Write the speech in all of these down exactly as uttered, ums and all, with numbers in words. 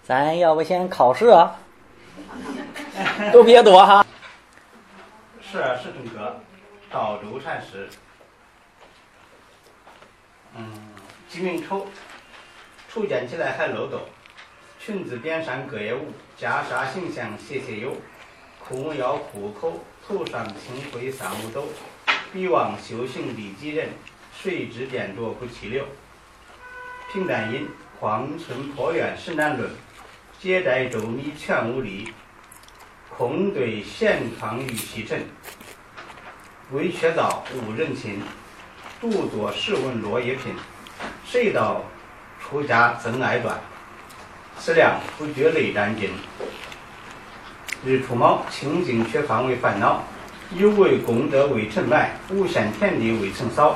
咱要不先考试啊？都别躲哈。 是啊，是正格，赵州禅师。嗯，鸡鸣丑，丑见起来还漏斗。裙子边上各业舞，袈裟形象谢谢有。裤腰裤口，头上青灰三五斗。比望修行利己人，谁知变着不气流。平淡音，荒村破院实难论。结斋周密全无力，空对闲康欲西沉。微缺道无人亲，独坐时闻落叶频。谁道出家真爱断，思量不觉泪沾襟。日出卯，清净却方为烦恼。有为功德未尘埋，无限田地未曾扫。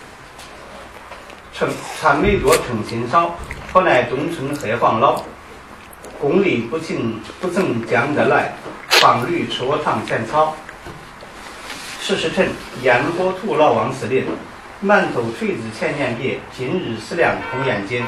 称谄媚多称心少，何奈冬春黑黄老。功力不尽不曾将得来，放驴吃我堂前草。时时辰，烟火徒劳往四邻。馒头锤子前年别，今日思量空眼间。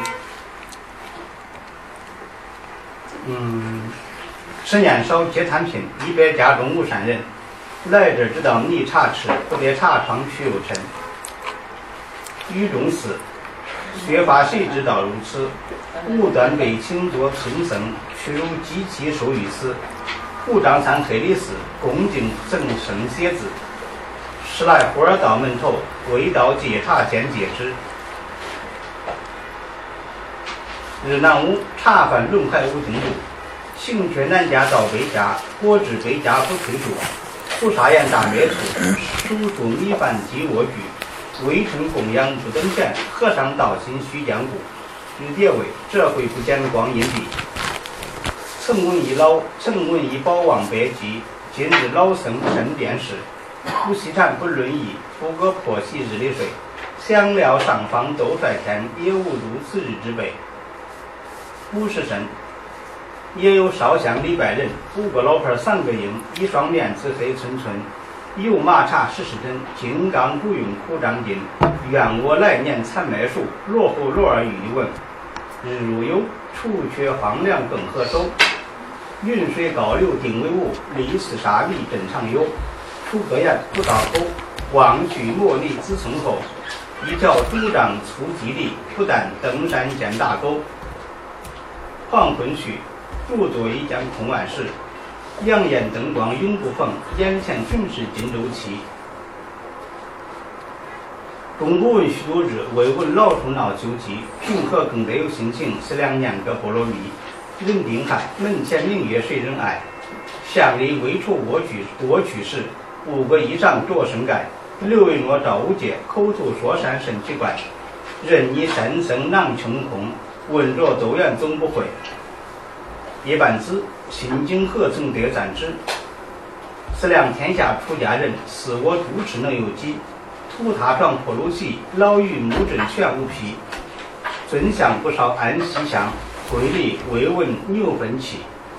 嗯，十年少皆贪贫，一百家中无善人。来者知道泥茶吃，不得茶窗须有尘。语中思，学法谁知道如此？无端被请作僧僧，却如机器受于死。五丈三黑里寺，恭敬正生写字。时来忽而到门头，未到戒茶见戒之。日南午，茶饭轮海无定度。行却南家到北家，国至北家不退出。屠杀宴大灭处，数数米饭饥卧具。微臣供养不等闲，和尚道心须坚固。日迭位，这回不见光阴地。曾闻一老，曾闻一宝望百计，今日老僧身便是。不惜禅不论义，不个破隙日里睡。想料上方斗率天，也无如此日之辈。五十身，也有烧香礼拜人，五个老牌三个鹰，一双面子黑村村。有马茶十十针，金刚不用苦张筋。愿我来年残麦树，落后罗儿欲闻。日入有，除却荒凉更何收。云水高流定为雾，历四沙弥真常有。出个言不到口，望去茉莉子孙后。一条独掌粗肌力，不但登山见大沟。黄昏去，独坐一将空万事。阳焰灯光永不逢，眼前全是荆州气。终不闻许多日，未闻老鼠闹酒鸡。平和更得有心情，思量念个菠萝蜜。人丁亥，门前明月谁人爱？巷里未出我去我去时，五个衣裳着身盖。刘一诺赵无界，口吐说山甚奇怪。任你山僧囊穷空，问着走远总不会。夜半子，心经何曾得暂之？思量天下出家人，似我主持能有几？土塔撞破路气，老妪木阵全无匹。尊相不少安西厢，瑰丽未闻牛粪气。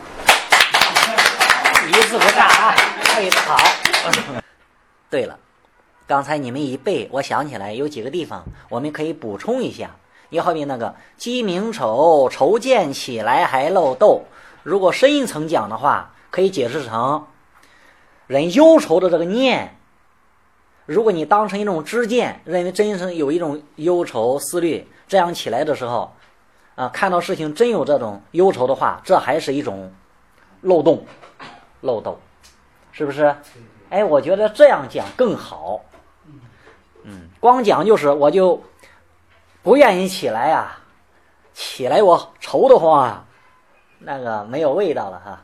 一字不差啊，背得好。对了，刚才你们一背，我想起来有几个地方我们可以补充一下。你好比那个鸡鸣丑，丑见起来还漏斗，如果深一层讲的话，可以解释成人忧愁的这个念。如果你当成一种知见，认为真是有一种忧愁思虑，这样起来的时候啊，看到事情真有这种忧愁的话，这还是一种漏洞漏斗，是不是？哎，我觉得这样讲更好。嗯，光讲就是我就不愿意起来啊，起来我愁得慌啊，那个没有味道了哈。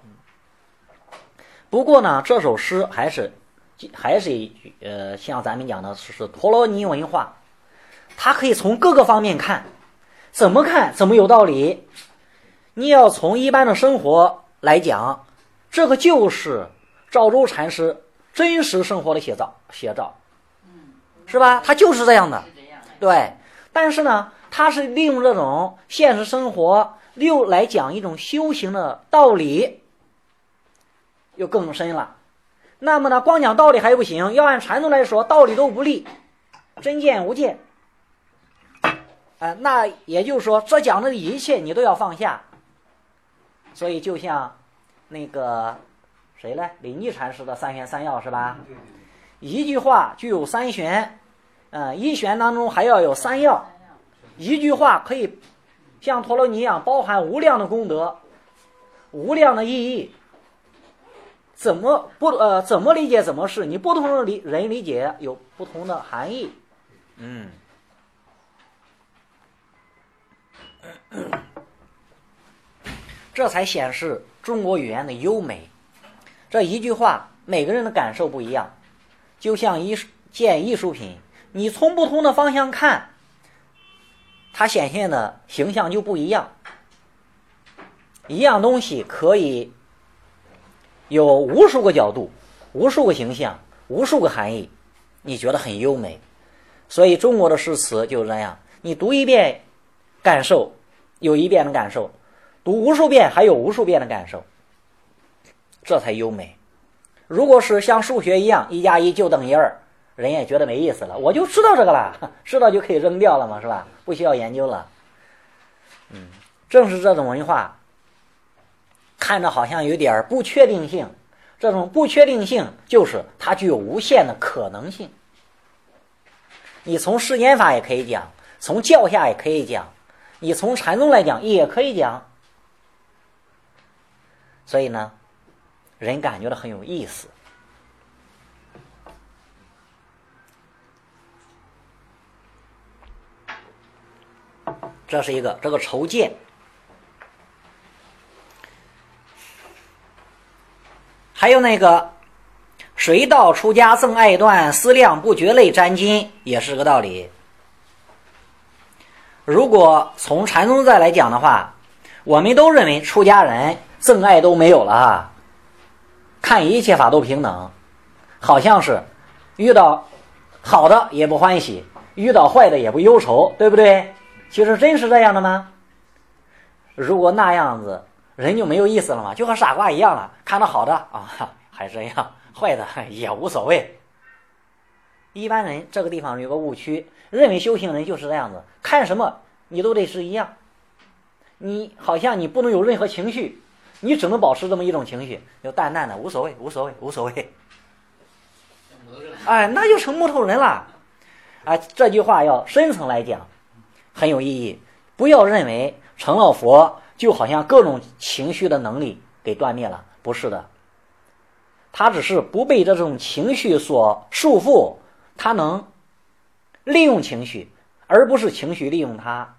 不过呢，这首诗还是还是呃，像咱们讲的是陀罗尼文化，它可以从各个方面看，怎么看怎么有道理。你要从一般的生活来讲，这个就是赵州禅师真实生活的写照写照，是吧？他就是这样的，对。但是呢，他是利用这种现实生活又来讲一种修行的道理，又更深了。那么呢，光讲道理还不行，要按禅宗来说，道理都不立，真见无见。呃，那也就是说，这讲的一切你都要放下， 所以就像那个谁来，李逆禅师的三玄三要是吧？一句话具有三玄，呃，一玄当中还要有三要，一句话可以像陀罗尼一样包含无量的功德，无量的意义。怎么不呃怎么理解怎么是，你不同的理人理解有不同的含义。嗯，这才显示中国语言的优美。这一句话，每个人的感受不一样，就像一件艺术品，你从不同的方向看，它显现的形象就不一样。一样东西可以有无数个角度，无数个形象，无数个含义，你觉得很优美。所以中国的诗词就是这样，你读一遍感受有一遍的感受，读无数遍还有无数遍的感受，这才优美。如果是像数学一样一加一就等于二，人也觉得没意思了，我就知道这个了，知道就可以扔掉了嘛，是吧？不需要研究了。嗯，正是这种文化看着好像有点不确定性，这种不确定性就是它具有无限的可能性。你从世间法也可以讲，从教下也可以讲，你从禅宗来讲也可以讲。所以呢，人感觉到很有意思。这是一个这个筹见。还有那个水道出家赠爱断，思量不觉泪沾襟，也是个道理。如果从禅宗再来讲的话，我们都认为出家人赠爱都没有了啊，看一切法都平等，好像是遇到好的也不欢喜，遇到坏的也不忧愁，对不对？其实真是这样的吗？如果那样子，人就没有意思了嘛，就和傻瓜一样了，看到好的啊还这样，坏的也无所谓。一般人这个地方有个误区，认为修行人就是这样子，看什么你都得是一样，你好像你不能有任何情绪，你只能保持这么一种情绪，就淡淡的无所谓无所谓无所谓，哎，那就成木头人了。啊，这句话要深层来讲很有意义，不要认为成了佛就好像各种情绪的能力给断灭了，不是的，他只是不被这种情绪所束缚，他能利用情绪，而不是情绪利用他。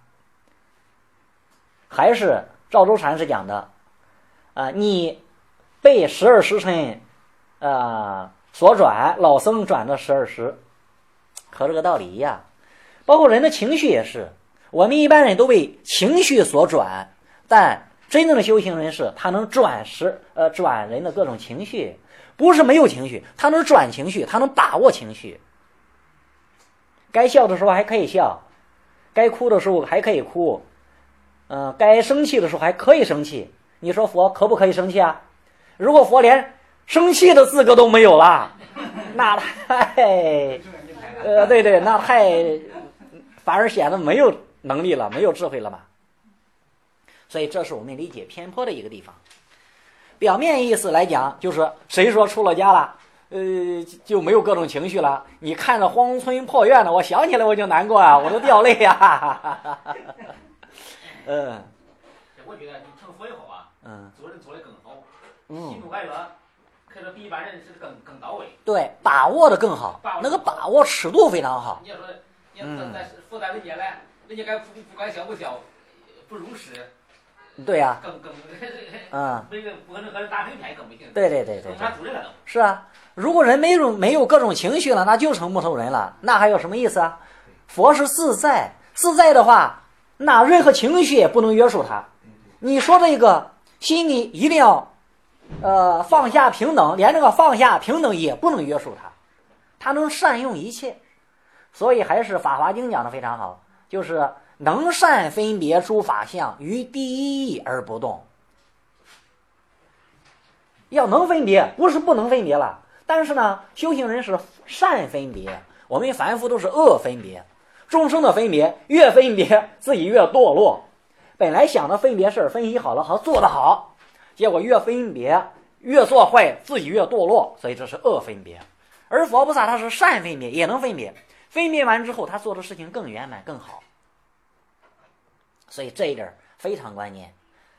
还是赵州禅师讲的，啊、呃，你被十二时辰，呃所转，老僧转的十二时，和这个道理一样。包括人的情绪也是，我们一般人都被情绪所转，但真正的修行人士，他能转时呃转人的各种情绪，不是没有情绪，他能转情绪，他能把握情绪。该笑的时候还可以笑，该哭的时候还可以哭，嗯、呃，该生气的时候还可以生气。你说佛可不可以生气啊？如果佛连生气的资格都没有了，那太呃对对，那太反而显得没有能力了，没有智慧了嘛。所以这是我们理解偏颇的一个地方。表面意思来讲，就是谁说出了家了，呃，就没有各种情绪了？你看着荒村破院的，我想起来我就难过啊，我都掉泪啊。嗯， 我觉得你成佛以后啊， 嗯， 做人做得更好， 嗯， 喜怒哀乐，可能比一般人是更更到位。 对，把握的更好，那个把握尺度非常好。 你要说，你要在在佛在人间来，人家该哭不该笑不笑，不如实。 对呀、 啊，更更， 嗯， 每个不可能和人打成一片，更不行。 对对对对， 他主人了都。 是啊，如果人没有没有各种情绪了，那就成木头人了，那还有什么意思啊？佛是自在，自在的话，那任何情绪也不能约束他。你说这个心里一定要，呃，放下平等，连这个放下平等也不能约束他，他能善用一切。所以还是《法华经》讲的非常好，就是能善分别诸法相，于第一义而不动。要能分别，不是不能分别了，但是呢，修行人是善分别，我们凡夫都是恶分别。众生的分别，越分别自己越堕落， 本来想着分别事儿分析好了，好做得好，结果越分别越做坏，自己越堕落，所以这是恶分别。而佛菩萨他是善分别，也能分别，分别完之后他做的事情更圆满更好，所以这一点非常关键。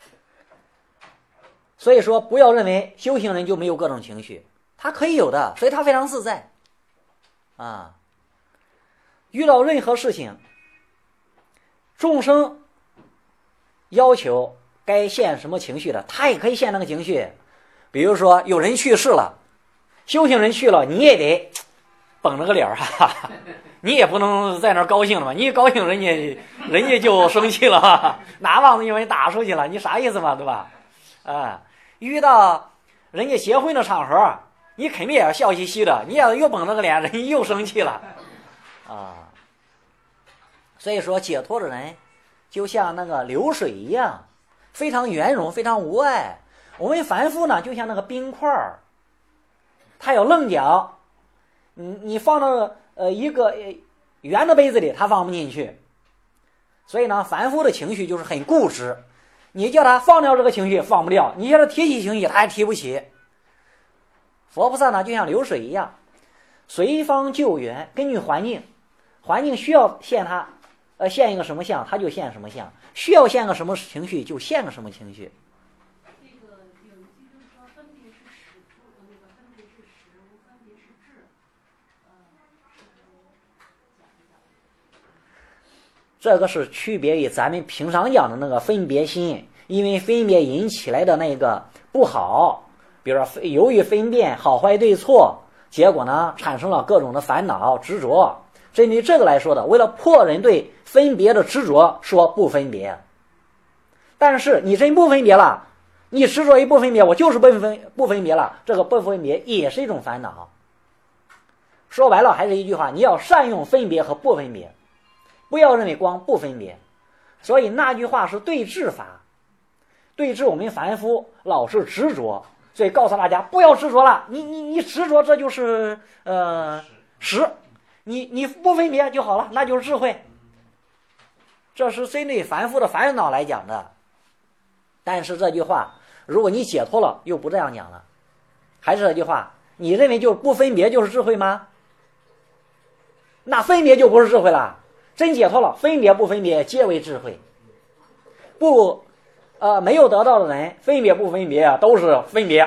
所以说不要认为修行人就没有各种情绪，他可以有的，所以他非常自在啊。遇到任何事情，众生要求该现什么情绪的，他也可以现那个情绪。比如说有人去世了，修行人去了，你也得绷着个脸儿，哈哈，你也不能在那儿高兴了嘛，你一高兴人家人家就生气了，哈哈，拿棒子就把你打出去了，你啥意思嘛，对吧？啊，遇到人家结婚的场合，你肯定也要笑嘻嘻的，你要又绷着个脸，人家又生气了啊。所以说解脱的人就像那个流水一样，非常圆融，非常无碍。我们凡夫呢就像那个冰块儿，它有棱角，你你放到呃一个圆的杯子里它放不进去。所以呢凡夫的情绪就是很固执，你叫他放掉这个情绪放不掉，你叫他提起情绪他还提不起。佛菩萨呢就像流水一样，随方救援，根据环境，环境需要现他呃现一个什么相他就现什么相，需要现个什么情绪就现个什么情绪。 这个有一句就是说分别是识，那个分别是识，无分别是智。呃，讲一讲。 这个是区别于咱们平常讲的那个分别心，因为分别引起来的那个不好，比如说由于分辨好坏对错，结果呢产生了各种的烦恼执着。针对这个来说的，为了破人对分别的执着，说不分别。但是你真不分别了，你执着于不分别，我就是不分不分别了，这个不分别也是一种烦恼。说白了还是一句话，你要善用分别和不分别，不要认为光不分别。所以那句话是对治法，对治我们凡夫老是执着，所以告诉大家不要执着了，你你你执着这就是呃识，你你不分别就好了，那就是智慧。这是针对凡夫的烦恼来讲的。但是这句话如果你解脱了又不这样讲了，还是这句话，你认为就不分别就是智慧吗？那分别就不是智慧了。真解脱了，分别不分别皆为智慧。不呃没有得到的人分别不分别都是分别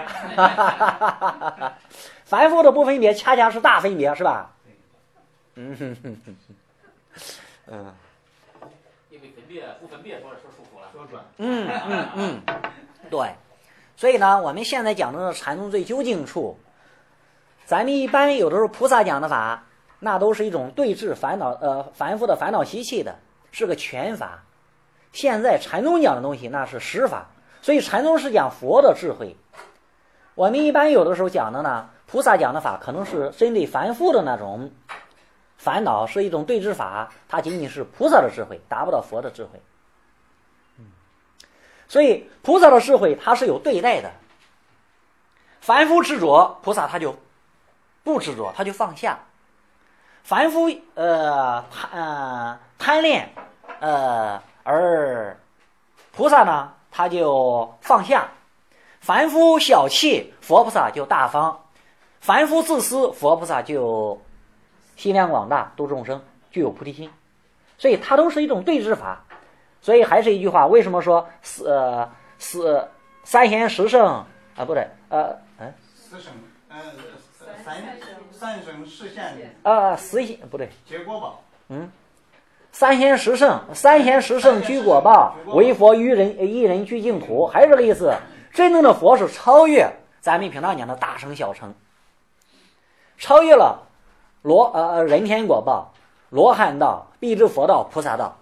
凡夫的不分别恰恰是大分别，是吧？嗯哼哼哼嗯， 因为分别不分别说说舒服了， 说转。 嗯嗯嗯，对。所以呢我们现在讲的是禅宗最究竟处，咱们一般有的时候菩萨讲的法那都是一种对治烦恼呃凡夫的烦恼习气的，是个权法。现在禅宗讲的东西那是实法，所以禅宗是讲佛的智慧。我们一般有的时候讲的呢，菩萨讲的法可能是针对凡夫的那种烦恼，是一种对治法，它仅仅是菩萨的智慧，达不到佛的智慧。嗯，所以菩萨的智慧它是有对待的。凡夫执着，菩萨他就不执着，他就放下。凡夫呃贪呃贪恋呃而菩萨呢他就放下。凡夫小气，佛菩萨就大方；凡夫自私，佛菩萨就心量广大，度众生，具有菩提心。所以它都是一种对治法。所以还是一句话，为什么说四呃四三贤十圣啊不对呃嗯四圣呃三三圣实现啊四贤不对结果报。 嗯。三贤十圣，三贤十圣居果报，为佛于人一人居净土，还是这个意思。真正的佛是超越咱们平常讲的大乘小乘，超越了罗呃人天果报、罗汉道、必知佛道、菩萨道。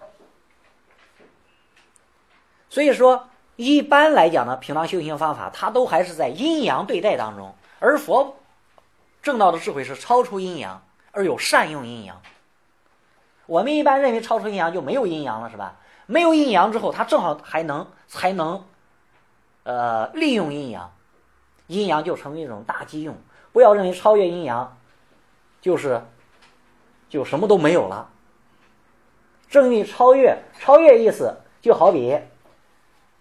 所以说一般来讲呢，平常修行方法它都还是在阴阳对待当中，而佛正道的智慧是超出阴阳，而有善用阴阳。我们一般认为超出阴阳就没有阴阳了，是吧？没有阴阳之后，它正好还能才能呃利用阴阳，阴阳就成为一种大机用。不要认为超越阴阳就是就什么都没有了。正义超越，超越意思就好比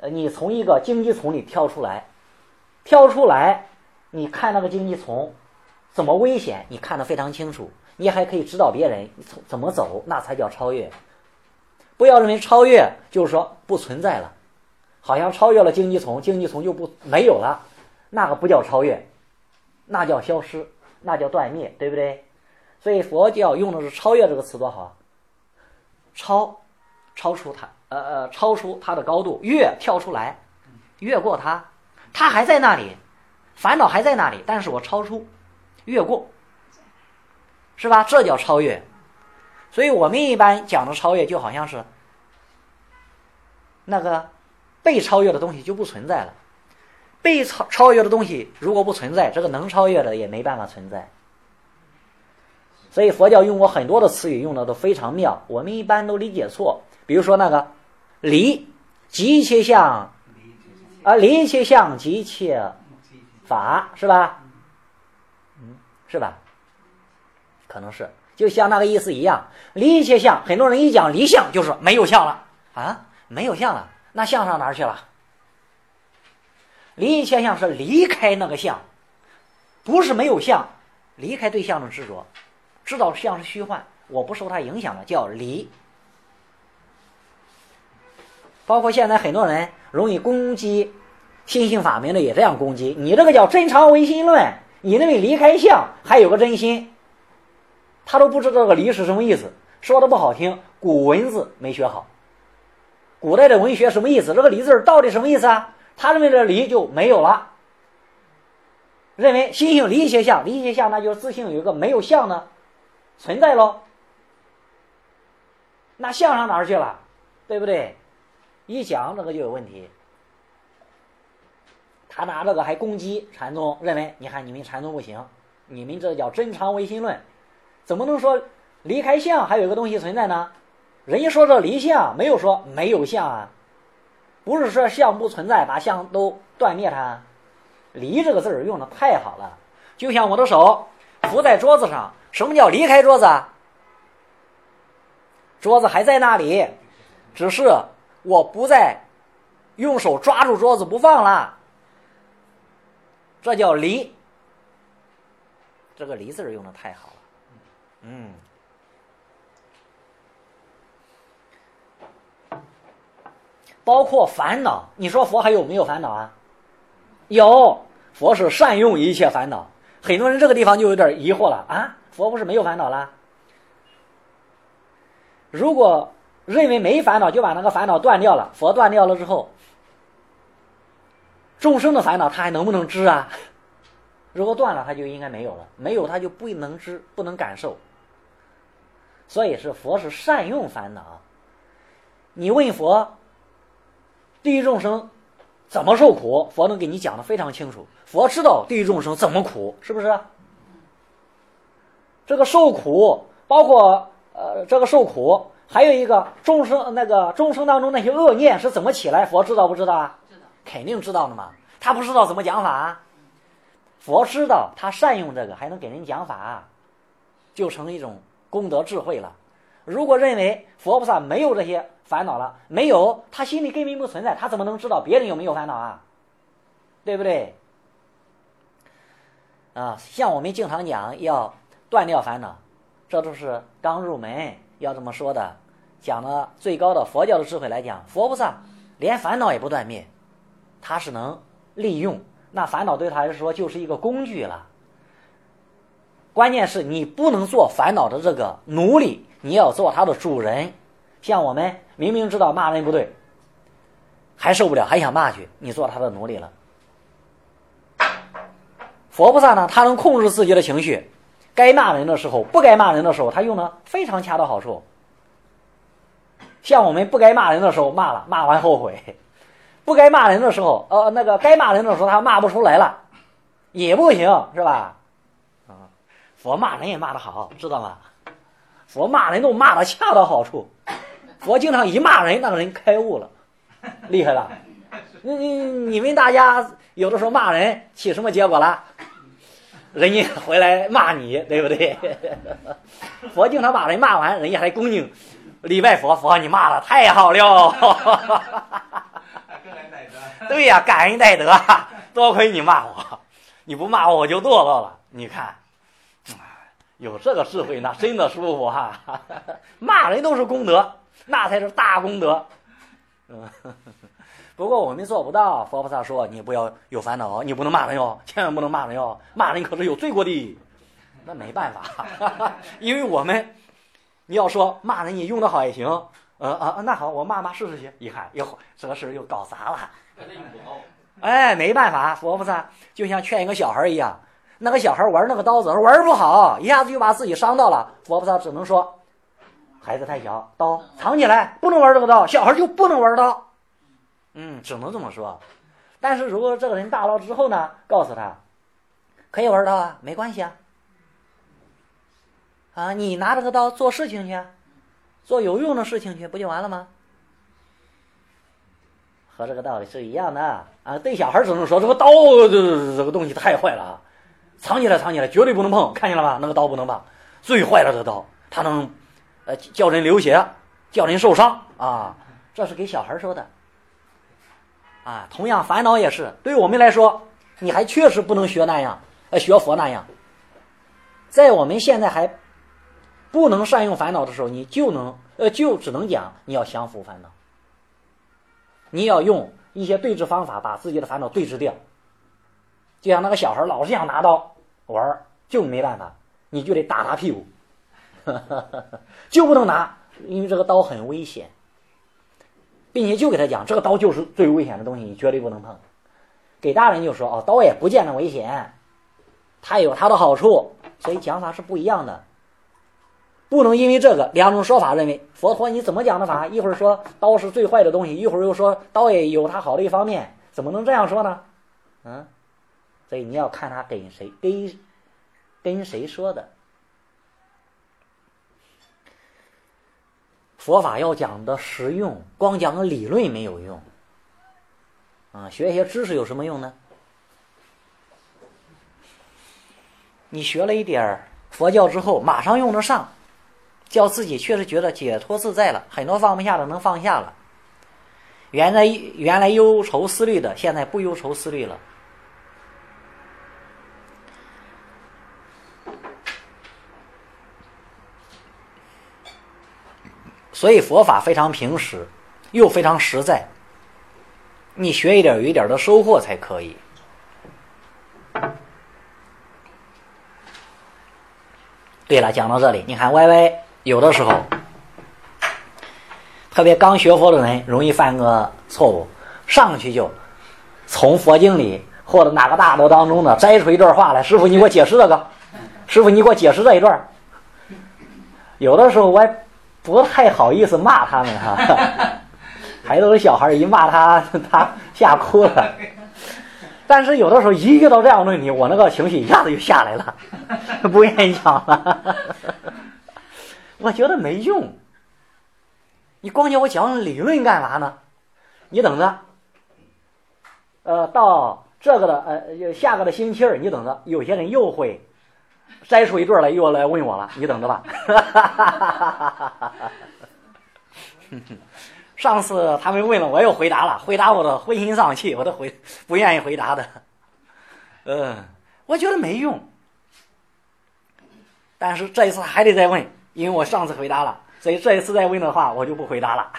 呃，你从一个荆棘丛里跳出来，跳出来，你看那个荆棘丛怎么危险，你看得非常清楚，你还可以指导别人怎么走，那才叫超越。不要认为超越就是说不存在了，好像超越了荆棘丛，荆棘丛就不没有了，那个不叫超越，那叫消失，那叫断灭，对不对？所以佛教用的是超越这个词多好，超超出它，呃呃，超出它的高度，越跳出来，越过它，它还在那里，烦恼还在那里，但是我超出，越过，是吧？这叫超越。所以我们一般讲的超越，就好像是那个被超越的东西就不存在了，被超超越的东西如果不存在，这个能超越的也没办法存在。所以佛教用过很多的词语，用的都非常妙，我们一般都理解错。比如说那个离，即一切相，啊，离一切相即一切法，是吧？嗯，是吧？可能是，就像那个意思一样，离一切相，很多人一讲离相就是没有相了啊，没有相了，那相上哪儿去了？离一切相是离开那个相，不是没有相，离开对象的执着，知道相是虚幻，我不受它影响了，叫离。包括现在很多人容易攻击心性法门的，也这样攻击你，这个叫真常唯心论，你认为离开相还有个真心，他都不知道这个离是什么意思，说的不好听，古文字没学好，古代的文学什么意思，这个离字到底什么意思啊？他认为这离就没有了，认为心性离一切相，离一切相那就是自性有一个没有相呢存在咯，那相上哪儿去了，对不对？一讲这个就有问题。他拿这个还攻击禅宗，认为你看你们禅宗不行，你们这叫真常唯心论，怎么能说离开相还有一个东西存在呢？人家说这离相，没有说没有相啊，不是说相不存在把相都断灭它，离这个字儿用的太好了。就像我的手扶在桌子上，什么叫离开桌子啊？桌子还在那里，只是我不再用手抓住桌子不放了，这叫离。这个离字用的太好了。嗯，包括烦恼，你说佛还有没有烦恼啊？有，佛是善用一切烦恼。很多人这个地方就有点疑惑了啊，佛不是没有烦恼啦？如果认为没烦恼，就把那个烦恼断掉了，佛断掉了之后，众生的烦恼他还能不能知啊？如果断了，他就应该没有了，没有他就不能知，不能感受。所以是佛是善用烦恼。你问佛地狱众生怎么受苦，佛能给你讲得非常清楚，佛知道地狱众生怎么苦，是不是？这个受苦包括呃这个受苦，还有一个众生那个众生当中那些恶念是怎么起来，佛知道不知道啊？ 知道， 肯定知道的嘛。他不知道怎么讲法啊？佛知道，他善用这个还能给人讲法，就成一种功德智慧了。如果认为佛菩萨没有这些烦恼了，没有，他心里根本不存在，他怎么能知道别人有没有烦恼啊？对不对？啊，像我们经常讲要断掉烦恼，这都是刚入门要这么说的。讲了最高的佛教的智慧来讲，佛菩萨连烦恼也不断灭，他是能利用，那烦恼对他来说就是一个工具了。关键是你不能做烦恼的这个奴隶，你要做他的主人。像我们明明知道骂人不对，还受不了，还想骂去，你做他的奴隶了。佛菩萨呢，他能控制自己的情绪，该骂人的时候，不该骂人的时候，他用的非常恰到好处。像我们不该骂人的时候骂了，骂完后悔；不该骂人的时候，呃，那个该骂人的时候他骂不出来了，也不行，是吧？啊，佛骂人也骂得好，知道吗？佛骂人都骂得恰到好处。佛经常一骂人，那个人开悟了，厉害吧？你你你们大家有的时候骂人起什么结果了？人家回来骂你，对不对？佛经常骂人，骂完人家还恭敬礼拜佛，佛你骂的太好了。 对呀，感恩戴德，多亏你骂我，你不骂我我就堕落了。你看，有这个智慧那真的舒服哈、啊。骂人都是功德，那才是大功德。嗯，不过我们做不到。佛菩萨说，你不要有烦恼，你不能骂人哟，千万不能骂人哟，骂人可是有罪过的。那没办法，因为我们，你要说骂人你用得好也行，呃啊，那好，我骂骂试试去。一看，哟，这个事又搞砸了。哎，没办法，佛菩萨就像劝一个小孩一样，那个小孩玩那个刀子玩不好，一下子就把自己伤到了。佛菩萨只能说，孩子太小，刀藏起来，不能玩这个刀，小孩就不能玩刀。嗯，只能这么说。但是如果这个人大了之后呢，告诉他，可以玩刀啊，没关系啊。啊，你拿这个刀做事情去，做有用的事情去，不就完了吗？和这个道理是一样的啊。对小孩只能说这个刀这这个东西太坏了啊，藏起来藏起来，绝对不能碰，看见了吧？那个刀不能碰，最坏了这个刀，它能呃叫人流血，叫人受伤啊。这是给小孩说的啊。同样烦恼也是，对于我们来说，你还确实不能学那样，呃学佛那样。在我们现在还不能善用烦恼的时候，你就能呃就只能讲你要降服烦恼，你要用一些对治方法把自己的烦恼对治掉。就像那个小孩老是想拿刀玩，就没办法，你就得打他屁股，就不能拿，因为这个刀很危险，并且就给他讲这个刀就是最危险的东西，你绝对不能碰。给大人就说哦，刀也不见得危险，它有它的好处，所以讲法是不一样的。不能因为这个两种说法认为佛陀你怎么讲的法，一会儿说刀是最坏的东西，一会儿又说刀也有它好的一方面，怎么能这样说呢？嗯，所以你要看他跟谁跟跟谁说的。佛法要讲的实用，光讲个理论没有用啊，学一些知识有什么用呢？你学了一点佛教之后马上用得上，叫自己确实觉得解脱自在了，很多放不下的能放下了，原来原来忧愁思虑的现在不忧愁思虑了。所以佛法非常平实又非常实在，你学一点有一点的收获才可以。对了，讲到这里，你看歪歪有的时候特别刚学佛的人容易犯个错误，上去就从佛经里或者哪个大道当中的摘出一段话来，师父你给我解释这个，师父你给我解释这一段。有的时候我还不太好意思骂他们哈、啊，还都是小孩，一骂他他吓哭了。但是有的时候一遇到这样的问题，我那个情绪一下子就下来了，不愿意讲了。我觉得没用，你光叫我讲理论干嘛呢？你等着，呃，到这个的呃下个的星期二，你等着，有些人又会摘出一段来又来问我了，你等着吧。上次他们问了，我又回答了，回答我的灰心丧气，我都回不愿意回答的。嗯，我觉得没用。但是这一次还得再问，因为我上次回答了，所以这一次再问的话，我就不回答了。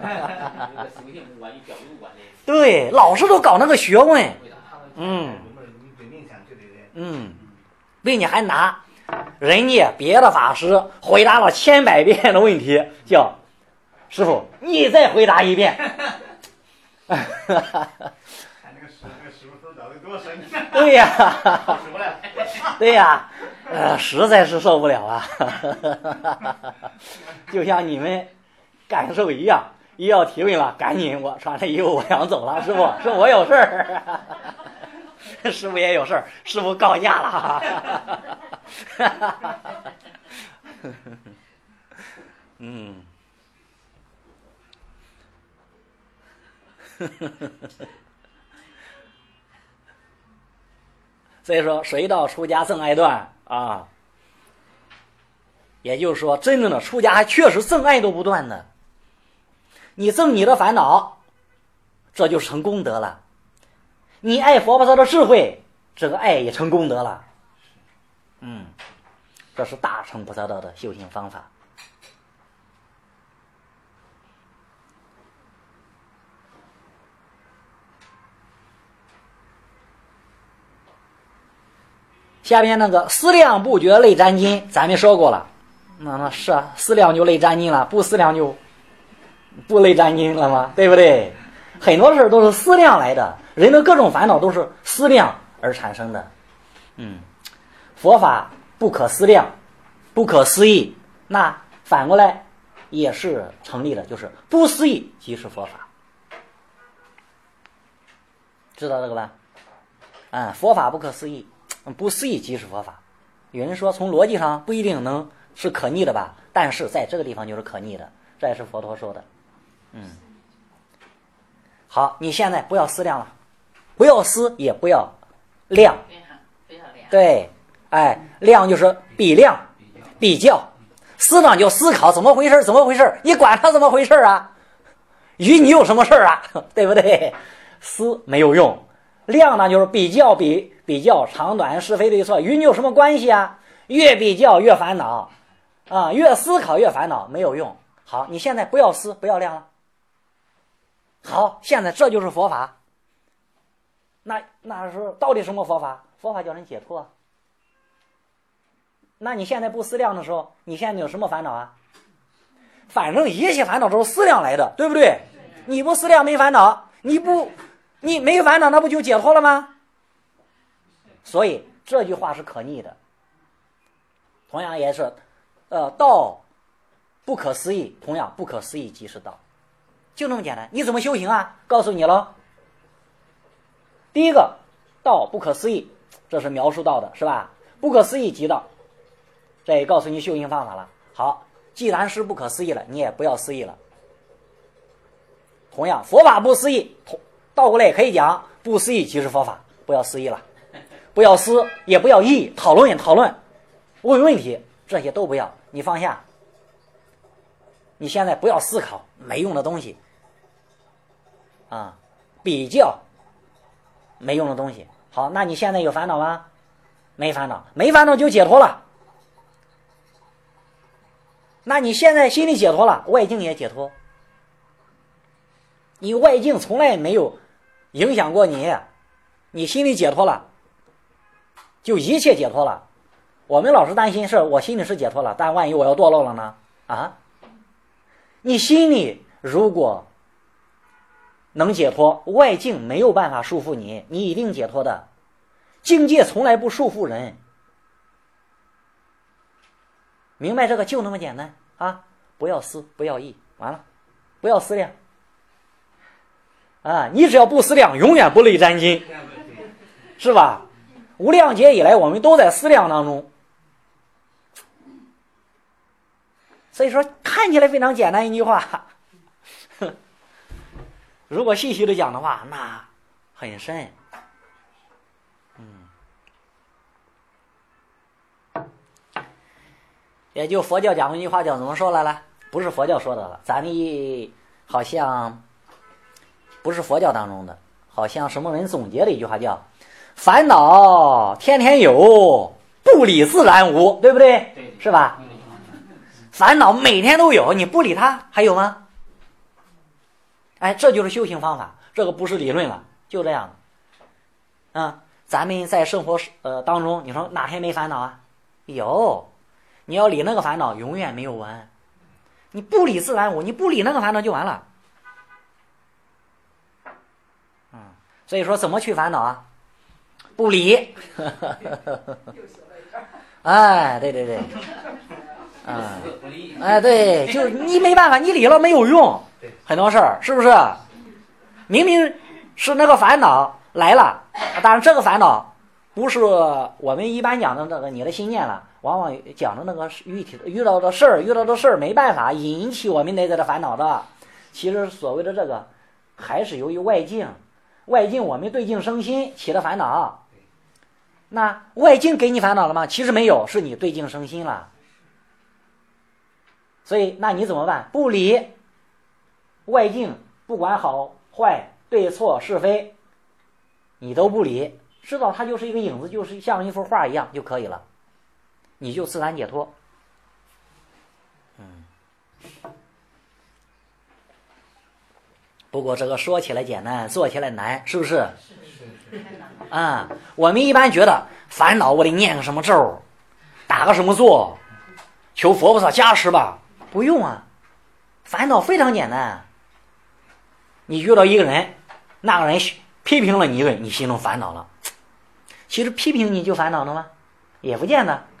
对，老师都搞那个学问，嗯嗯，并且还拿人家别的法师回答了千百遍的问题，叫师傅你再回答一遍。 看那个师那个师傅头脑袋多深。 对呀、啊，对呀、啊，呃，实在是受不了啊。就像你们感受一样，一要提问了，赶紧我穿着衣服我想走了，师傅，师傅我有事儿。师傅也有事儿，师傅告假了。嗯。所以说谁道出家赠爱断啊，也就是说真正的出家还确实赠爱都不断的，你赠你的烦恼，这就是成功德了。 你爱佛菩萨的智慧，这个爱也成功德了。嗯，这是大乘菩萨道的修行方法。下边那个思量不觉泪沾襟，咱们说过了。那那是啊，思量就泪沾襟了，不思量就不泪沾襟了吗？对不对？很多事都是思量来的，人的各种烦恼都是思量而产生的。嗯，佛法不可思量，不可思议，那反过来也是成立的，就是不思议即是佛法。知道这个吧？啊、嗯，佛法不可思议，不思议即是佛法。有人说从逻辑上不一定能是可逆的吧，但是在这个地方就是可逆的，这也是佛陀说的。嗯，好，你现在不要思量了，不要思也不要量。对，哎，量就是比量、比较，思呢就思考怎么回事，怎么回事，你管它怎么回事啊？与你有什么事啊？对不对？思没有用，量呢就是比较比比较长短是非对错，与你有什么关系啊？越比较越烦恼啊，越思考越烦恼，没有用。好，你现在不要思，不要量了。好，现在这就是佛法。那那是到底什么佛法？佛法叫人解脱。那你现在不思量的时候，你现在有什么烦恼啊？反正一切烦恼都是思量来的，对不对？你不思量没烦恼，你不你没烦恼，那不就解脱了吗？所以这句话是可逆的。同样也是，呃，道不可思议，同样不可思议即是道，就那么简单。你怎么修行啊？告诉你了。第一个，道不可思议，这是描述到的，是吧？不可思议即道，这也告诉你修行方法了。好，既然是不可思议了，你也不要思议了。同样，佛法不思议，倒过来也可以讲，不思议即是佛法，不要思议了，不要思，也不要议，讨论也讨论，问问题，这些都不要，你放下。你现在不要思考没用的东西，啊，比较没用的东西。好，那你现在有烦恼吗？没烦恼，没烦恼就解脱了。那你现在心里解脱了，外境也解脱。你外境从来没有影响过你，你心里解脱了，就一切解脱了。我们老是担心是我心里是解脱了，但万一我要堕落了呢？啊，你心里如果能解脱，外境没有办法束缚你，你一定解脱的。境界从来不束缚人，明白这个就那么简单啊！不要思，不要议，完了，不要思量啊！你只要不思量，永远不累沾巾，是吧？无量劫以来，我们都在思量当中，所以说看起来非常简单一句话，如果细细的讲的话，那很深。嗯，也就佛教讲过一句话，叫怎么说来了？不是佛教说的了，咱们好像不是佛教当中的，好像什么人总结的一句话叫烦恼天天有，不理自然无，对不对？ 对， 是吧？烦恼每天都有，你不理它还有吗？哎，这就是修行方法，这个不是理论了，就这样。嗯，咱们在生活呃当中，你说哪天没烦恼啊？有，你要理那个烦恼，永远没有完。你不理自然无，你不理那个烦恼就完了。嗯，所以说怎么去烦恼啊？不理。哎，对对对。啊、嗯，哎，对，就是你没办法，你理了没有用，很多事儿是不是？明明是那个烦恼来了，当然这个烦恼不是我们一般讲的那个你的心念了，往往讲的那个遇体遇到的事儿，遇到的事儿没办法引起我们内在的烦恼的。其实所谓的这个，还是由于外境，外境我们对境生心起的烦恼。那外境给你烦恼了吗？其实没有，是你对境生心了。所以那你怎么办？不理外境，不管好坏对错是非， 你都不理，知道它就是一个影子，就是像一幅画一样就可以了，你就自然解脱。嗯，不过这个说起来简单，做起来难，是不是？啊，我们一般觉得烦恼我得念个什么咒，打个什么坐，求佛菩萨加持吧。不用啊，烦恼非常简单。你遇到一个人，那个人批评了你一顿，你心中烦恼了。其实批评你就烦恼了吗？也不见得。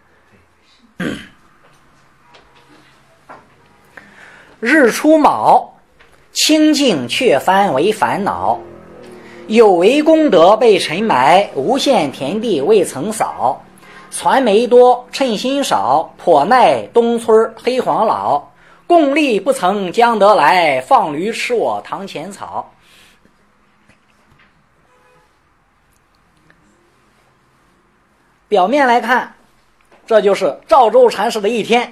日出卯，清净却翻为烦恼。有为功德被尘埋，无限田地未曾扫。传媒多，称心少，颇耐东村黑黄老。共力不曾将得来，放驴吃我堂前草。表面来看，这就是赵州禅师的一天。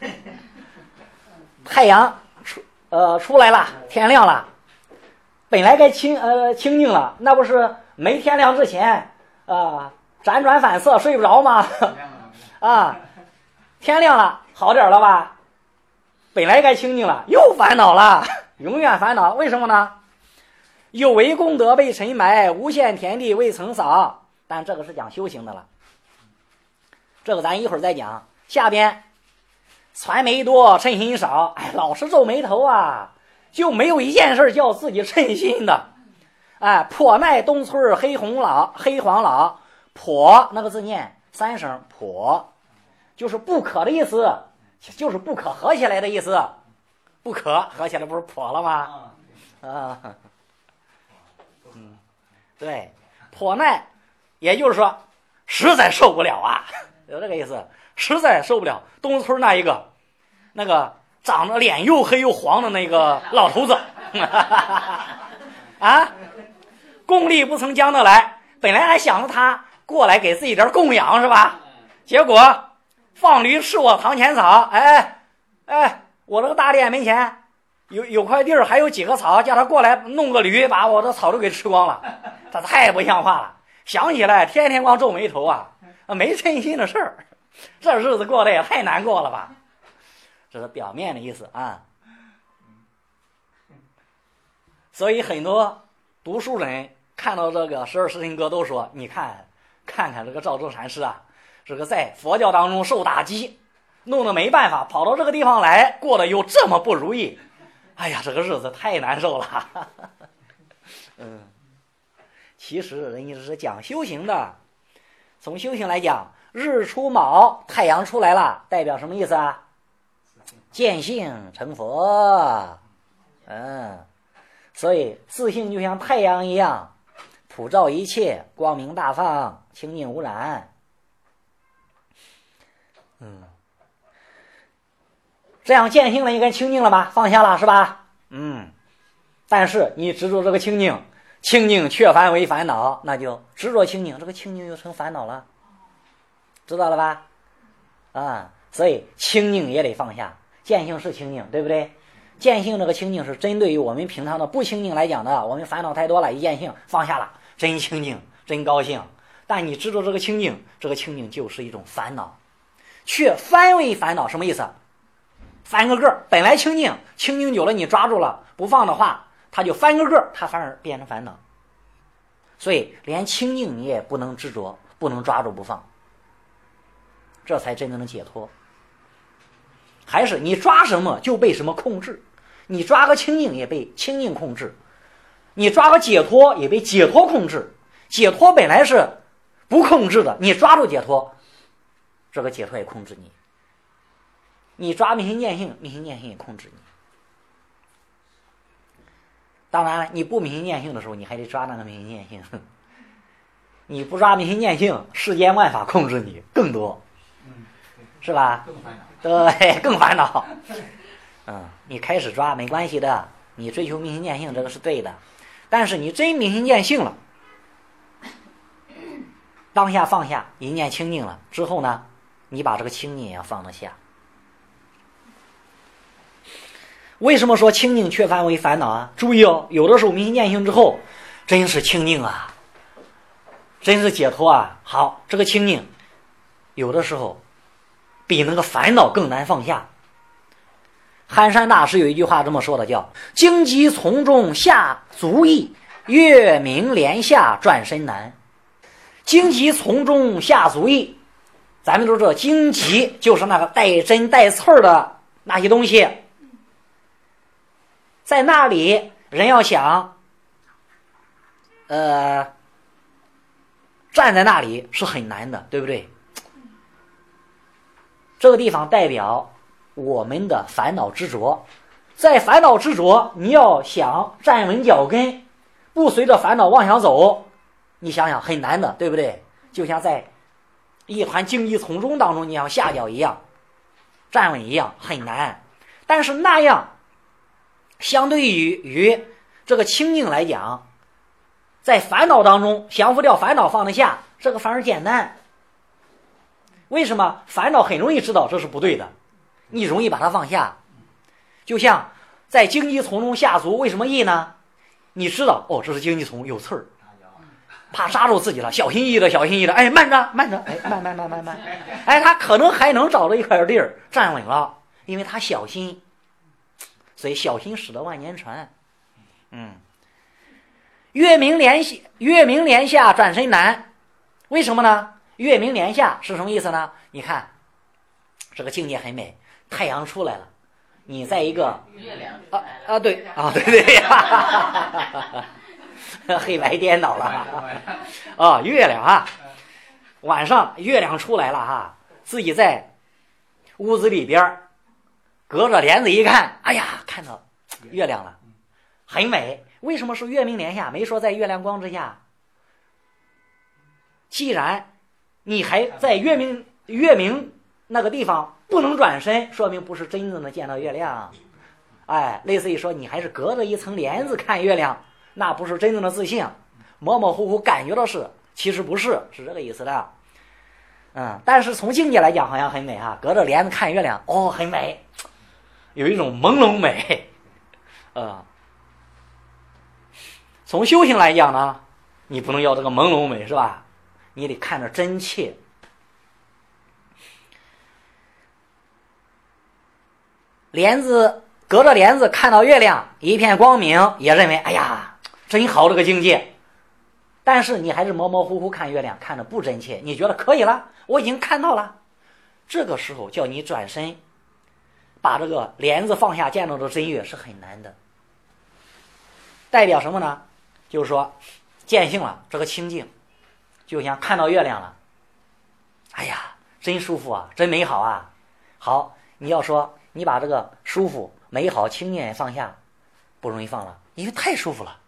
太阳出呃出来了，天亮了，本来该清呃清净了，那不是没天亮之前啊、呃、辗转反侧睡不着吗？啊，天亮了，好点了吧？本来该清净了，又烦恼了，永远烦恼。为什么呢？有为功德被尘埋，无限田地未曾扫。但这个是讲修行的了，这个咱一会儿再讲。下边传媒多，称心少，哎，老是皱眉头啊，就没有一件事叫自己称心的。哎，颇耐东村黑红老黑黄老，颇那个字念三声，颇就是不可的意思，就是不可合起来的意思。不可合起来不是颇了吗？啊，嗯，对，颇耐，也就是说实在受不了啊，有这个意思，实在受不了东村那一个那个长得脸又黑又黄的那个老头子啊，供力不曾将得来，本来还想着他过来给自己点供养是吧？结果放驴吃我堂前草，哎哎，我这个大殿门前有有块地儿，还有几个草，叫他过来弄个驴，把我的草都给吃光了。他太不像话了，想起来天天光皱眉头啊，没称心的事儿，这日子过得也太难过了吧？这是表面的意思啊。所以很多读书人看到这个十二时辰歌都说，你看看看这个赵州禅师啊，这个在佛教当中受打击，弄得没办法，跑到这个地方来，过得又这么不如意，哎呀，这个日子太难受了。嗯，其实人家是讲修行的，从修行来讲，日出卯，太阳出来了，代表什么意思啊？见性成佛。嗯，所以自性就像太阳一样，普照一切，光明大放，清净无染。嗯，这样见性了，应该清净了吧？放下了是吧？嗯，但是你执着这个清净，清净却翻为烦恼，那就执着清净，这个清净又成烦恼了，知道了吧？啊，所以清净也得放下。见性是清净，对不对？见性这个清净是针对于我们平常的不清净来讲的，我们烦恼太多了，一见性放下了，真清净，真高兴。但你知道这个清净，这个清净就是一种烦恼，却翻为烦恼，什么意思？翻个个，本来清净，清净久了你抓住了不放的话，它就翻个个，它反而变成烦恼。所以连清净你也不能执着，不能抓住不放，这才真正的解脱。还是你抓什么就被什么控制，你抓个清净也被清净控制，你抓个解脱也被解脱控制。解脱本来是不控制的，你抓住解脱，这个解脱也控制你。你抓明心见性，明心见性也控制你。当然了，你不明心见性的时候，你还得抓那个明心见性。你不抓明心见性，世间万法控制你更多，是吧？ 更烦恼。 对，更烦恼。嗯，你开始抓没关系的，你追求明心见性这个是对的，但是你真明心见性了，当下放下，一念清净了之后呢，你把这个清净也要放得下。为什么说清净却翻为烦恼啊？注意哦，有的时候明心见性之后，真是清净啊， 真是解脱啊！好，这个清净有的时候比那个烦恼更难放下。寒山大师有一句话这么说的，叫荆棘丛中下足易，月明帘下转身难。荆棘丛中下足易，咱们都知道荆棘就是那个带针带刺儿的那些东西，在那里人要想呃站在那里是很难的，对不对？这个地方代表我们的烦恼执着，在烦恼执着，你要想站稳脚跟，不随着烦恼往下走，你想想很难的，对不对？就像在一团荆棘丛中当中，你要下脚一样，站稳一样，很难。但是那样相对于于这个清净来讲，在烦恼当中降服掉烦恼放得下，这个反而简单。为什么？烦恼很容易知道这是不对的，你容易把它放下。就像在荆棘丛中下足，为什么易呢？你知道哦，这是荆棘丛，有刺儿，怕扎住自己了，小心翼翼的，小心翼翼的，哎，慢着，慢着，哎，慢慢慢慢慢，哎，他可能还能找到一块地儿站稳了，因为他小心，所以小心驶得万年船。嗯，月明帘下，月明帘下转身难，为什么呢？月明帘下是什么意思呢？你看，这个境界很美，太阳出来了，你在一个月亮啊啊对啊对对呀。黑白颠倒了啊！月亮啊，晚上月亮出来了哈，自己在屋子里边隔着帘子一看，哎呀，看到月亮了，很美。为什么是月明帘下？没说在月亮光之下。既然你还在月明月明那个地方不能转身，说明不是真正的见到月亮。哎，类似于说你还是隔着一层帘子看月亮。那不是真正的自信，模模糊糊感觉到是，其实不是，是这个意思的。嗯，但是从境界来讲好像很美哈，隔着帘子看月亮，哦，很美，有一种朦胧美。呃，从修行来讲呢，你不能要这个朦胧美，是吧？你得看着真切。帘子隔着帘子看到月亮，一片光明，也认为哎呀。真好这个境界，但是你还是模模糊糊看月亮，看着不真切，你觉得可以了，我已经看到了，这个时候叫你转身把这个帘子放下，见到的真月是很难的。代表什么呢？就是说见性了，这个清净就像看到月亮了，哎呀真舒服啊，真美好啊。好，你要说你把这个舒服美好清净放下，不容易放了，因为太舒服了。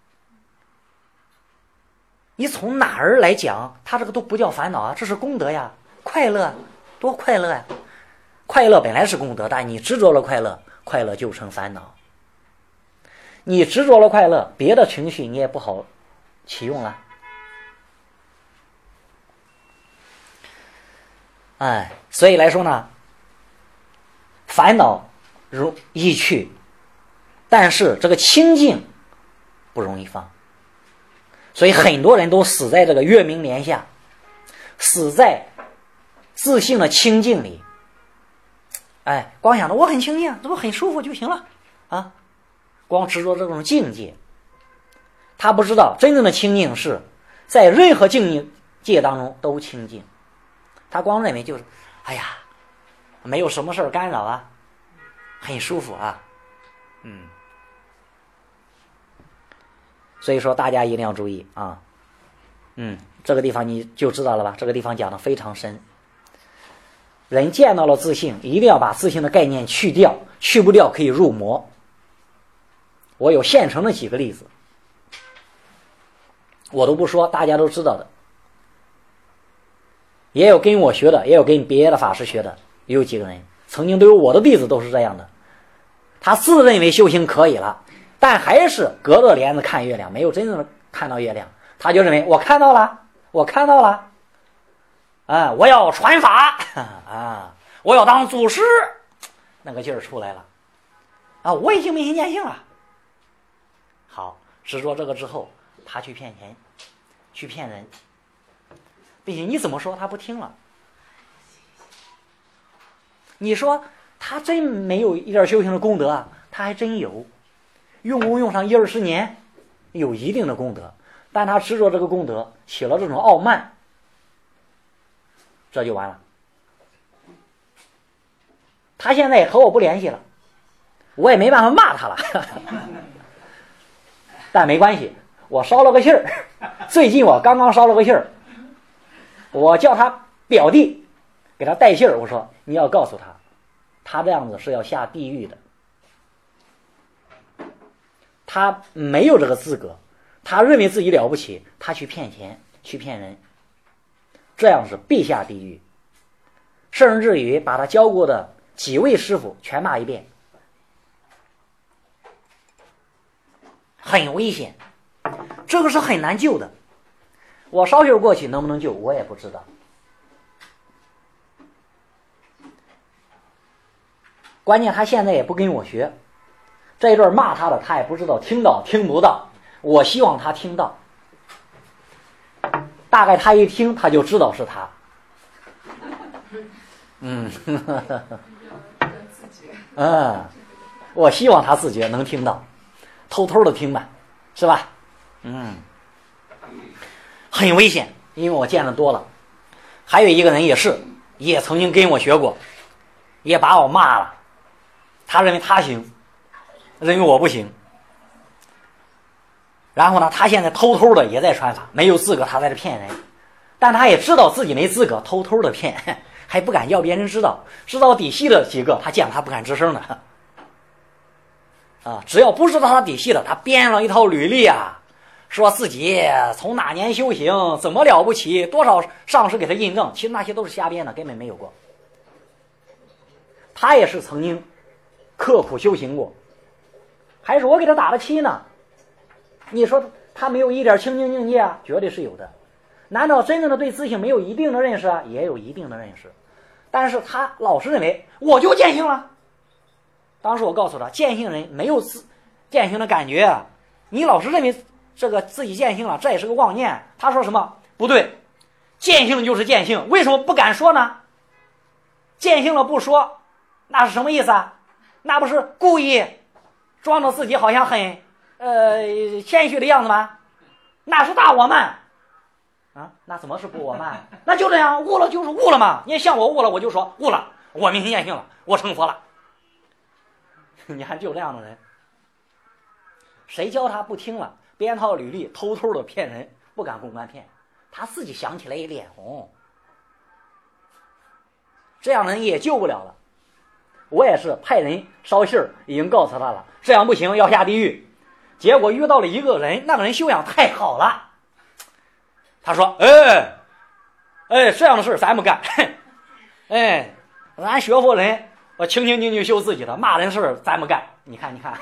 你从哪儿来讲，他这个都不叫烦恼啊，这是功德呀，快乐，多快乐呀！快乐本来是功德，但你执着了快乐，快乐就成烦恼。你执着了快乐，别的情绪你也不好启用了。哎，所以来说呢，烦恼容易去，但是这个清净不容易放。所以很多人都死在这个月明帘下，死在自信的清净里。哎，光想着我很清净，这不很舒服就行了啊！光执着这种境界，他不知道真正的清净是在任何境界当中都清净。他光认为就是，哎呀，没有什么事干扰啊，很舒服啊，嗯。所以说大家一定要注意啊，嗯，这个地方你就知道了吧？这个地方讲的非常深。人见到了自性，一定要把自性的概念去掉，去不掉可以入魔。我有现成的几个例子，我都不说，大家都知道的。也有跟我学的，也有跟别的法师学的，也有几个人曾经都有我的弟子都是这样的，他自认为修行可以了。但还是隔着帘子看月亮，没有真正的看到月亮，他就认为我看到了，我看到了，啊，我要传法啊，我要当祖师，那个劲儿出来了，啊，我已经明心见性了。好，执着这个之后，他去骗钱，去骗人， 并且你怎么说他不听了？你说他真没有一点修行的功德啊？他还真有，用功用上一二十年，有一定的功德，但他执着这个功德，起了这种傲慢，这就完了。他现在也和我不联系了，我也没办法骂他了，但没关系，我捎了个信儿。最近我刚刚捎了个信儿，我叫他表弟给他带信儿，我说你要告诉他，他这样子是要下地狱的，他没有这个资格，他认为自己了不起，他去骗钱去骗人，这样是必下地狱，甚至于把他教过的几位师傅全骂一遍，很危险，这个是很难救的。我捎信过去能不能救我也不知道，关键他现在也不跟我学，这一段骂他的他也不知道听到听不到，我希望他听到，大概他一听他就知道是他。嗯，嗯，我希望他自觉能听到，偷偷的听吧，是吧？嗯，很危险，因为我见的多了。还有一个人也是，也曾经跟我学过，也把我骂了。他认为他行，认为我不行。然后呢，他现在偷偷的也在传法，没有资格他在这骗人，但他也知道自己没资格，偷偷的骗。还不敢要别人知道，知道底细的几个他见了他不敢吱声的啊，只要不知道他底细的，他编了一套履历啊，说自己从哪年修行怎么了不起，多少上师给他印证，其实那些都是瞎编的，根本没有过。他也是曾经刻苦修行过，还是我给他打了七呢，你说他没有一点清净境界啊？绝对是有的。难道真正的对自性没有一定的认识啊？也有一定的认识，但是他老是认为我就见性了。当时我告诉他，见性人没有自见性的感觉啊，你老是认为这个自己见性了，这也是个妄念。他说什么不对，见性就是见性，为什么不敢说呢？见性了不说，那是什么意思啊？那不是故意装着自己好像很呃谦虚的样子吗？那是大我慢啊，那怎么是不我慢？那就这样，悟了就是悟了嘛。你像我悟了，我就说悟了，我明心见性了，我成佛了。你看就这样的人，谁教他不听了，编套履历，偷偷的骗人，不敢公开骗，他自己想起来也脸红，这样人也救不了了。我也是派人捎信儿，已经告诉他了，这样不行，要下地狱。结果遇到了一个人，那个人修养太好了。他说：“哎，哎，这样的事咱不干。哎，咱学佛人，我清清静静修自己的，骂人事咱不干。你看，你看，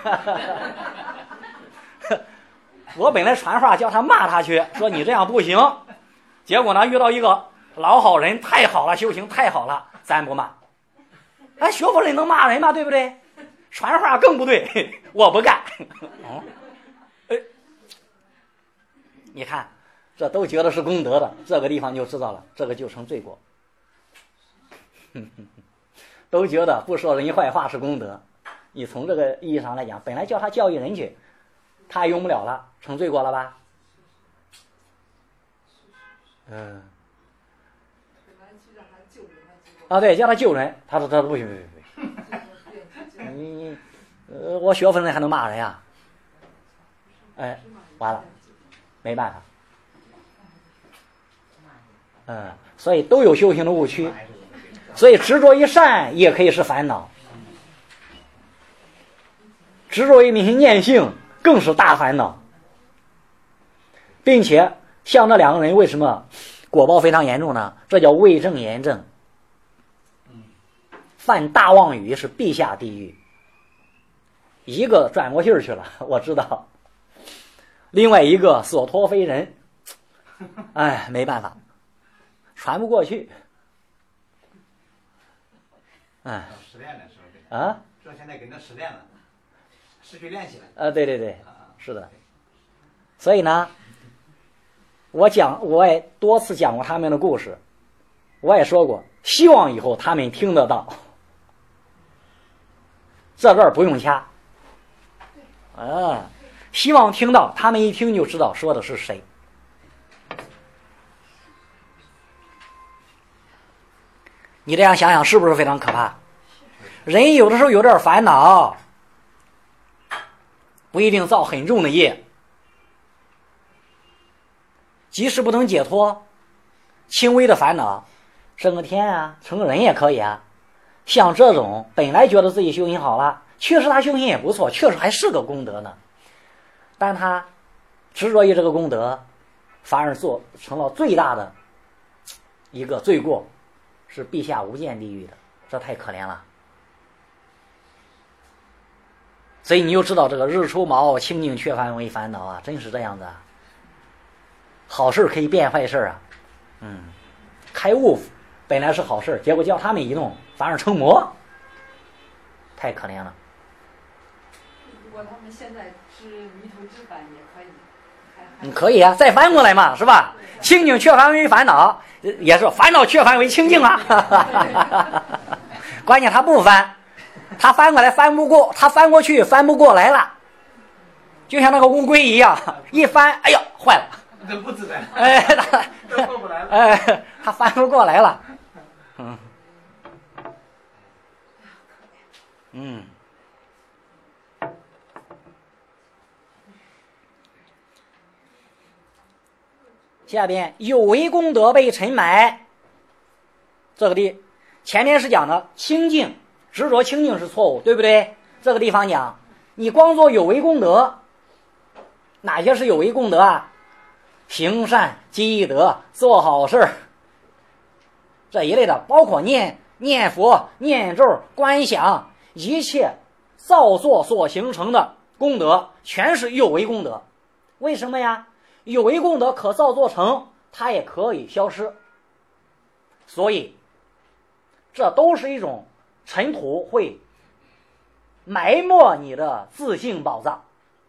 我本来传话叫他骂他去，说你这样不行。结果呢，遇到一个老好人，太好了，修行太好了，咱不骂。咱学佛人能骂人吗？对不对？传话更不对，我不干。哦，哎，你看。”这都觉得是功德的，这个地方就知道了，这个就成罪过。都觉得不说人家坏话是功德，你从这个意义上来讲，本来叫他教育人去，他也用不了了，成罪过了吧？嗯。啊，对，叫他救人，他说他说不行不行不行，你呃，我学佛人还能骂人呀？哎，完了，没办法。嗯，所以都有修行的误区，所以执着于善也可以是烦恼，执着于明心见性更是大烦恼，并且像这两个人为什么果报非常严重呢？这叫为正言正，犯大妄语是必下地狱。一个转过信儿去了，我知道，另外一个所托非人，哎，没办法。传不过去，哎， 失恋的时候啊， 这现在跟他失恋了，失去联系了。 啊，对对对，是的。所以呢， 我讲我也多次讲过他们的故事，我也说过，希望以后他们听得到。这段不用掐，啊，希望听到，他们一听就知道说的是谁。你这样想想是不是非常可怕？人有的时候有点烦恼，不一定造很重的业，即使不能解脱，轻微的烦恼，升个天啊，成个人也可以啊。像这种本来觉得自己修行好了，确实他修行也不错，确实还是个功德呢，但他执着于这个功德，反而做成了最大的一个罪过，是地下无间地狱的，这太可怜了。所以你又知道这个日出毛，清净却凡为烦恼啊，真是这样子啊。好事可以变坏事啊，嗯，开悟本来是好事，结果叫他们一弄，反而成魔，太可怜了。 如果他们现在是迷途知返也可以， 嗯，可以啊，再翻过来嘛，是吧？清净却凡为烦恼，也是烦恼却凡为清净啊。关键他不翻，他翻过来翻不过，他翻过去翻不过来了，就像那个乌龟一样，一翻，哎呀，坏了， 人不自在， 哎，他都过不来了， 哎，他翻不过来了，嗯，嗯。下边有为功德被尘埋，这个地前面是讲的清净，执着清净是错误，对不对？这个地方讲你光做有为功德，哪些是有为功德啊？行善积德，做好事这一类的，包括念念佛、念咒、观想，一切造作所形成的功德全是有为功德。为什么呀？有为功德可造作成，它也可以消失，所以这都是一种尘土，会埋没你的自性宝藏。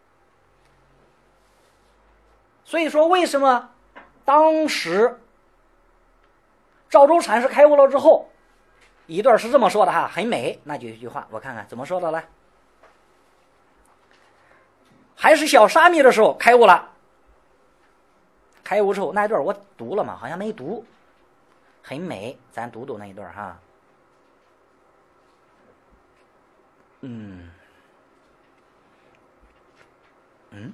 所以说为什么当时赵州禅师开悟了之后，一段是这么说的哈，很美，那就一句话，我看看怎么说的来。还是小沙弥的时候开悟了，开悟之后那一段我读了嘛，好像没读，很美，咱读读那一段哈。嗯嗯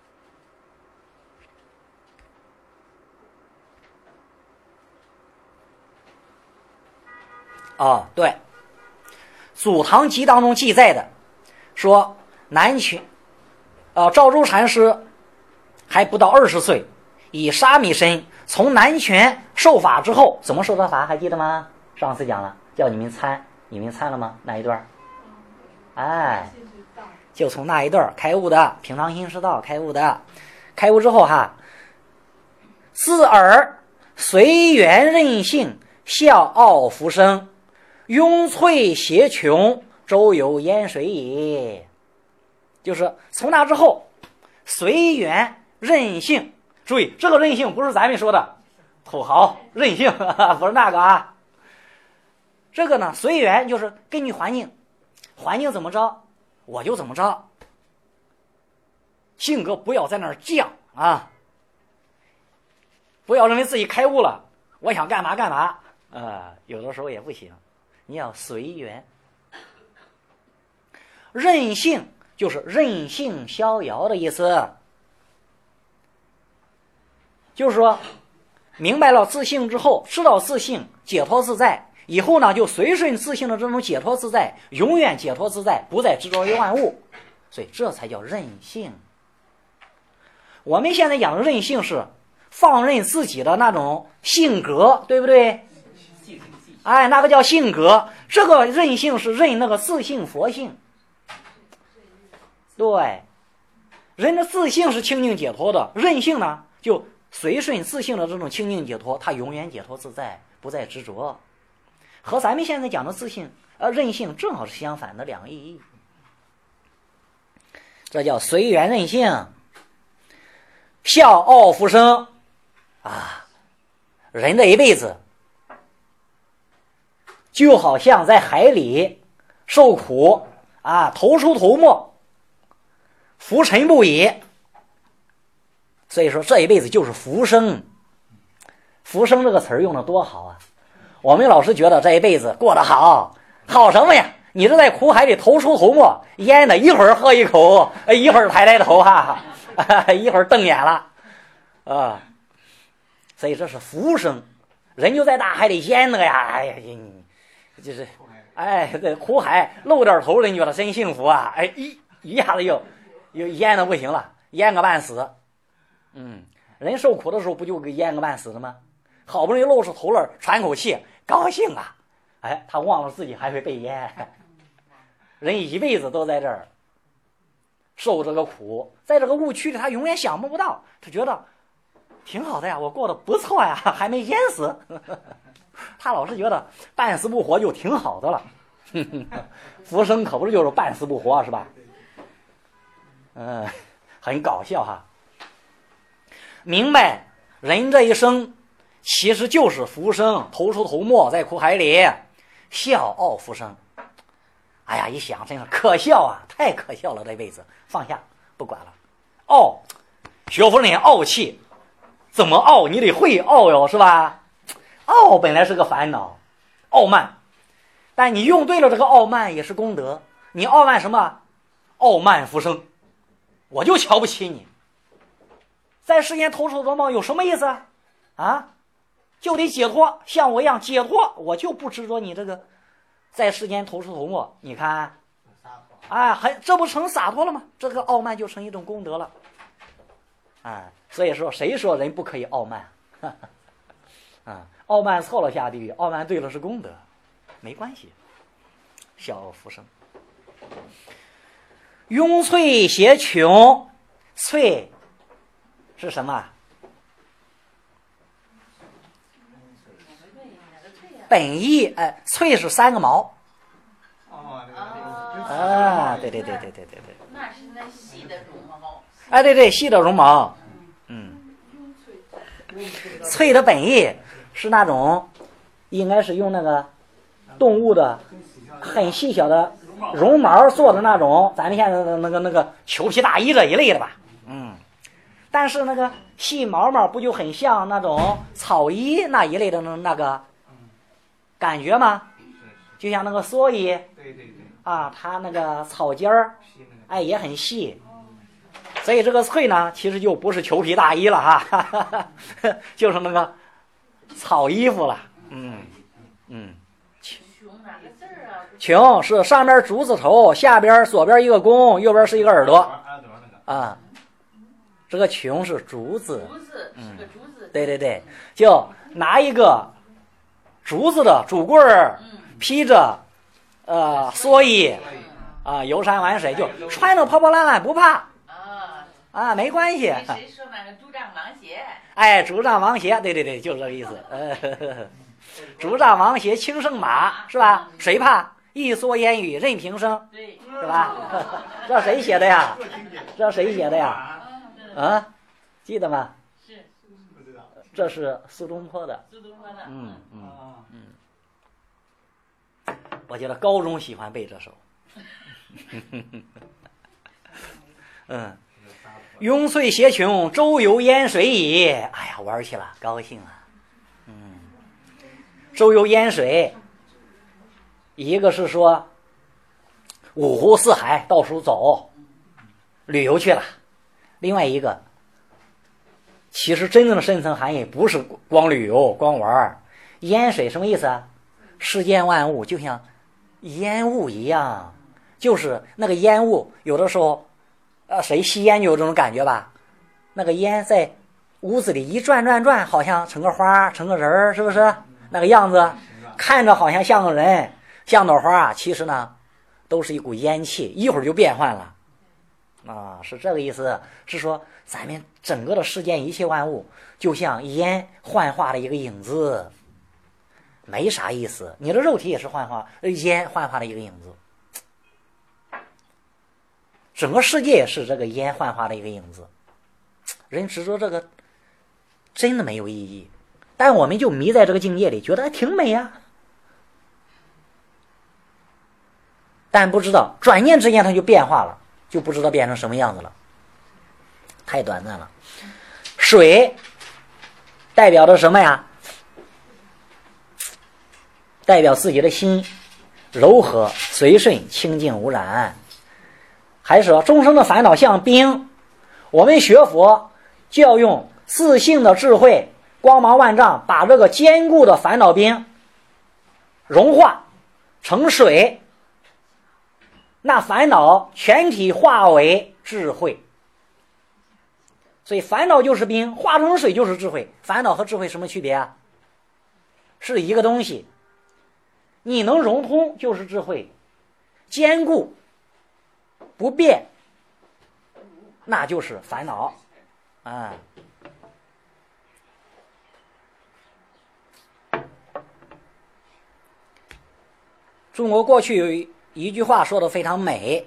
哦，对，《祖堂集》当中记载的，说南拳，呃，赵州禅师还不到二十岁，以沙弥身从南拳受法之后，怎么受的法？还记得吗？上次讲了，叫你们参，你们参了吗？那一段？哎，就从那一段开悟的，平常心师道开悟的，开悟之后哈，自尔随缘任性，笑傲浮生。雍翠斜琼，周游烟水也。就是从那之后，随缘任性。注意，这个任性不是咱们说的土豪任性，不是那个啊。这个呢，随缘就是根据环境，环境怎么着，我就怎么着。性格不要在那儿犟啊，不要认为自己开悟了，我想干嘛干嘛，呃，有的时候也不行。你要随缘，任性就是任性逍遥的意思，就是说明白了自性之后，知道自性解脱自在以后呢，就随顺自性的这种解脱自在，永远解脱自在，不再执着于万物，所以这才叫任性。我们现在讲的任性是放任自己的那种性格，对不对？哎，那个叫性格，这个任性是任那个自性佛性。对，人的自性是清净解脱的，任性呢就随顺自性的这种清净解脱，他永远解脱自在，不再执着，和咱们现在讲的自性呃任性正好是相反的两个意义。这叫随缘任性，笑傲浮生。 啊，人这一辈子就好像在海里受苦啊，头出头没，浮沉不已。所以说这一辈子就是浮生。浮生这个词儿用的多好啊！我们老是觉得这一辈子过得好，好什么呀？你这在苦海里头出头没，淹的一会儿喝一口，一会儿抬抬头哈、啊，一会儿瞪眼了啊！所以这是浮生，人就在大海里淹那个呀，哎呀，就是哎，这苦海露点头，人觉得真幸福啊！哎，一一下子又又淹的不行了，淹个半死。嗯，人受苦的时候不就给淹个半死的吗？好不容易露出头了，喘口气，高兴啊！哎，他忘了自己还会被淹。人一辈子都在这儿受这个苦，在这个误区里，他永远想不到，他觉得挺好的呀，我过得不错呀，还没淹死。他老是觉得半死不活就挺好的了。浮生可不是就是半死不活是吧？嗯，很搞笑哈。明白人这一生其实就是浮生，头出头没，在苦海里笑傲浮生。哎呀，一想真是可笑啊，太可笑了，这辈子放下不管了。傲，学夫人傲气，怎么傲？你得会傲哟，是吧？傲本来是个烦恼，傲慢，但你用对了这个傲慢也是功德。你傲慢什么？傲慢浮生，我就瞧不起你。在世间头出头没有什么意思啊？啊，就得解脱，像我一样解脱，我就不执着你这个在世间头出头没。你看，啊，还这不成洒脱了吗？这个傲慢就成一种功德了。啊，所以说谁说人不可以傲慢？啊，傲慢错了下地狱，傲慢对了是功德，没关系。笑傲浮生，庸粹邪穷，粹是什么？本意，哎，粹是三个毛。啊，对对对对对对对。 那是那细的绒毛。 哎，对对，细的绒毛。嗯。粹的本意是那种，应该是用那个动物的很细小的绒毛做的那种，咱们现在的那个那个裘皮大衣这一类的吧。嗯。但是那个细毛毛不就很像那种草衣那一类的那那个感觉吗？就像那个蓑衣， 对对对， 啊，它那个草尖儿，哎，也很细。所以这个翠呢，其实就不是裘皮大衣了哈，哈哈，就是那个草衣服了。嗯嗯。 穷哪个字儿啊？ 穷是上边竹字头，下边左边一个弓，右边是一个耳朵。 耳朵那个啊。这个穷是竹子， 竹子是个竹子。 对对对，就拿一个竹子的竹棍儿，披着呃蓑衣啊，游山玩水，就穿的破破烂烂不怕啊啊，没关系。 谁说那个竹杖芒鞋？ 哎，竹杖芒鞋，对对对，就是这个意思。呃，呵呵竹杖芒鞋轻胜马是吧？谁怕？一蓑烟雨任平生， 对， 是吧？这谁写的呀？这谁写的呀？啊，记得吗？ 是， 不知道。 这是苏东坡的。 苏东坡的。 嗯嗯嗯。我觉得高中喜欢背这首。嗯。庸粹邪穷，周游淹水矣。哎呀，玩去了，高兴啊。嗯。周游淹水，一个是说五湖四海到处走，旅游去了。另外一个，其实真正的深层含义不是光旅游光玩。淹水什么意思啊？世间万物就像烟雾一样，就是那个烟雾，有的时候呃，谁吸烟就有这种感觉吧，那个烟在屋子里一转转转，好像成个花成个人儿，是不是那个样子？看着好像像个人像朵花，其实呢都是一股烟气，一会儿就变换了啊，是这个意思。是说咱们整个的世间一切万物就像烟幻化的一个影子，没啥意思。你的肉体也是幻化，烟幻化的一个影子，整个世界也是这个烟幻化的一个影子。人执着这个真的没有意义。但我们就迷在这个境界里，觉得还挺美呀、啊。但不知道转念之间它就变化了，就不知道变成什么样子了，太短暂了。水代表着什么呀？代表自己的心柔和随顺清净无染。还是说众生的烦恼像冰，我们学佛就要用自性的智慧光芒万丈，把这个坚固的烦恼冰融化成水，那烦恼全体化为智慧。所以烦恼就是冰，化成水就是智慧。烦恼和智慧什么区别啊？是一个东西，你能融通就是智慧，坚固不变那就是烦恼啊。中国过去有一一句话说的非常美，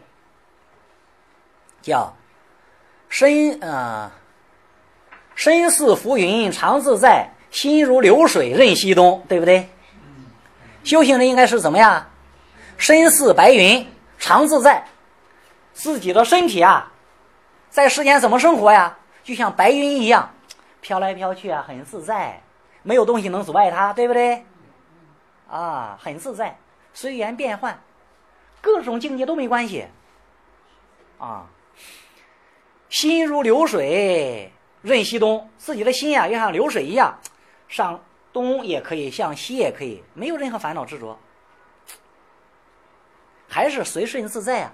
叫身啊、呃、身似浮云常自在，心如流水任西东，对不对？修行人应该是怎么样？身似白云常自在，自己的身体啊在世间怎么生活呀？就像白云一样飘来飘去啊，很自在，没有东西能阻碍它，对不对？啊，很自在，随缘变换，各种境界都没关系啊。心如流水任西东，自己的心啊，就像流水一样，上东也可以，向西也可以，没有任何烦恼执着，还是随顺自在啊。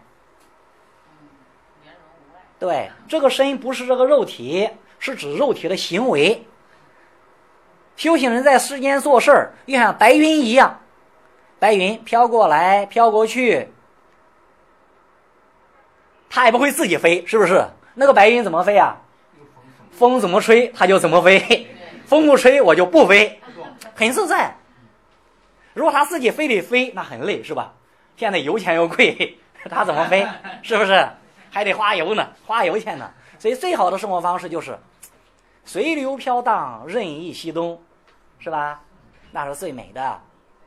对，这个身不是这个肉体，是指肉体的行为。修行人在世间做事儿，就像白云一样，白云飘过来飘过去，它也不会自己飞，是不是？那个白云怎么飞啊？风怎么吹它就怎么飞，风不吹我就不飞，很自在。如果它自己非得飞，那很累，是吧？现在油钱又贵，它怎么飞？是不是？还得花油呢，花油钱呢。所以最好的生活方式就是随流飘荡，任意西东，是吧？那是最美的。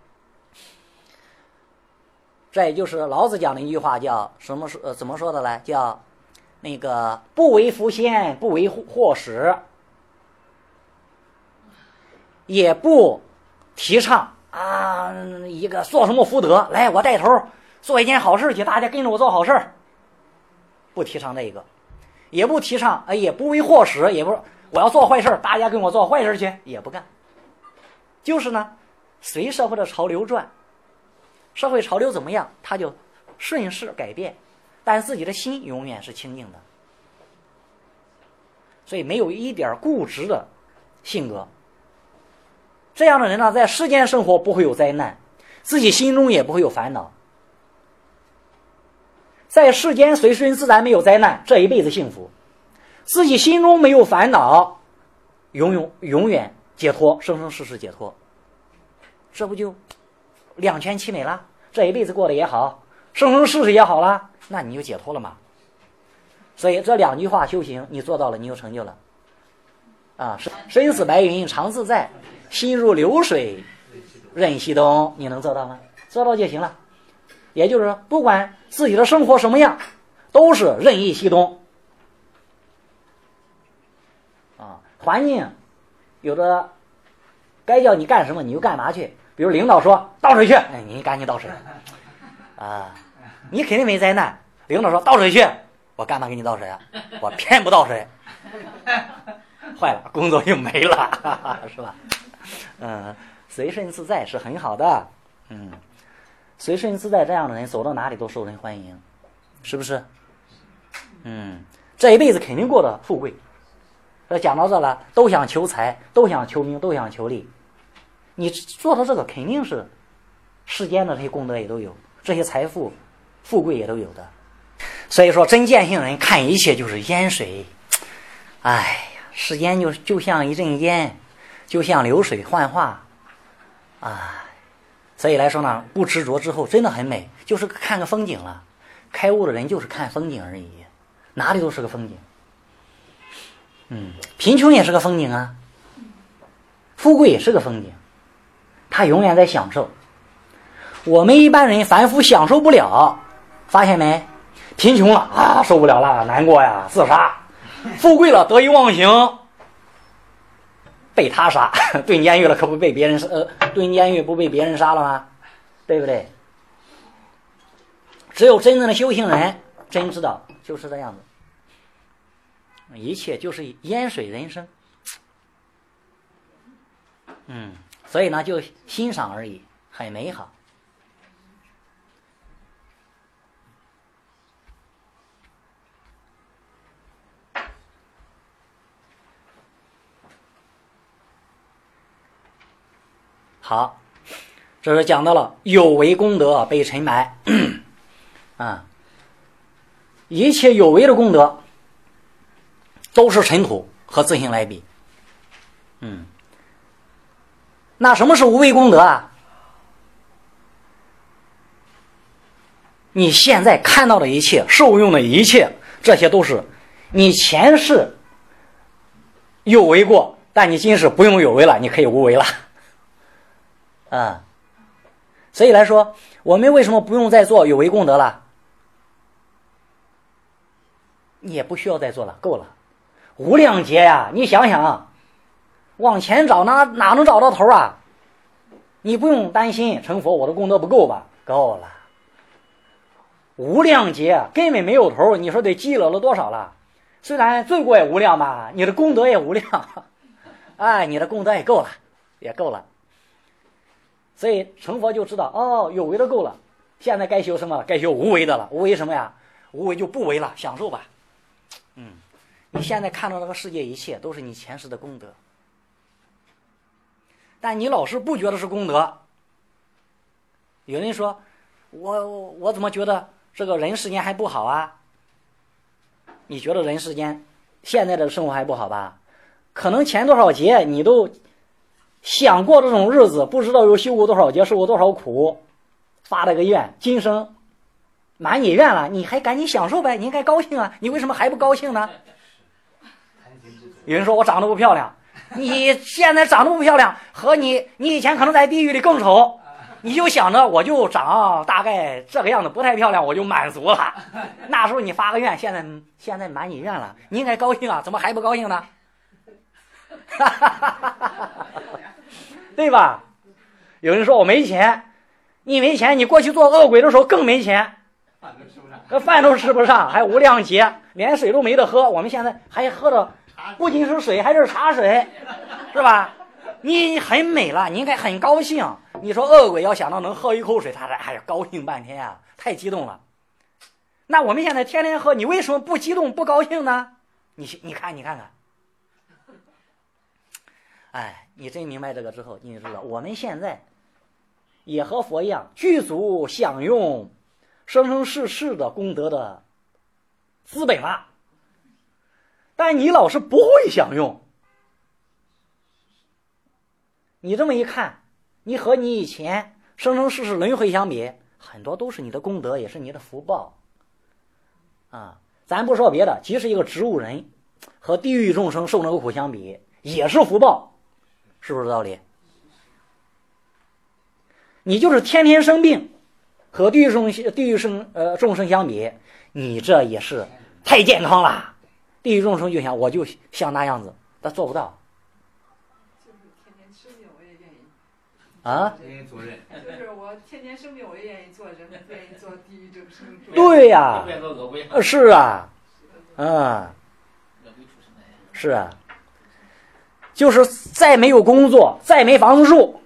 这也就是老子讲的一句话，叫什么？呃，怎么说的来？叫那个不为福先，不为祸始，也不提倡啊一个做什么福德，来我带头做一件好事去，大家跟着我做好事，不提倡这个。也不提倡，哎，也不为祸始，也不是我要做坏事，大家跟我做坏事去，也不干。就是呢，随社会的潮流转，社会潮流怎么样，他就顺势改变，但自己的心永远是清净的。所以没有一点固执的性格。这样的人呢，在世间生活不会有灾难，自己心中也不会有烦恼。在世间随顺自然，没有灾难，这一辈子幸福；自己心中没有烦恼，永永永远解脱，生生世世解脱。这不就两全其美了？这一辈子过得也好，生生世世也好了，那你就解脱了嘛。所以这两句话修行，你做到了，你有成就了。啊，身似白云常自在，心如流水任西东，你能做到吗？做到就行了。也就是说，不管自己的生活什么样，都是任意西东。啊，环境有的该叫你干什么你就干嘛去。比如领导说倒水去，哎，你赶紧倒水。啊，你肯定没灾难。领导说倒水去，我干嘛给你倒水啊？我偏不倒水。坏了，工作就没了，哈哈，是吧？嗯，随顺自在是很好的。嗯。随顺自在这样的人，走到哪里都受人欢迎，是不是？嗯，这一辈子肯定过得富贵。这讲到这了，都想求财，都想求名，都想求利。你做到这个，肯定是世间的这些功德也都有，这些财富、富贵也都有的。所以说，真见性人看一切就是烟水。哎呀，世间就就像一阵烟，就像流水幻化。啊。所以来说呢，不执着之后真的很美，就是看个风景了。开悟的人就是看风景而已，哪里都是个风景。嗯，贫穷也是个风景啊， 富贵也是个风景，他永远在享受。我们一般人凡夫享受不了，发现没？贫穷了啊，受不了了，难过呀，自杀；富贵了，得意忘形，被他杀，蹲监狱了，可不被别人呃，蹲监狱不被别人杀了吗？对不对？只有真正的修行人，真知道就是这样子，一切就是烟水人生。嗯，所以呢，就欣赏而已，很美好。好，这是讲到了有为功德被尘埋啊，一切有为的功德都是尘土，和自性来比。嗯，那什么是无为功德啊？你现在看到的一切，受用的一切，这些都是你前世有为过，但你今世不用有为了，你可以无为了。啊，所以来说，我们为什么不用再做有为功德了？你也不需要再做了，够了。无量劫呀，你想想，往前找哪哪能找到头啊？你不用担心成佛，我的功德不够吧？够了。无量劫根本没有头，你说得积累了多少了？虽然罪过也无量吧，你的功德也无量，哎，你的功德也够了，也够了。所以成佛就知道，哦，有为的够了，现在该修什么？该修无为的了。无为什么呀？无为就不为了，享受吧。嗯，你现在看到这个世界一切都是你前世的功德，但你老是不觉得是功德。有人说，我我怎么觉得这个人世间还不好啊？你觉得人世间现在的生活还不好吧？可能前多少劫你都想过这种日子，不知道又修过多少劫，受过多少苦，发了个愿，今生满你愿了，你还赶紧享受呗，你应该高兴啊，你为什么还不高兴呢？有人说我长得不漂亮，你现在长得不漂亮，和你你以前可能在地狱里更丑，你就想着我就长大概这个样子，不太漂亮，我就满足了。那时候你发个愿，现在现在满你愿了，你应该高兴啊，怎么还不高兴呢？对吧？有人说我没钱，你没钱，你过去做恶鬼的时候更没钱，饭都吃不上，还无量劫，连水都没得喝。我们现在还喝的不仅是水，还是茶水，是吧？你很美了，你应该很高兴。你说恶鬼要想到能喝一口水，他这哎呀高兴半天啊，太激动了。那我们现在天天喝，你为什么不激动不高兴呢？你你看你看看。哎，你真明白这个之后，你就知道我们现在也和佛一样，具足享用生生世世的功德的资本了，但你老是不会享用。你这么一看，你和你以前生生世世轮回相比，很多都是你的功德，也是你的福报啊。咱不说别的，即使一个植物人和地狱众生受那个苦相比，也是福报。是不是道理？你就是天天生病，和地狱众地狱生呃众生相比，你这也是太健康了。地狱众生就想我就像那样子，他做不到。 就是天天生病我也愿意啊？ 愿意做人。 就是我天天生病我也愿意做人，愿意做地狱众生。 对呀、 不愿做恶鬼。 是啊，嗯， 恶鬼出生的。 是啊。就是再没有工作，再没房子住，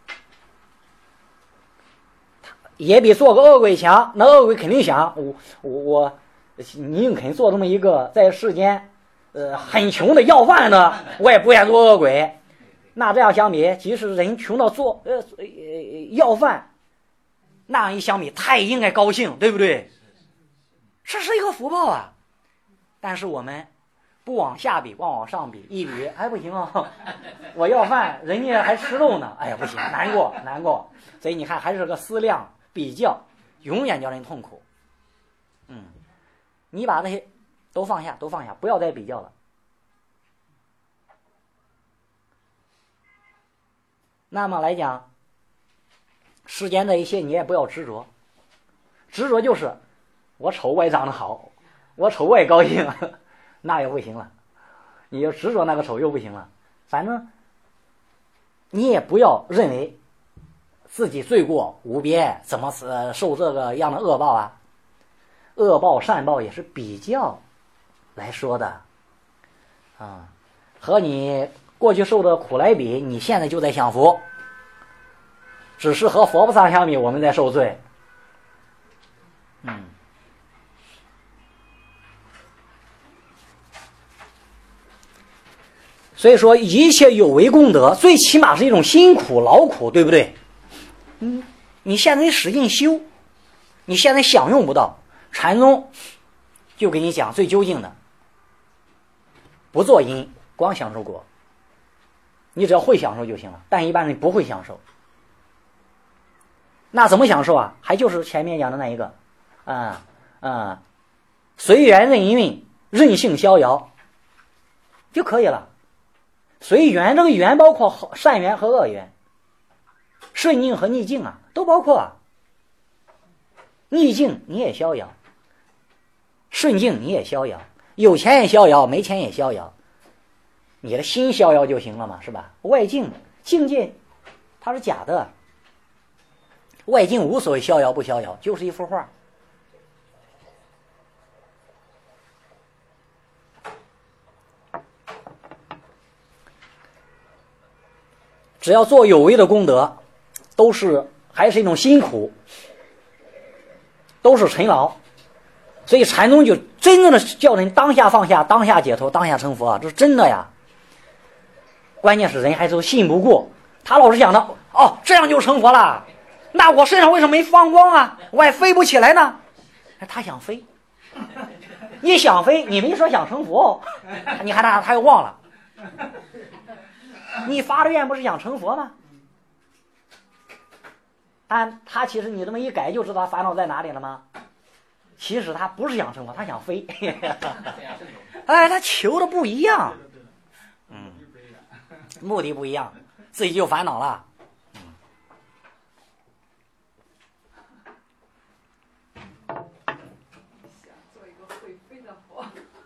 也比做个恶鬼强。那恶鬼肯定想，我我我，宁肯做这么一个在世间，呃，很穷的要饭的，我也不愿做恶鬼。那这样相比，即使人穷到做呃呃要饭，那样一相比，他也应该高兴，对不对？这是一个福报啊。但是我们不往下比，光往上比，一比还不行啊！我要饭，人家还吃肉呢，哎呀不行，难过难过。所以你看，还是个思量比较，永远叫人痛苦。嗯，你把那些都放下，都放下，不要再比较了。 那么来讲，世间的一切你也不要执着，执着就是我丑我也长得好，我丑我也高兴，那也不行了。你就执着那个丑又不行了。反正你也不要认为自己罪过无边，怎么呃受这个样的恶报啊？恶报善报也是比较来说的啊，和你过去受的苦来比，你现在就在享福，只是和佛菩萨相比，我们在受罪。嗯，所以说一切有为功德，最起码是一种辛苦劳苦，对不对？嗯，你现在得使劲修，你现在享用不到。禅宗就给你讲最究竟的，不做因，光享受果。你只要会享受就行了，但一般人不会享受。那怎么享受啊？还就是前面讲的那一个，啊啊，随缘任运，任性逍遥就可以了。随缘这个缘包括善缘和恶缘，顺境和逆境啊，都包括啊。逆境你也逍遥，顺境你也逍遥，有钱也逍遥，没钱也逍遥，你的心逍遥就行了嘛，是吧？外境境界它是假的，外境无所谓逍遥不逍遥，就是一幅画。只要做有为的功德，都是还是一种辛苦，都是勤劳。所以禅宗就真正的叫人当下放下，当下解脱，当下成佛啊，这是真的呀。关键是人还都信不过，他老是想着哦，这样就成佛了，那我身上为什么没放光啊？我还飞不起来呢？他想飞，你想飞，你没说想成佛，你看他他又忘了。你发的愿不是想成佛吗？但他其实你这么一改就知道他烦恼在哪里了吗？其实他不是想成佛，他想飞。哎，他求的不一样，嗯，目的不一样，自己就烦恼了。嗯， 想做一个会飞的佛。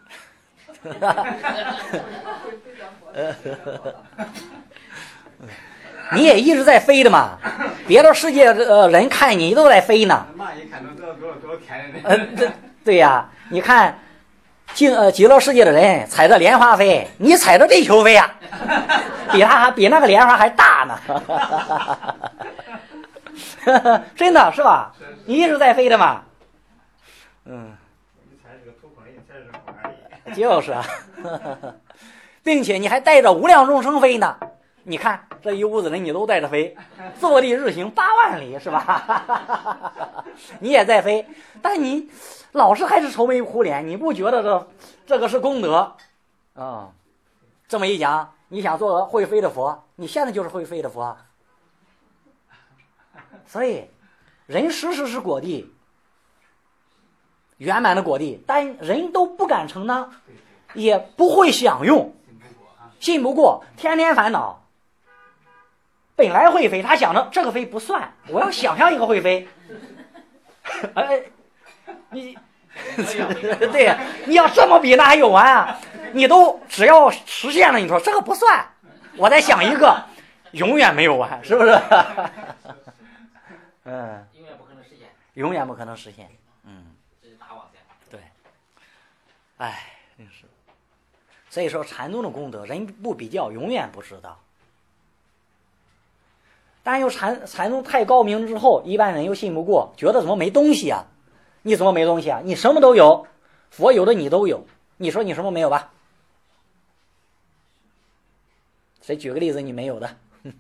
会飞的佛。 你也一直在飞的嘛，别的世界呃人看你都在飞呢。 蚂蚁看到多多多甜的。 呃，对对呀，你看，极呃极乐世界的人踩着莲花飞，你踩着地球飞呀、啊，比他还比那个莲花还大呢。真的是吧？你一直在飞的嘛。嗯。 你才是个土坑，你才是花而已。 就是啊，并且你还带着无量众生飞呢。你看这一屋子人，你都带着飞，坐地日行八万里，是吧？你也在飞，但你老是还是愁眉苦脸，你不觉得这这个是功德啊、嗯？这么一讲，你想做会飞的佛，你现在就是会飞的佛。所以，人时时是果地，圆满的果地，但人都不敢承担，也不会享用，信不过，天天烦恼。本来会飞，他想着这个飞不算，我要想象一个会飞。哎，你对呀，你要这么比那还有完啊？你都只要实现了，你说这个不算，我再想一个，永远没有完，是不是？嗯， 永远不可能实现， 永远不可能实现。嗯， 这是大妄想。 对，哎，真是。所以说，禅宗的功德，人不比较，永远不知道。但是又禅禅宗太高明之后，一般人又信不过，觉得怎么没东西啊？你怎么没东西啊？你什么都有，佛有的你都有，你说你什么没有吧？谁举个例子你没有的？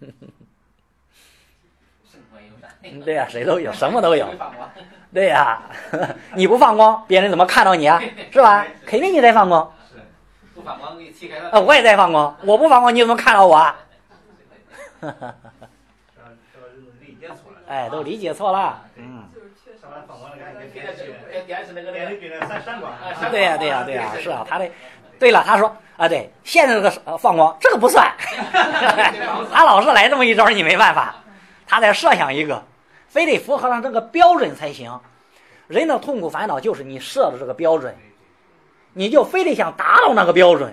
对呀、啊，谁都有，什么都有。对呀、啊，你不放光，别人怎么看到你啊？是吧？肯定你在放光。 不放光，你气开了。 啊，我也在放光，我不放光，你怎么看到我啊？ 这个理解错了。 哎，都理解错了。嗯， 就是缺少上完放光了，感觉现在是跟电视那个电视剧的闪闪光。 对呀、对呀、对呀、是啊，他的。对了，他说啊，对，现在这个呃放光这个不算，他老是来这么一招，你没办法，他得设想一个，非得符合上这个标准才行。人的痛苦烦恼就是你设的这个标准，你就非得想达到那个标准，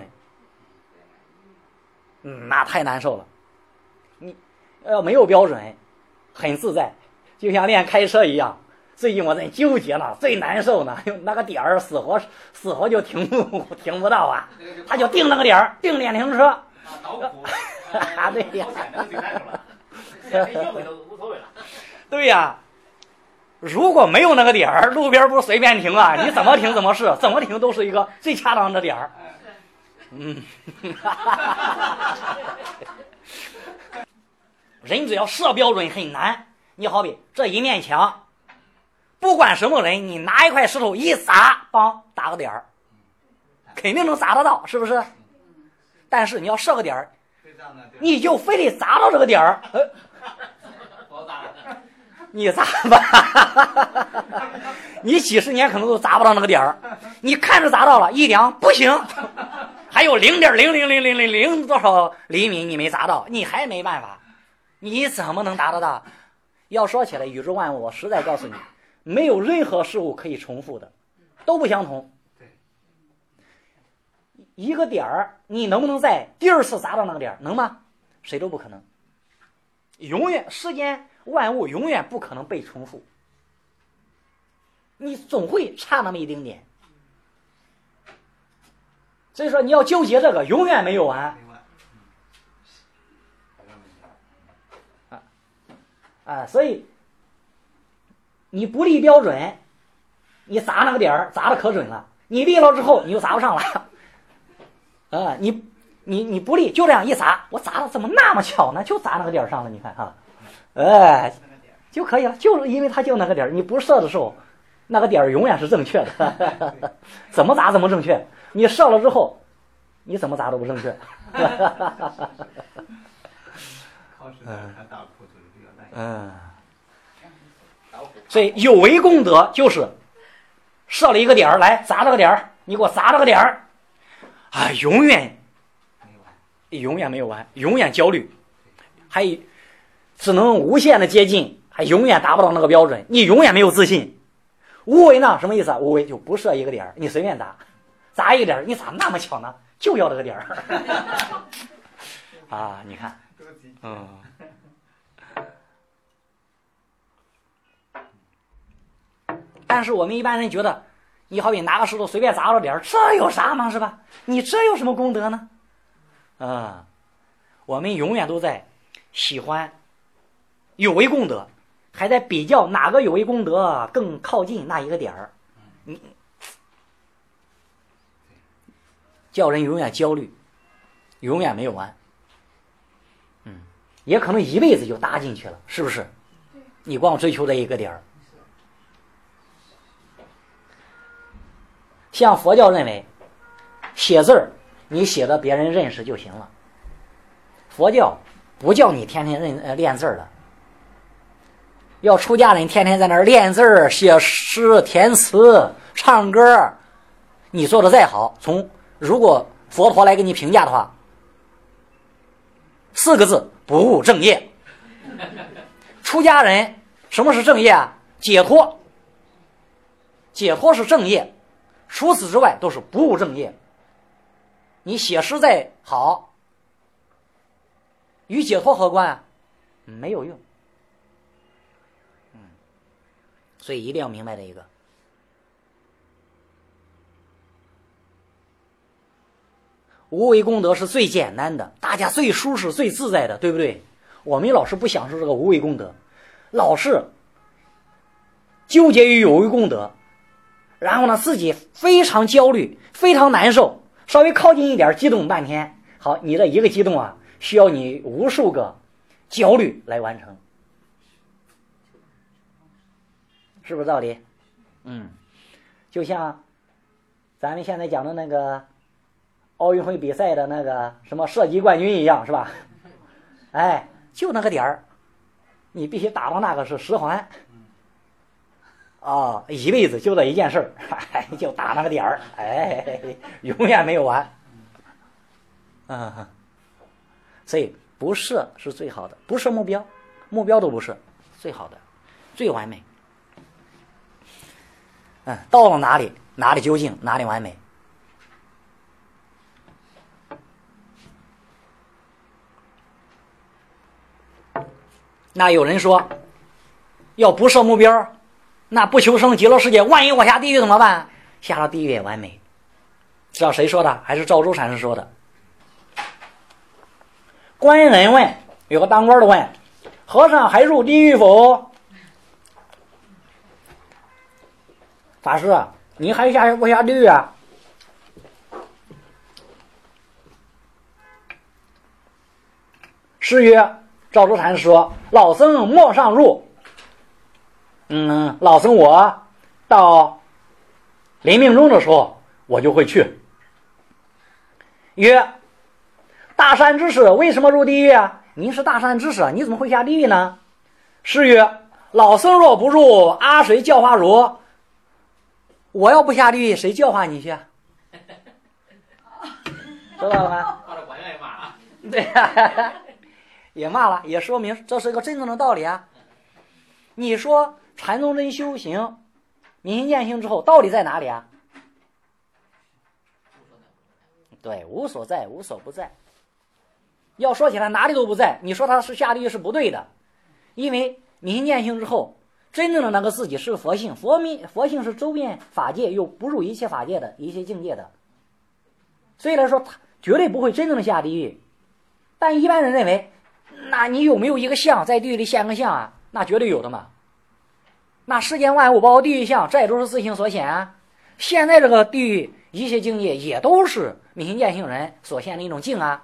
嗯，那太难受了。你要没有标准，很自在，就像练开车一样。最近我在纠结呢，最难受呢，那个点儿死活死活就停不停不到啊，他就定那个点儿，定电停车。 啊，倒苦啊，对呀， 无所谓了。 对呀，如果没有那个点儿，路边不是随便停啊，你怎么停怎么是，怎么停都是一个最恰当的点儿。嗯，人只要设标准很难。你好比这一面墙。不管什么人，你拿一块石头一砸，帮打个点儿，肯定能砸得到，是不是？但是你要设个点儿，你就非得砸到这个点儿，呃，你砸吧，你几十年可能都砸不到那个点儿，你看着砸到了，一量不行，还有零点零零零零零零多少厘米你没砸到，你还没办法，你怎么能达得到？要说起来，宇宙万物，我实在告诉你。没有任何事物可以重复的，都不相同。一个点儿，你能不能在第二次砸到那个点儿？能吗？谁都不可能。永远，世间万物永远不可能被重复，你总会差那么一丁点。所以说，你要纠结这个，永远没有完。啊啊，所以。你不立标准，你砸那个点儿砸的可准了。你立了之后，你就砸不上了。啊，你你你不立，就这样一砸，我砸的怎么那么巧呢？就砸那个点儿上了，你看哈，哎，就可以了。就是因为它就那个点儿，你不设的时候，那个点儿永远是正确的，怎么砸怎么正确。你设了之后，你怎么砸都不正确。嗯。所以有为功德就是设了一个点儿来砸这个点儿，你给我砸这个点儿，啊，永远永远没有完，永远焦虑，还只能无限的接近，还永远达不到那个标准，你永远没有自信。无为呢，什么意思啊？无为就不设一个点儿，你随便砸，砸一个点儿，你咋那么巧呢？就要这个点儿。啊，你看，嗯。但是我们一般人觉得，你好比拿个石头随便砸了点儿，这有啥嘛，是吧？你这有什么功德呢？啊、嗯，我们永远都在喜欢有为功德，还在比较哪个有为功德更靠近那一个点儿，你叫人永远焦虑，永远没有完。嗯，也可能一辈子就搭进去了，是不是？你光追求这一个点儿。像佛教认为，写字儿你写的别人认识就行了。佛教不叫你天天认呃练字儿的，要出家人天天在那儿练字儿、写诗、填词、唱歌，你做的再好，从如果佛陀来给你评价的话，四个字：不务正业。出家人什么是正业啊？解脱，解脱是正业。除此之外都是不务正业。你写诗再好，与解脱何关啊？没有用。嗯，所以一定要明白这一个。无为功德是最简单的，大家最舒适、最自在的，对不对？我们老是不享受这个无为功德，老是纠结于有为功德。然后呢，自己非常焦虑，非常难受，稍微靠近一点，激动半天。好，你这一个激动啊，需要你无数个焦虑来完成，是不是道理？嗯，就像咱们现在讲的那个奥运会比赛的那个什么射击冠军一样，是吧？哎，就那个点儿， 你必须达到那个是十环。啊，一辈子就这一件事儿，就打那个点儿，哎，永远没有完。嗯，所以不设是最好的，不设目标，目标都不设，最好的，最完美。嗯，到了哪里，哪里究竟，哪里完美。那有人说，要不设目标，那不求生极乐世界，万一我下地狱怎么办？下了地狱也完美。知道谁说的？还是赵州禅师说的。官人问，有个当官的问，和尚还入地狱否？法师，你还下不下地狱啊？诗曰，赵州禅师说，老僧莫上入。嗯，老僧我到临命终的时候，我就会去。曰，大善之士为什么入地狱啊？您是大善之士，你怎么会下地狱呢？诗曰，老僧若不入，阿谁教化汝？我要不下地狱，谁教化你去啊？知道了吗？ 到了管院也骂了。 对呀，也骂了，也说明这是一个真正的道理啊。你说禅宗真修行明心见性之后到底在哪里啊？对，无所在，无所不在。要说起来哪里都不在，你说他是下地狱是不对的，因为明心见性之后真正的那个自己是佛性，佛明佛性是周遍法界又不入一切法界的一切境界的，所以来说他绝对不会真正的下地狱。但一般人认为，那你有没有一个相在地狱里现个相啊？那绝对有的嘛。那世间万物包括地狱相，这也都是自性所显啊。现在这个地狱一切境界也都是明心见性人所现的一种境啊。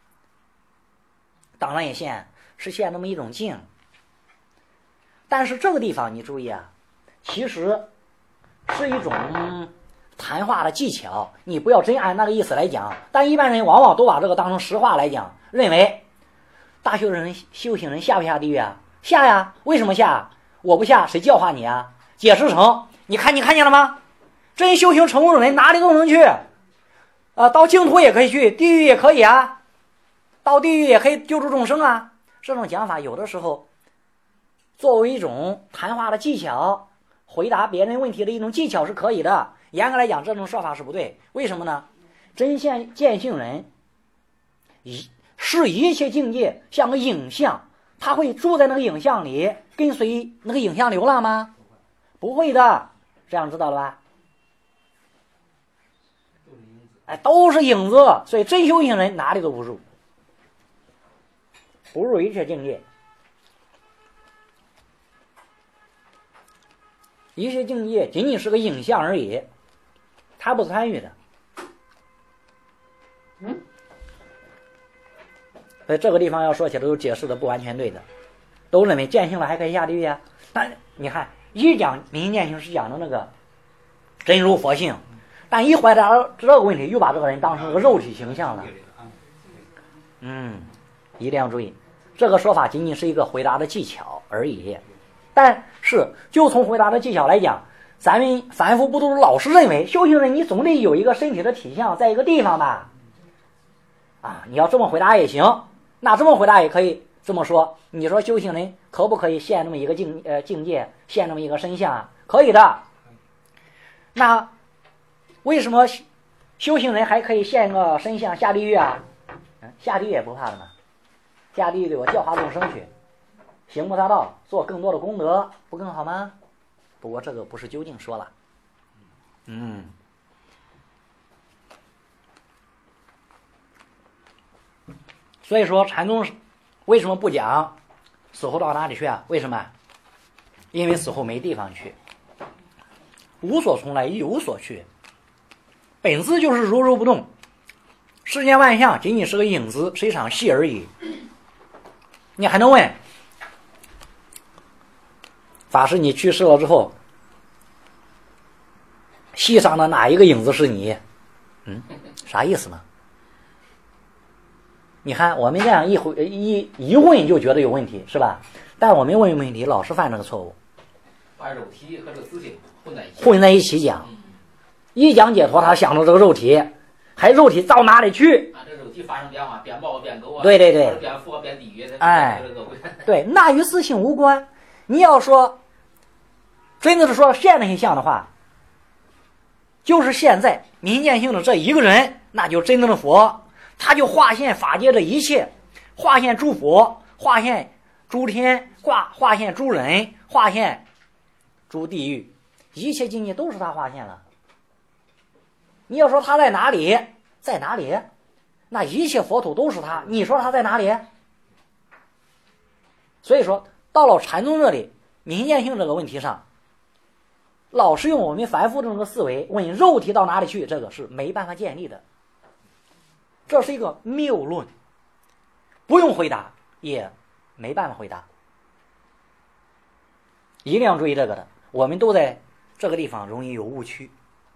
当然也现是现那么一种境，但是这个地方你注意啊，其实是一种谈话的技巧，你不要真按那个意思来讲。但一般人往往都把这个当成实话来讲，认为大修人修行人下不下地狱啊？下呀，为什么下？我不下，谁教化你啊？解释成，你看你看见了吗？真修行成功的人哪里都能去，啊，到净土也可以去，地狱也可以啊，到地狱也可以救助众生啊。这种讲法有的时候作为一种谈话的技巧，回答别人问题的一种技巧是可以的。严格来讲，这种说法是不对。为什么呢？真见见性人一视一切境界像个影像，他会住在那个影像里，跟随那个影像流浪吗？不会的，这样知道了吧？哎，都是影子，所以真修行人哪里都不入，不入一切境界。一切境界仅仅是个影像而已，他不参与的。所以这个地方要说起来都解释的不完全对的，都认为见性了还可以下地狱啊。但你看一讲明心见性是讲的那个真如佛性，但一回答这个问题又把这个人当成个肉体形象了。嗯，一定要注意，这个说法仅仅是一个回答的技巧而已。但是就从回答的技巧来讲，咱们凡夫不都是老是认为修行人你总得有一个身体的体相在一个地方吧？啊，你要这么回答也行，那这么回答也可以这么说。你说修行人可不可以现那么一个境呃境界，现那么一个身相啊？可以的。那为什么修行人还可以现个身相下地狱啊？下地狱也不怕的嘛，下地狱对我教化众生去，行菩萨道，做更多的功德，不更好吗？不过这个不是究竟说了。嗯，所以说禅宗为什么不讲死后到哪里去啊？为什么？因为死后没地方去，无所从来，亦无所去，本自就是如如不动，世间万象仅仅是个影子，是一场戏而已。你还能问法师，你去世了之后，戏上的哪一个影子是你？嗯，啥意思呢？ 你看我们这样一回一一问就觉得有问题，是吧？但我们问问题老是犯这个错误， 把肉体和这个思性混在一起， 混在一起讲，一讲解脱，他想着这个肉体，还肉体到哪里去？ 啊，这肉体发生变化，变猫变狗啊， 对对对， 变佛变地狱， 哎，对，那与思性无关。你要说真的是说现代相的话，就是现在民间性的这一个人，那就真正的佛，他就化现法界这一切，化现诸佛，化现诸天，化化现诸人，化现诸地狱，一切境界都是他化现了。你要说他在哪里，在哪里？那一切佛土都是他，你说他在哪里？所以说到了禅宗这里，民间性这个问题上，老是用我们凡夫这种思维问肉体到哪里去，这个是没办法建立的，这是一个谬论，不用回答也没办法回答，一定要注意这个的，我们都在这个地方容易有误区。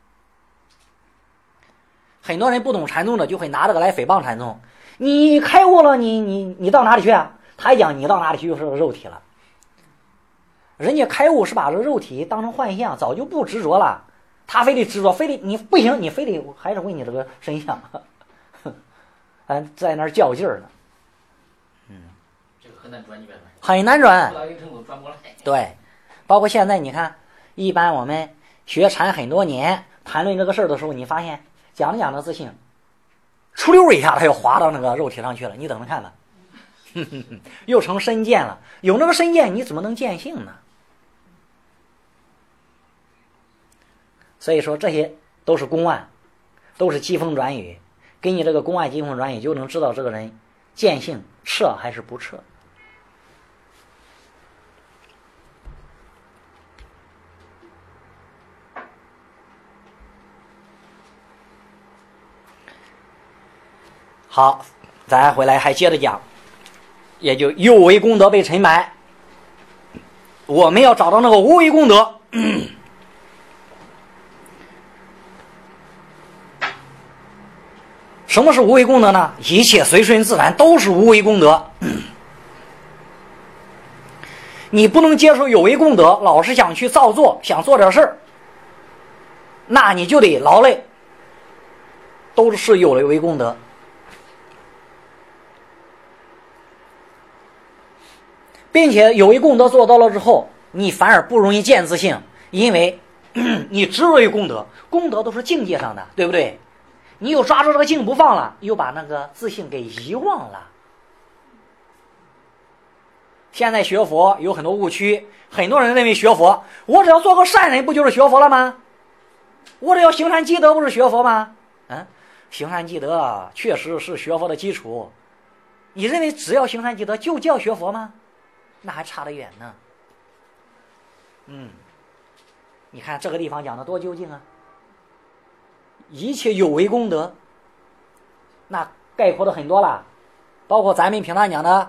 很多人不懂禅宗的就会拿这个来诽谤禅宗，你开悟了，你你你到哪里去啊？他还讲你到哪里去就是个肉体了。人家开悟是把这个肉体当成幻象，早就不执着了，他非得执着，非得你不行，你非得还是问你这个身相，还在那儿较劲儿呢。嗯， 这个很难转，你别很难转， 到一个程度转不来。 对，包括现在你看，一般我们学禅很多年，谈论这个事儿的时候，你发现讲着讲着自信，出溜一下他又滑到那个肉体上去了，你等着看吧，又成身见了。有那个身见，你怎么能见性呢？所以说这些都是公案，都是机锋转语，给你这个公案机锋转语，就能知道这个人见性彻还是不彻。好，咱回来还接着讲，也就有为功德被沉埋，我们要找到那个无为功德。什么是无为功德呢？一切随顺自然都是无为功德。你不能接受有为功德，老是想去造作，想做点事儿，那你就得劳累，都是有为功德。并且有为功德做到了之后，你反而不容易见自性，因为你执着于功德，功德都是境界上的，对不对？你又抓住这个境不放了，又把那个自性给遗忘了。现在学佛有很多误区，很多人认为学佛，我只要做个善人不就是学佛了吗？我只要行善积德不是学佛吗？嗯，行善积德确实是学佛的基础，你认为只要行善积德就叫学佛吗？那还差得远呢。嗯，你看这个地方讲的多究竟啊！一切有为功德，那概括的很多了，包括咱们平常讲的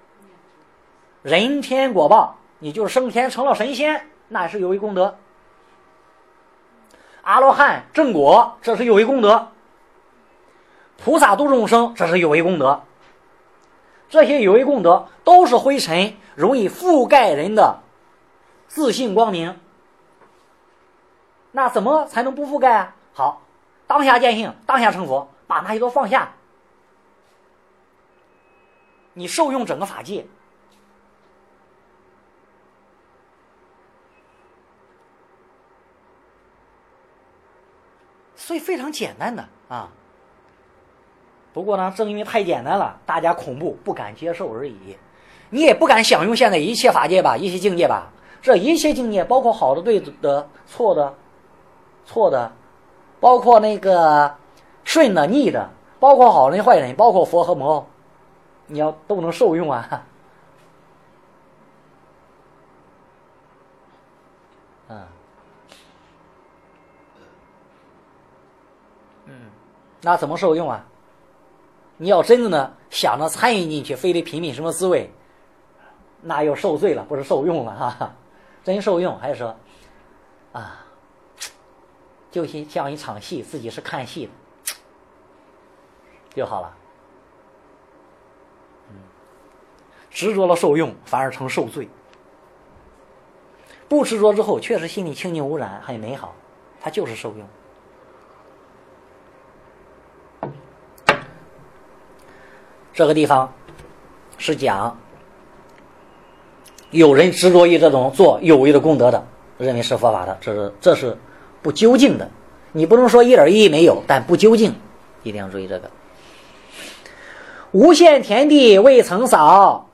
人天果报，你就是升天成了神仙，那是有为功德；阿罗汉正果，这是有为功德；菩萨度众生，这是有为功德。这些有为功德都是灰尘，容易覆盖人的自信光明。那怎么才能不覆盖啊？好，当下见性，当下成佛，把那些都放下，你受用整个法界。所以非常简单的啊。不过呢，正因为太简单了，大家恐怖不敢接受而已。你也不敢享用现在一切法界吧，一切境界吧。这一切境界包括好的、对的、错的、错的，包括那个顺的、逆的，包括好人、坏人，包括佛和魔，你要都能受用啊。嗯，嗯，那怎么受用啊？你要真正的想着参与进去，非得品品什么滋味，那又受罪了，不是受用了哈、啊。真受用还是说啊，就像一场戏，自己是看戏的就好了。 执着了受用，反而成受罪。不执着之后，确实心里清净无染，很美好，它就是受用。这个地方是讲有人执着于这种做有为的功德的，认为是佛法的，这是这是不究竟的。你不能说一点意义没有，但不究竟，一定要注意这个。无限田地未曾扫，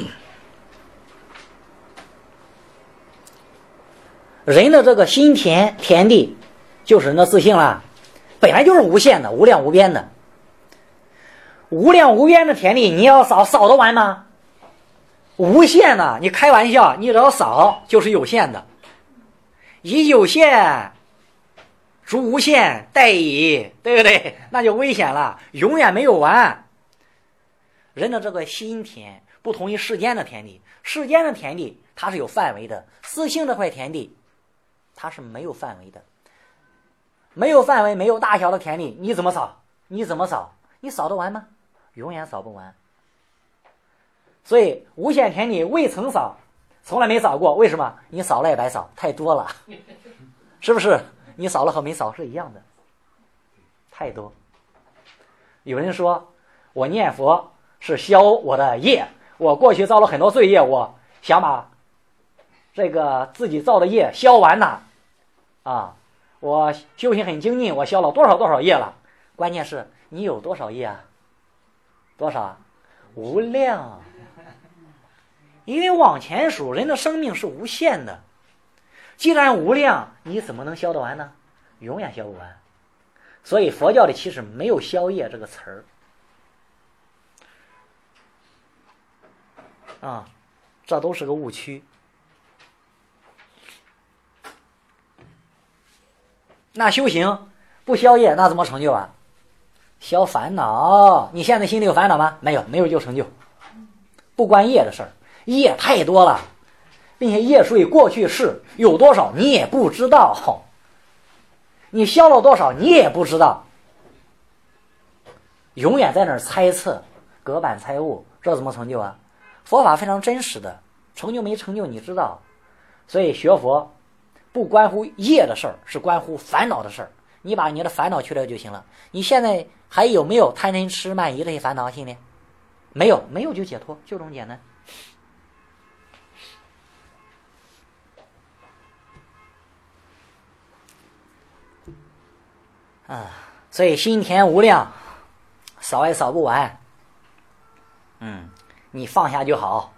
人的这个心田田地就是人的自性啦，本来就是无限的，无量无边的。无量无边的田地，你要扫扫得完吗？无限的，你开玩笑，你只要扫就是有限的。以有限逐无限，殆矣，对不对？那就危险了，永远没有完。人的这个心田不同于世间的田地，世间的田地它是有范围的，自性这块田地它是没有范围的，没有范围没有大小的田地，你怎么扫？你怎么扫？你扫得完吗？永远扫不完。所以无限田地未曾扫，从来没扫过。为什么？你扫了也白扫，太多了，是不是？你扫了和没扫是一样的，太多。有人说我念佛是消我的业，我过去造了很多罪业，我想把这个自己造的业消完呐，啊，我修行很精进，我消了多少多少业了。关键是你有多少业啊？多少啊？无量。因为往前数，人的生命是无限的，既然无量，你怎么能消得完呢？永远消不完。所以佛教里其实没有消业这个词儿啊，这都是个误区。那修行不消业，那怎么成就啊？消烦恼。你现在心里有烦恼吗？没有，没有就成就。不关业的事儿，业太多了，并且业属于过去式，有多少你也不知道，你消了多少你也不知道，永远在那儿猜测，隔板猜物，这怎么成就啊？佛法非常真实的，成就没成就你知道。所以学佛不关乎业的事儿，是关乎烦恼的事儿。你把你的烦恼去掉就行了。你现在还有没有贪嗔痴慢疑这些烦恼心里？没有，没有就解脱，就这么简单。啊，所以心田无量，扫也扫不完。嗯，你放下就好。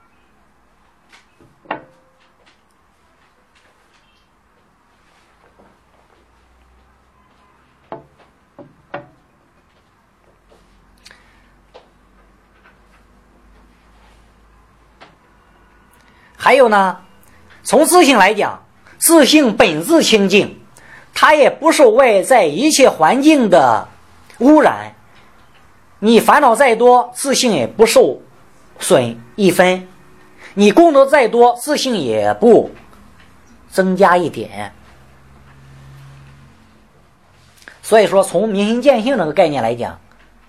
还有呢，从自性来讲，自性本自清净，它也不受外在一切环境的污染。你烦恼再多，自性也不受损一分；你功德再多，自性也不增加一点。所以说，从明心见性这个概念来讲，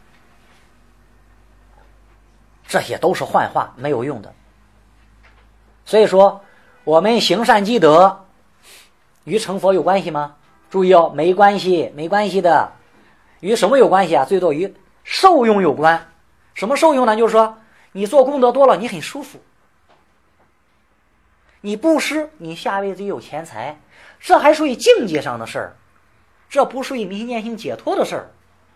这些都是幻化，没有用的。所以说我们行善积德与成佛有关系吗？注意哦，没关系，没关系的。与什么有关系啊？最多与受用有关。什么受用呢？就是说你做功德多了，你很舒服，你布施，你下辈子有钱财，这还属于境界上的事儿，这不属于明心见性解脱的事儿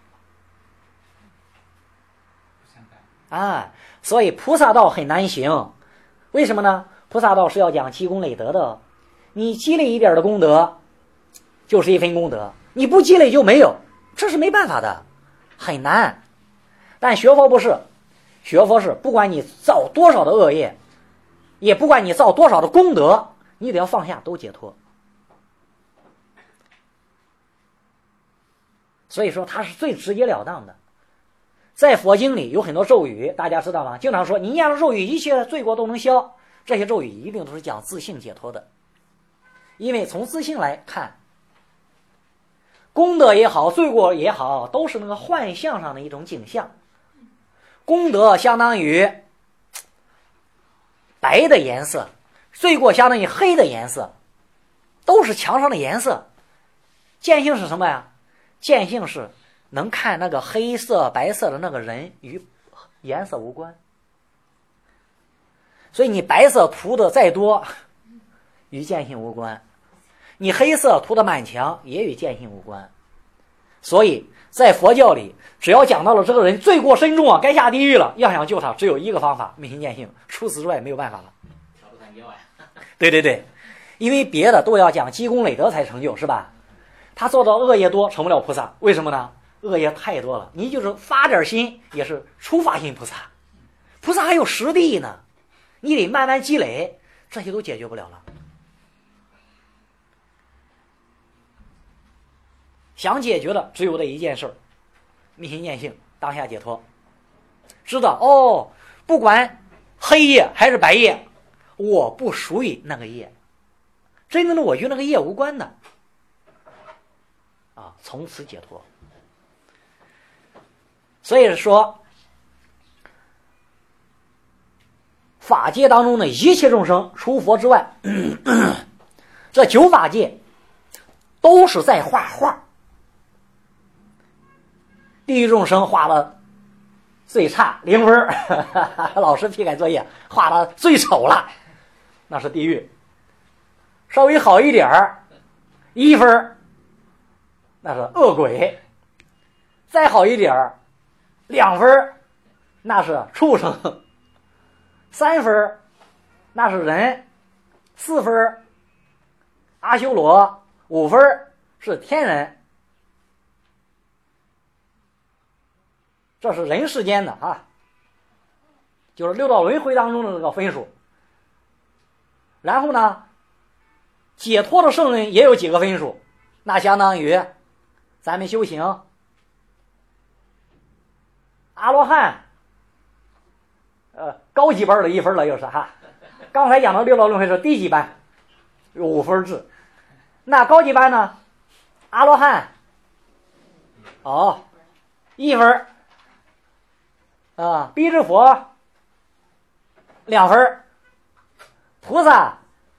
啊。所以菩萨道很难行，为什么呢？菩萨道是要讲积功累德的，你积累一点的功德就是一分功德，你不积累就没有，这是没办法的，很难。但学佛不是，学佛是不管你造多少的恶业，也不管你造多少的功德，你得要放下，都解脱。所以说它是最直截了当的。在佛经里有很多咒语，大家知道吗？经常说你念了咒语，一切罪过都能消。这些咒语一定都是讲自性解脱的，因为从自性来看，功德也好，罪过也好，都是那个幻象上的一种景象。功德相当于白的颜色，罪过相当于黑的颜色，都是墙上的颜色。见性是什么呀？见性是能看那个黑色白色的那个人，与颜色无关。所以你白色涂的再多，与见性无关，你黑色涂的满墙也与见性无关。所以在佛教里，只要讲到了这个人罪过深重啊，该下地狱了，要想救他只有一个方法，明心见性，除此之外没有办法了。 调度三教呀。 对对对，因为别的都要讲积功累德才成就，是吧？他做到恶业多，成不了菩萨，为什么呢？恶业太多了，你就是发点心也是初发心菩萨，菩萨还有实地呢，你得慢慢积累，这些都解决不了了。想解决的只有这一件事，明心见性，当下解脱。知道哦，不管黑夜还是白夜，我不属于那个业，真正的我与那个业无关的啊，从此解脱。所以说法界当中的一切众生除佛之外，咳咳这九法界都是在画画。地狱众生画的最差零分，老师批改作业画的最丑了，那是地狱。稍微好一点儿一分，那是恶鬼。再好一点儿两分，那是畜生。三分那是人。四分阿修罗。五分是天人。这是人世间的啊，就是六道轮回当中的这个分数。然后呢，解脱的圣人也有几个分数，那相当于咱们修行阿罗汉，呃，高级班的一分了，又是哈。刚才讲的六道轮回是低级班，有五分制。那高级班呢？阿罗汉，哦，一分。啊，逼之佛两分，菩萨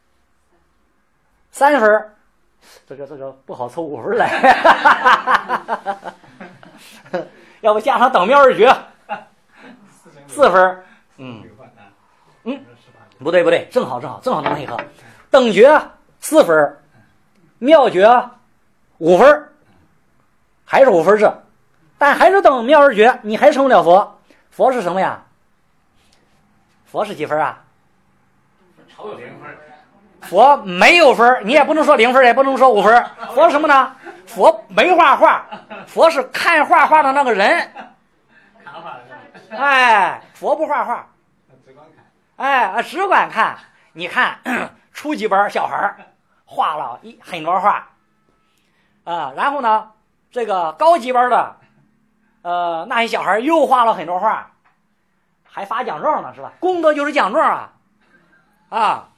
三分，这个这个不好凑五分来，要不加上等妙二绝，四分，嗯嗯，不对不对，正好正好正好能配合，等觉四分，妙觉五分，还是五分制，但还是等妙二绝，你还成不了佛。佛是什么呀？佛是几分啊？ 超有零分。 佛没有分，你也不能说零分，也不能说五分。佛是什么呢？佛没画画，佛是看画画的那个人。 看画的人。 哎，佛不画画， 只管看。 哎，只管看。你看初级班小孩画了一很多画啊，然后呢，这个高级班的。呃，那些小孩又画了很多画，还发奖状呢，是吧？功德就是奖状啊，啊。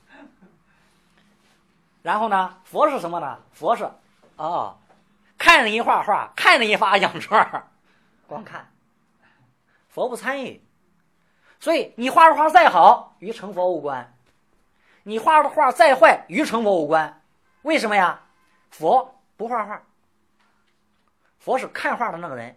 然后呢，佛是什么呢？佛是，哦，看人一画画，看人一发奖状，光看，佛不参与。所以你画的画再好，与成佛无关；你画的画再坏，与成佛无关。为什么呀？佛不画画，佛是看画的那个人。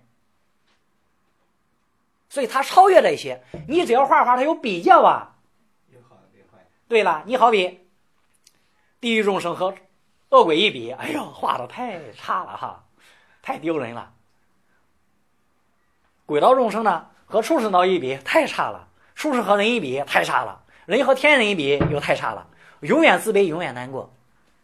所以他超越这些，你只要画画，他有比较啊。 有好有坏。 对了，你好比地狱众生和恶鬼一比，哎呦，画的太差了哈，太丢人了。鬼道众生呢，和畜生道一比，太差了；畜生和人一比，太差了；人和天人一比，又太差了。永远自卑，永远难过。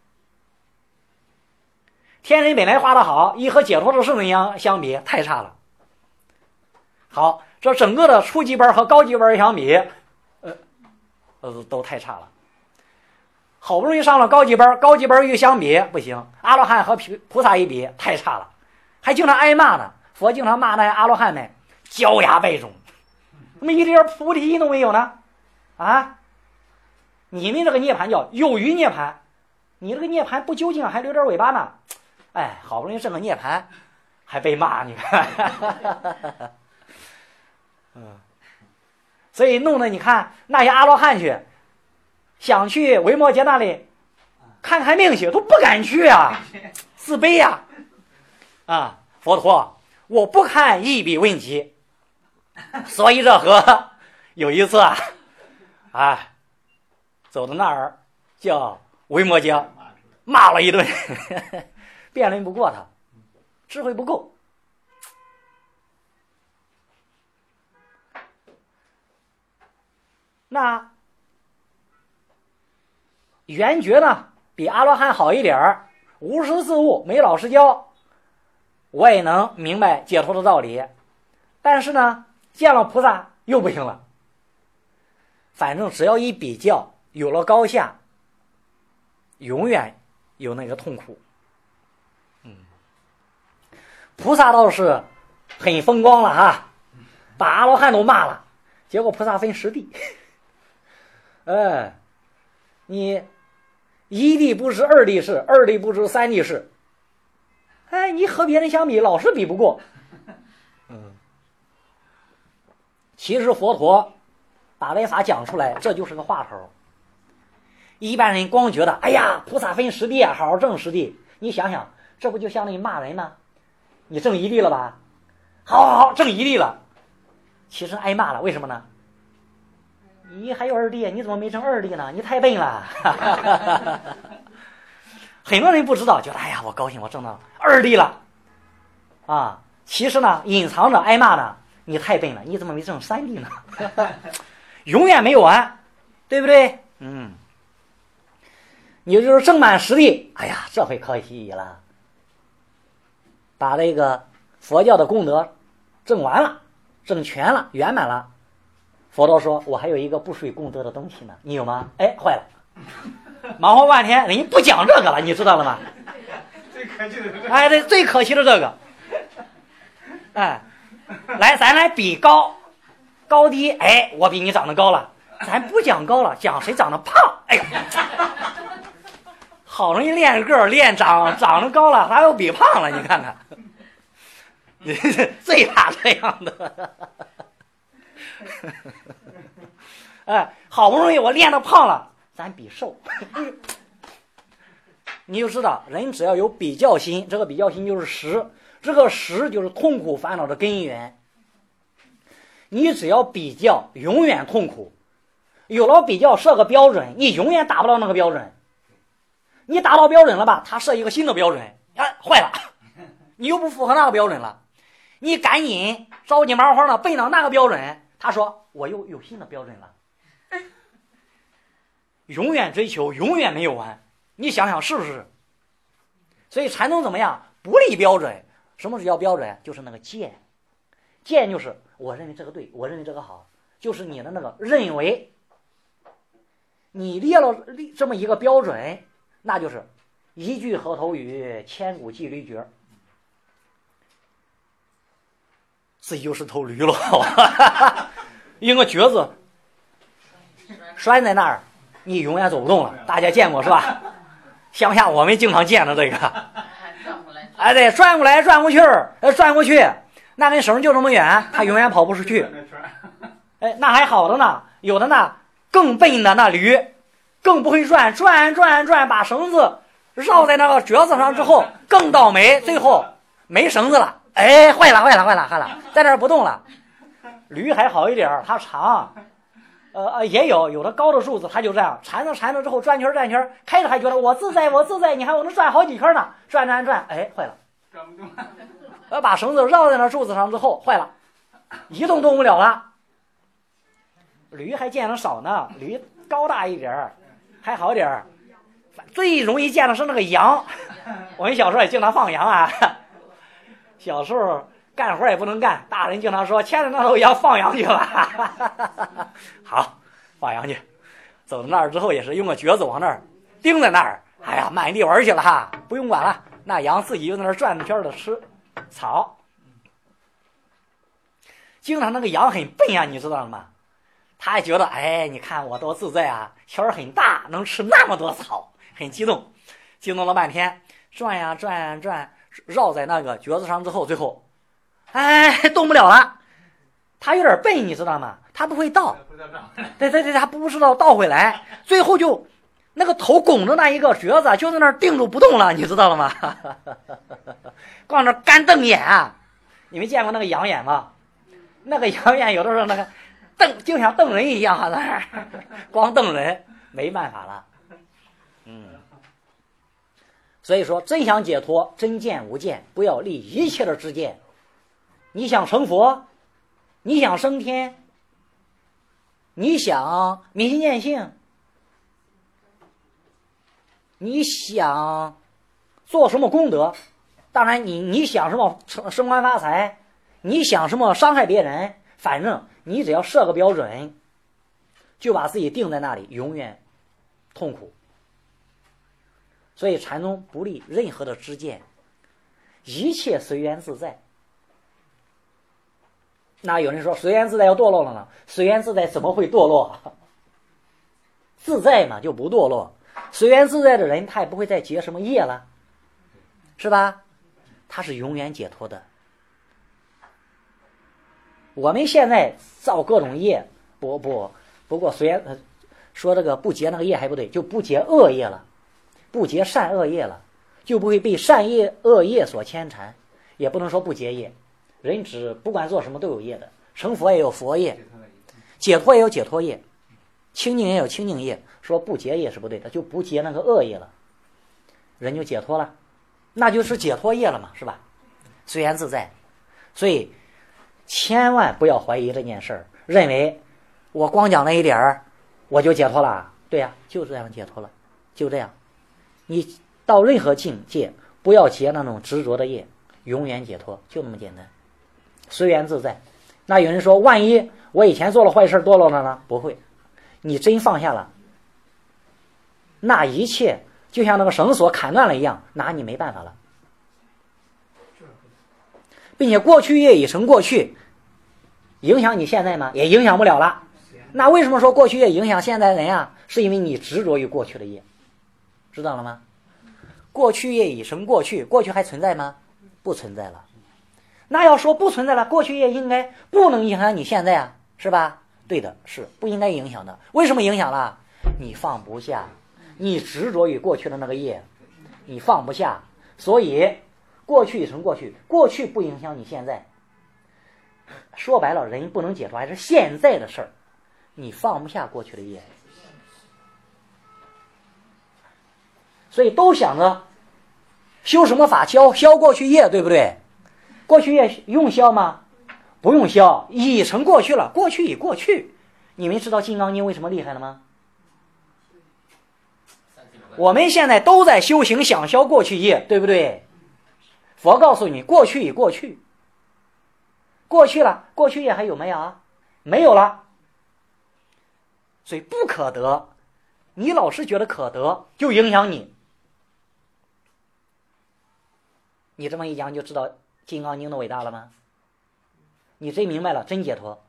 天人本来画的好，一和解脱的圣人相相比，太差了。好。这整个的初级班和高级班相比，呃，呃，都太差了。好不容易上了高级班，高级班又相比不行，阿罗汉和菩萨一比，太差了，还经常挨骂呢。佛经常骂那些阿罗汉们焦牙败种，怎么一点菩提心都没有呢？啊，你们这个涅槃叫有余涅槃，你这个涅槃不究竟，还留点尾巴呢。哎，好不容易证个涅槃，还被骂，你看。嗯，所以弄得你看那些阿罗汉去， 想去维摩诘那里看看命去，都不敢去啊，自卑呀、啊！啊，佛陀，我不堪一笔问疾，所以这河有一次啊，啊，走到那儿叫维摩诘骂了一顿，辩论不过他，智慧不够。那圆觉呢，比阿罗汉好一点儿，无师自悟，没老师教，我也能明白解脱的道理。但是呢，见了菩萨又不行了。反正只要一比较，有了高下，永远有那个痛苦。嗯，菩萨倒是很风光了哈，把阿罗汉都骂了，结果菩萨分十地。哎，你一地不知二地事，二地不知三地事。哎，你和别人相比，老是比不过。嗯，其实佛陀把这法讲出来，这就是个话头。一般人光觉得，哎呀，菩萨分十地啊，好好证十地。你想想，这不就相当于骂人吗？你证一地了吧？好好好，证一地了。其实挨骂了，为什么呢？你还有二弟，你怎么没成二弟呢？你太笨了。很多人不知道，觉得哎呀，我高兴，我挣到二弟了啊！其实呢，隐藏着挨骂呢，你太笨了，你怎么没挣三弟呢？永远没有完，对不对？嗯，你就是挣满十弟，哎呀，这回可喜了，把那个佛教的功德挣完了，挣全了，圆满了。佛陀说，我还有一个不属于功德的东西呢，你有吗？哎，坏了，忙活半天人家不讲这个了，你知道了吗？ 最可气的是这个。 哎，对，最可惜的这个。哎，来，咱来比高高低。哎，我比你长得高了，咱不讲高了，讲谁长得胖。哎呦，好容易练个练长长得高了，还要比胖了，你看看，你最怕这样的。哎，好不容易我练得胖了，咱比瘦。你就知道，人只要有比较心，这个比较心就是识，这个识就是痛苦烦恼的根源。你只要比较，永远痛苦。有了比较，设个标准，你永远达不到那个标准。你达到标准了吧，他设一个新的标准，哎，坏了，你又不符合那个标准了。你赶紧着急忙慌的奔到那个标准，他说我又有新的标准了。永远追求，永远没有完，你想想是不是？所以禅宗怎么样？不立标准。什么是叫标准？就是那个见，见就是我认为这个对，我认为这个好，就是你的那个认为。你列了这么一个标准，那就是一句河头语，千古记驴诀，自己就是头驴了。一个橛子拴在那儿，你永远走不动了。大家见过是吧？乡下我们经常见的这个，哎，对，转过来转过去，呃，转过去，那根绳就这么远，他永远跑不出去。哎，那还好的呢，有的呢更笨的那驴，更不会转，转转转，把绳子绕在那个橛子上之后，更倒霉，最后没绳子了，哎，坏了坏了坏了坏了，在那儿不动了。驴还好一点，它长。呃呃，也有有的高的树子，它就这样缠着缠着之后转圈转圈，开始还觉得我自在我自在，你看我能转好几圈呢，转转转，哎，坏了， 转不动。 呃，把绳子绕在那柱子上之后，坏了，一动动不了了。驴还见得少呢，驴高大一点还好点儿，最容易见的是那个羊。我们小时候也经常放羊啊，小时候干活也不能干，大人经常说牵着那头羊放羊去吧。好，放羊去。走到那儿之后也是用个橛子往那儿钉在那儿，哎呀，满地玩去了哈，不用管了，那羊自己就在那儿转着圈的吃草。经常那个羊很笨呀、啊，你知道吗？他还觉得哎，你看我多自在啊，圈很大，能吃那么多草，很激动，激动了半天，转呀转呀转，绕在那个橛子上之后，最后哎动不了了。他有点笨，你知道吗？他他不会倒，对对对，他不知道倒回来，最后就那个头拱着那一个橛子就在那儿定住不动了，你知道了吗？光那干瞪眼，你们见过那个羊眼吗？那个羊眼有的时候那个瞪就像瞪人一样啊，那儿光瞪人没办法了。嗯，所以说真想解脱，真见无见，不要立一切的知见。你想成佛，你想升天，你想明心见性，你想做什么功德，当然你你想什么升官发财，你想什么伤害别人，反正你只要设个标准，就把自己定在那里，永远痛苦。所以禅宗不立任何的知见，一切随缘自在。那有人说随缘自在要堕落了呢？随缘自在怎么会堕落？自在嘛就不堕落。随缘自在的人他也不会再结什么业了，是吧？他是永远解脱的。我们现在造各种业，不不不过随缘说这个不结那个业还不对，就不结恶业了，不结善恶业了，就不会被善业恶业所牵缠。也不能说不结业，人只不管做什么都有业的，成佛也有佛业，解脱也有解脱业，清净也有清净业。说不结业是不对的，就不结那个恶业了，人就解脱了，那就是解脱业了嘛，是吧？随缘自在。所以千万不要怀疑这件事儿，认为我光讲那一点儿我就解脱了。对呀、啊，就这样解脱了，就这样。你到任何境界不要结那种执着的业，永远解脱，就那么简单，随缘自在。那有人说万一我以前做了坏事堕落了呢？不会，你真放下了，那一切就像那个绳索砍断了一样，拿你没办法了。并且过去业已成过去，影响你现在吗？也影响不了了。那为什么说过去业影响现在人啊？是因为你执着于过去的业，知道了吗？过去业已成过去，过去还存在吗？不存在了。那要说不存在了，过去业应该不能影响你现在啊，是吧？对的，是不应该影响的。为什么影响了？你放不下，你执着于过去的那个业，你放不下，所以过去已成过去，过去不影响你现在。说白了，人不能解脱还是现在的事儿，你放不下过去的业，所以都想着修什么法消消过去业，对不对？过去业用消吗？不用消，已成过去了，过去已过去。你们知道《金刚经》为什么厉害了吗？我们现在都在修行想消过去业，对不对？佛告诉你，过去已过去，过去了，过去业还有没有啊？没有了。所以不可得，你老是觉得可得，就影响你。你这么一讲就知道《金刚经》的伟大了吗？你真明白了，真解脱。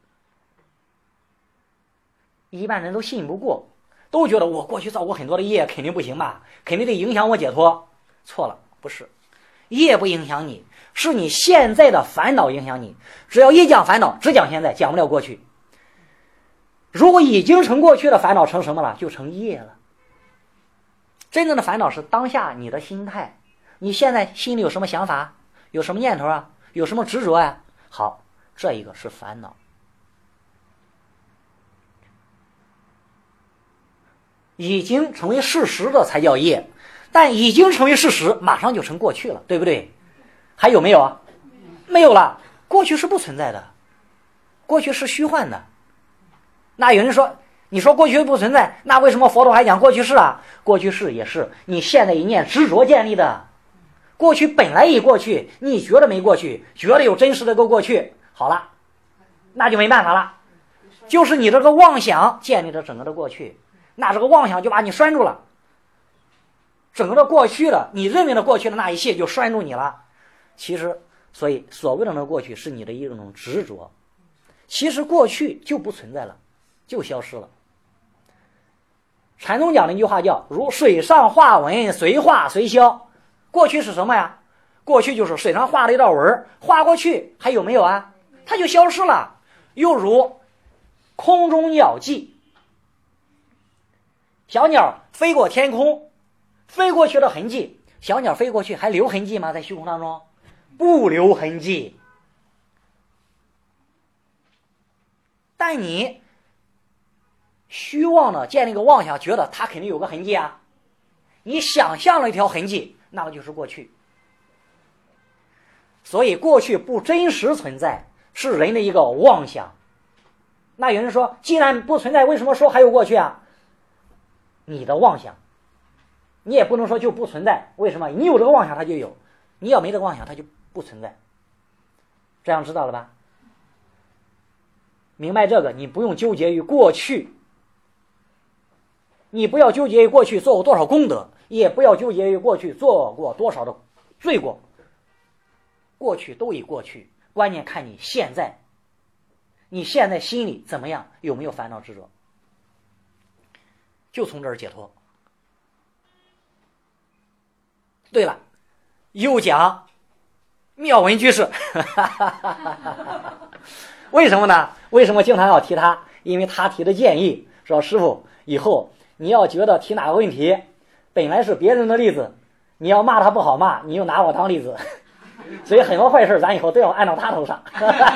一般人都信不过，都觉得我过去造过很多的业，肯定不行吧，肯定得影响我解脱。错了，不是，业不影响你，是你现在的烦恼影响你。只要一讲烦恼，只讲现在，讲不了过去。如果已经成过去的烦恼成什么了？就成业了。真正的烦恼是当下你的心态，你现在心里有什么想法，有什么念头啊，有什么执着啊？好，这一个是烦恼。已经成为事实的才叫业，但已经成为事实马上就成过去了，对不对？还有没有啊？没有了，过去是不存在的，过去是虚幻的。那有人说，你说过去不存在，那为什么佛陀还讲过去式啊？过去式也是你现在一念执着建立的，过去本来已过去，你觉得没过去，觉得有真实的个过去，好了，那就没办法了，就是你这个妄想建立了整个的过去，那这个妄想就把你拴住了，整个的过去了，你认为的过去的那一切就拴住你了。其实所以所谓的那个过去是你的一种执着，其实过去就不存在了，就消失了。禅宗讲的一句话叫如水上画纹，随画随消。过去是什么呀？过去就是水上画了一道纹，画过去还有没有啊？它就消失了。又如空中鸟迹，小鸟飞过天空，飞过去的痕迹，小鸟飞过去还留痕迹吗？在虚空当中不留痕迹。但你虚妄的建立一个妄想，觉得它肯定有个痕迹啊，你想象了一条痕迹，那个就是过去。所以过去不真实存在，是人的一个妄想。那有人说，既然不存在，为什么说还有过去啊？你的妄想。你也不能说就不存在，为什么？你有这个妄想它就有，你要没这个妄想它就不存在。这样知道了吧？明白这个，你不用纠结于过去，你不要纠结于过去做过多少功德，也不要纠结于过去做过多少的罪过，过去都已过去，关键看你现在，你现在心里怎么样，有没有烦恼执着，就从这儿解脱。对了，又讲妙文居士为什么呢？为什么经常要提他？因为他提的建议说，师父以后你要觉得提哪个问题本来是别人的例子，你要骂他不好骂，你就拿我当例子所以很多坏事咱以后都要按照他头上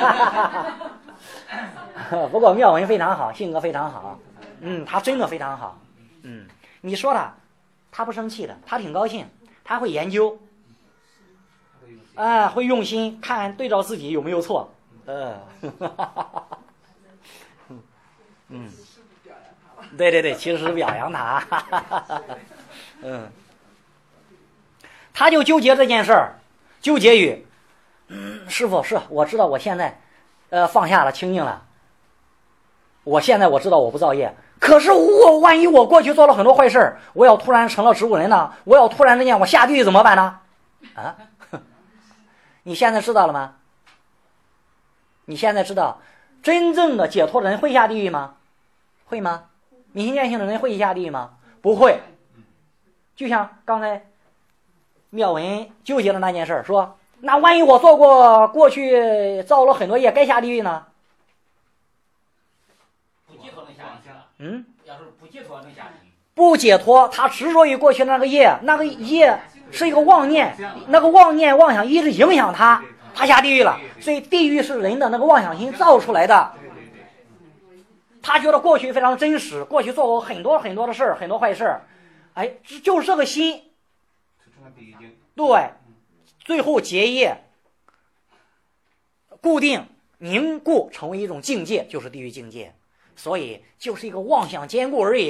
不过妙文非常好，性格非常好，嗯，他真的非常好，嗯，你说他他不生气的，他挺高兴，他会研究啊，会用心看对照自己有没有错，呃嗯，对对对，其实是表扬他嗯，他就纠结这件事儿，纠结于嗯，师父，是我知道我现在呃放下了，清净了，我现在我知道我不造业，可是我万一我过去做了很多坏事，我要突然成了植物人呢，我要突然之间我下地狱怎么办呢？啊，你现在知道了吗？你现在知道真正的解脱的人会下地狱吗？会吗？明心见性的人会下地狱吗？不会。就像刚才妙文纠结的那件事，说那万一我做过过去造了很多业，该下地狱呢？ 不解脱能下去了。 嗯， 要是不解脱能下去。 不解脱，他执着于过去的那个业，那个业是一个妄念，那个妄念妄想一直影响他，他下地狱了。所以地狱是人的那个妄想心造出来的。他觉得过去非常真实，过去做过很多很多的事儿，很多坏事儿，哎，就是这个心，对，最后结业，固定凝固成为一种境界，就是地狱境界，所以就是一个妄想坚固而已。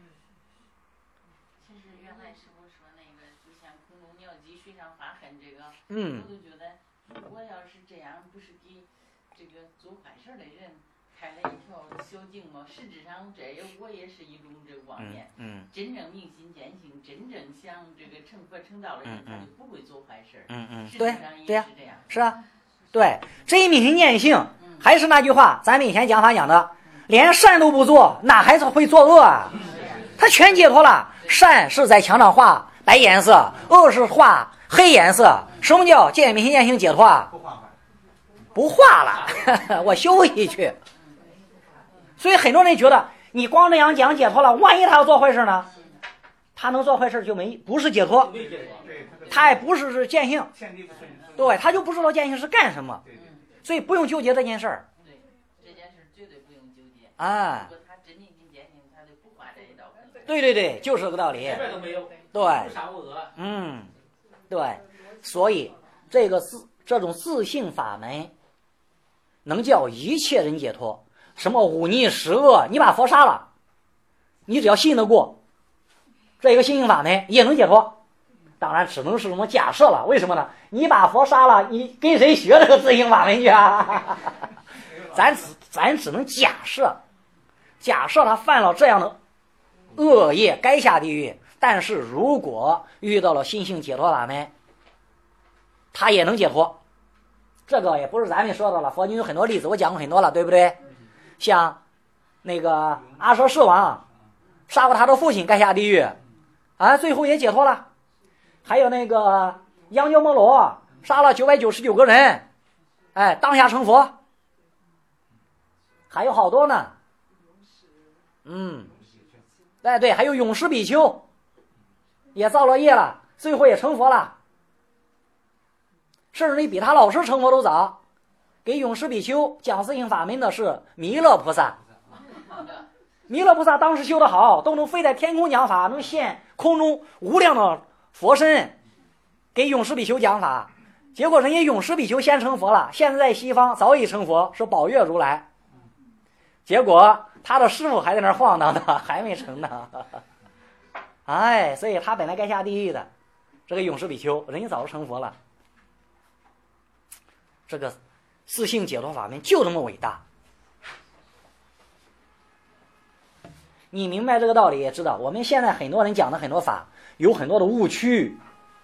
其实原来师傅说那个，就像空中鸟迹，水上发痕这个， 嗯， 我都觉得，如果要是这样，不是给这个做坏事的人开了一条小径吗？实质上，这也我也是一种这个妄念。 嗯， 真正明心见性，真正想这个成佛成道的人，他就不会做坏事。 嗯嗯， 实对质上也对呀、 是这样。 是啊，对，真明心见性，还是那句话，咱们以前讲法讲的，连善都不做，哪还是会作恶啊？他全解脱了。善是在墙上画白颜色，恶是画黑颜色。什么叫见明心见性解脱啊？不画了，我休息去。所以很多人觉得你光这样讲解脱了，万一他要做坏事呢？他能做坏事就没不是解脱，他也不是见性，对，他就不知道见性是干什么，所以不用纠结这件事儿。 对，这件事绝对不用纠结。 啊， 如果他真明心见性，他就不画这一道痕。 对对对，就是这个道理。 前面都没有。 对， 无善无恶。 嗯，对，所以这个自这种自性法门，能叫一切人解脱。什么忤逆十恶，你把佛杀了，你只要信得过，这个心性法门也能解脱。当然只能是什么假设了，为什么呢？你把佛杀了，你跟谁学这个自性法门去啊？咱只咱只能假设，假设他犯了这样的恶业，该下地狱。但是如果遇到了心性解脱法门，他也能解脱。这个也不是咱们说的了，佛经有很多例子，我讲过很多了，对不对？像那个阿舍世王杀过他的父亲，该下地狱啊，最后也解脱了。还有那个央鸠摩罗杀了九百九十九个人，哎，当下成佛。还有好多呢， 嗯，哎对，还有永世比丘，也造了业了，最后也成佛了，甚至于比他老师成佛都早。给永世比丘讲四性法门的是弥勒菩萨，弥勒菩萨当时修得好，都能飞在天空讲法，能现空中无量的佛身，给永世比丘讲法。结果人家永世比丘先成佛了，现在在西方早已成佛，是宝月如来。结果他的师傅还在那儿晃荡呢，还没成呢。哎，所以他本来该下地狱的，这个永世比丘人家早就成佛了。这个四性解脱法门就这么伟大。你明白这个道理，也知道我们现在很多人讲的很多法有很多的误区。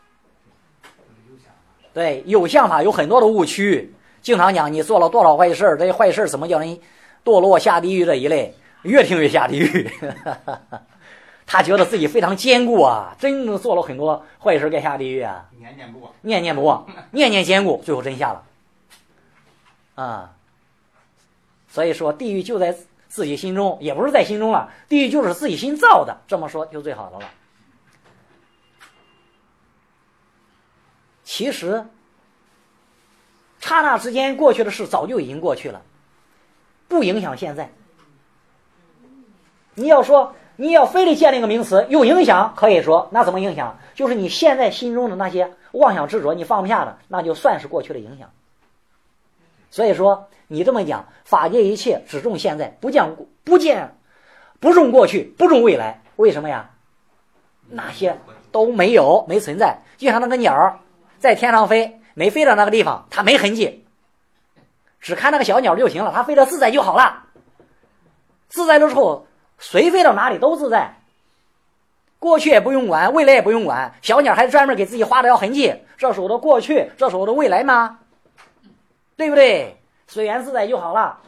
对，有相法有很多的误区，经常讲你做了多少坏事，这些坏事怎么叫人堕落下地狱这一类，越听越下地狱。他觉得自己非常坚固啊，真的做了很多坏事该下地狱啊， 念念不忘， 念念不忘，念念坚固，最后真下了啊。所以说地狱就在自己心中，也不是在心中了，地狱就是自己心造的，这么说就最好的了。其实刹那之间过去的事早就已经过去了，不影响现在。你要说你要非得建立一个名词有影响，可以说那怎么影响，就是你现在心中的那些妄想执着你放不下的，那就算是过去的影响。所以说你这么讲，法界一切只重现在，不见不见不重过去，不重未来。为什么呀？那些都没有，没存在。就像那个鸟在天上飞，没飞到那个地方，它没痕迹，只看那个小鸟就行了，它飞得自在就好了。自在了之后，随飞到哪里都自在，过去也不用管，未来也不用管。小鸟还专门给自己画了条痕迹，这是我的过去，这是我的未来吗？对不对？随缘自在就好了。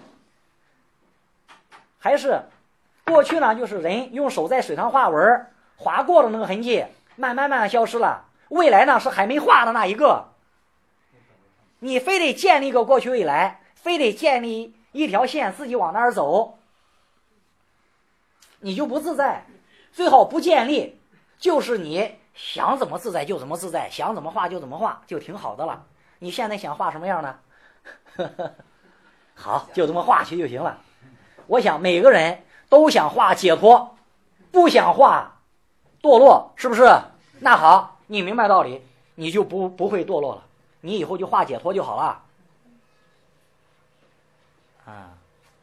还是过去呢，就是人用手在水上画纹，划过的那个痕迹慢慢慢慢消失了。未来呢，是还没画的那一个。你非得建立一个过去未来，非得建立一条线自己往那儿走，你就不自在。最好不建立，就是你想怎么自在就怎么自在，想怎么画就怎么画，就挺好的了。你现在想画什么样呢？好，就这么画去就行了。我想每个人都想画解脱，不想画堕落，是不是？那好，你明白道理，你就不不会堕落了，你以后就画解脱就好了。啊，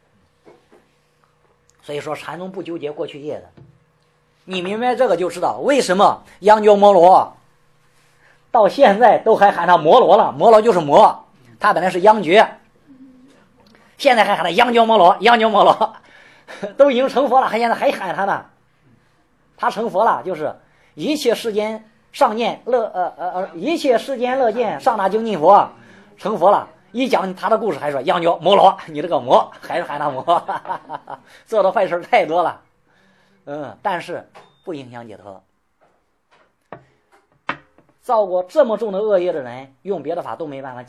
所以说禅宗不纠结过去业的，你明白这个就知道为什么央鸠摩罗到现在都还喊他摩罗了。摩罗就是魔，他本来是央觉，现在还喊他央鸠摩罗，央鸠摩罗都已经成佛了，还现在还喊他呢。他成佛了，就是一切世间上见乐呃呃呃，一切世间乐见上大精进佛，成佛了。一讲他的故事，还说央鸠摩罗，你这个魔，还是喊他魔，做的坏事太多了。嗯，但是不影响解脱。造过这么重的恶业的人，用别的法都没办法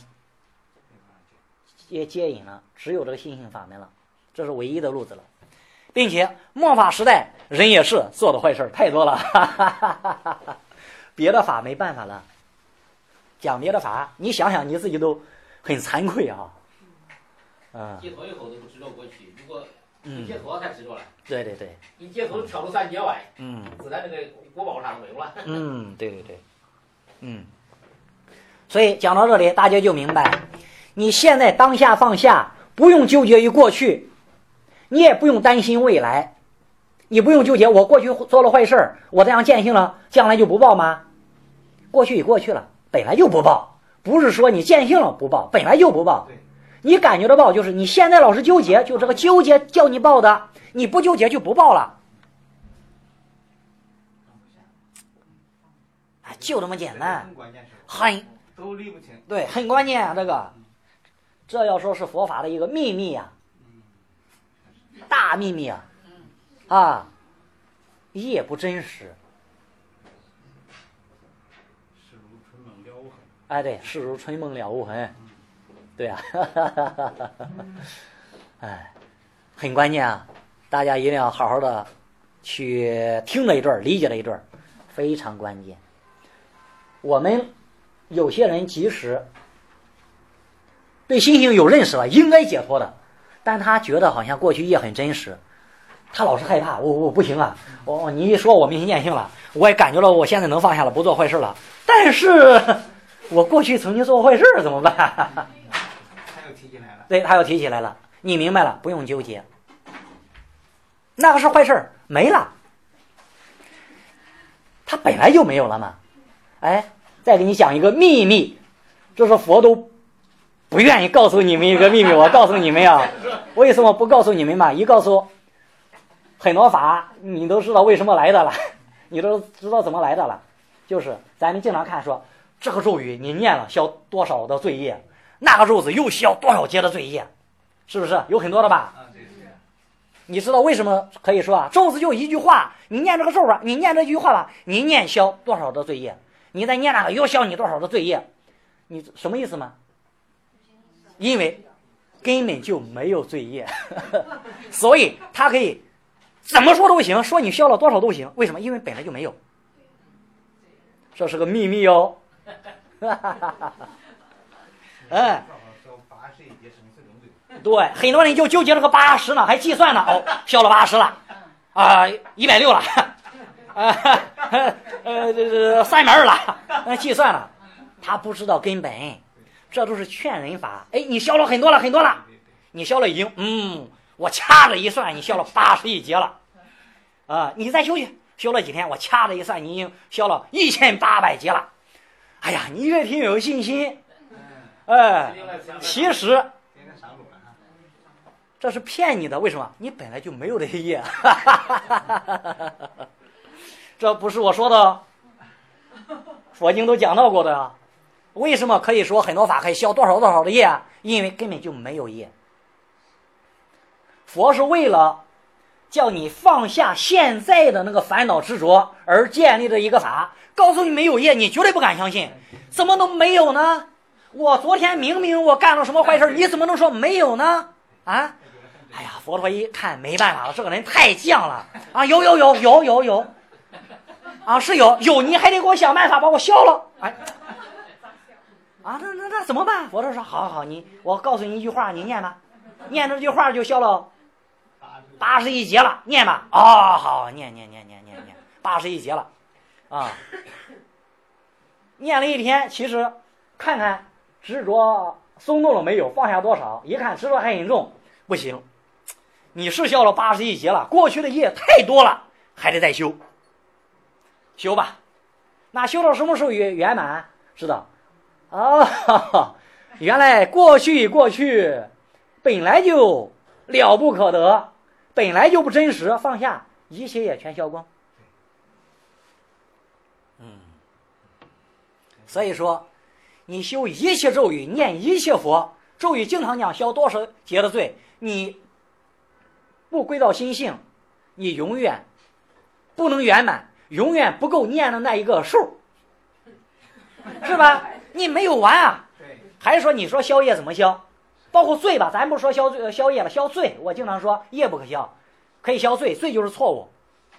接接引了，只有这个心性法门了，这是唯一的路子了。并且末法时代人也是做的坏事太多了，别的法没办法了。讲别的法，你想想你自己都很惭愧啊。嗯， 解脱以后都不执着过去，如果一解脱才执着了。 对对对， 一解脱跳出三界外， 嗯， 自然这个果报啥都没有了。 嗯，对对对，嗯。所以讲到这里，大家就明白，你现在当下放下，不用纠结于过去，你也不用担心未来，你不用纠结我过去做了坏事，我这样见性了，将来就不报吗？过去已过去了，本来就不报，不是说你见性了不报，本来就不报。你感觉到报，就是你现在老是纠结，就这个纠结叫你报的，你不纠结就不报了。哎，就这么简单，很都理不清。 对，很关键啊，这个，这要说是佛法的一个秘密呀、啊，大秘密啊，啊，也不真实。 世如春梦了无痕。 哎，对，世如春梦了无痕。对啊，哎，很关键啊。 大家一定要好好的去听了一阵，理解了一阵，非常关键。我们有些人即使对心性有认识了，应该解脱的，但他觉得好像过去业很真实，他老是害怕，我、哦、我、哦、不行啊，我、哦、你一说我明心见性了，我也感觉到我现在能放下了，不做坏事了，但是我过去曾经做坏事怎么办？ 他又提起来了。 对，他又提起来了，你明白了，不用纠结，那个是坏事没了，他本来就没有了嘛。哎，再给你讲一个秘密，这是佛都不愿意告诉你们一个秘密，我告诉你们呀，为什么不告诉你们嘛？一告诉很多法，你都知道为什么来的了，你都知道怎么来的了。就是咱们经常看说，这个咒语你念了消多少的罪业，那个咒子又消多少劫的罪业，是不是有很多的吧？你知道为什么可以说啊？咒子就一句话，你念这个咒吧，你念这句话吧，你念消多少的罪业，你再念那个又消你多少的罪业，你什么意思吗？因为根本就没有罪业，所以他可以怎么说都行，说你消了多少都行。为什么？因为本来就没有，这是个秘密哦。哎，对，很多人就纠结这个八十呢，还计算呢，哦，消了八十了，啊，一百六了，啊，呃，这这三百二了，计算了，他不知道根本。这都是劝人法。哎，你消了很多了，很多了，你消了已经，嗯，我掐着一算，你消了八十一劫了，啊，你再修去，修了几天，我掐着一算，你已经消了一千八百劫了。哎呀，你越听越有信心，哎，其实这是骗你的，为什么？你本来就没有这些业，这不是我说的，佛经都讲到过的啊。为什么可以说很多法可以消多少多少的业啊？因为根本就没有业。佛是为了叫你放下现在的那个烦恼执着而建立的一个法，告诉你没有业，你绝对不敢相信，怎么能没有呢？我昨天明明我干了什么坏事，你怎么能说没有呢？啊，哎呀，佛陀一看没办法了，这个人太犟了啊！有有有有有有啊，是有有，你还得给我想办法把我消了，哎。啊，那那那怎么办？佛陀说：“好好好，你我告诉你一句话，你念吧，念这句话就消了八十一劫了，念吧。哦，好，念念念念念念，八十一劫了，啊，念了一天，其实看看执着松动了没有，放下多少？一看执着还很重，不行，你是消了八十一劫了，过去的业太多了，还得再修，修吧。那修到什么时候圆圆满？知道？”啊，原来过去过去本来就了不可得，本来就不真实，放下一切也全消光。嗯，所以说你修一切咒语，念一切佛咒语，经常讲消多少劫的罪，你不归到心性，你永远不能圆满，永远不够念的那一个数，是吧？你没有完啊！还是说你说消业怎么消？包括罪吧，咱不说消罪消业了，消罪。我经常说业不可消，可以消罪，罪就是错误。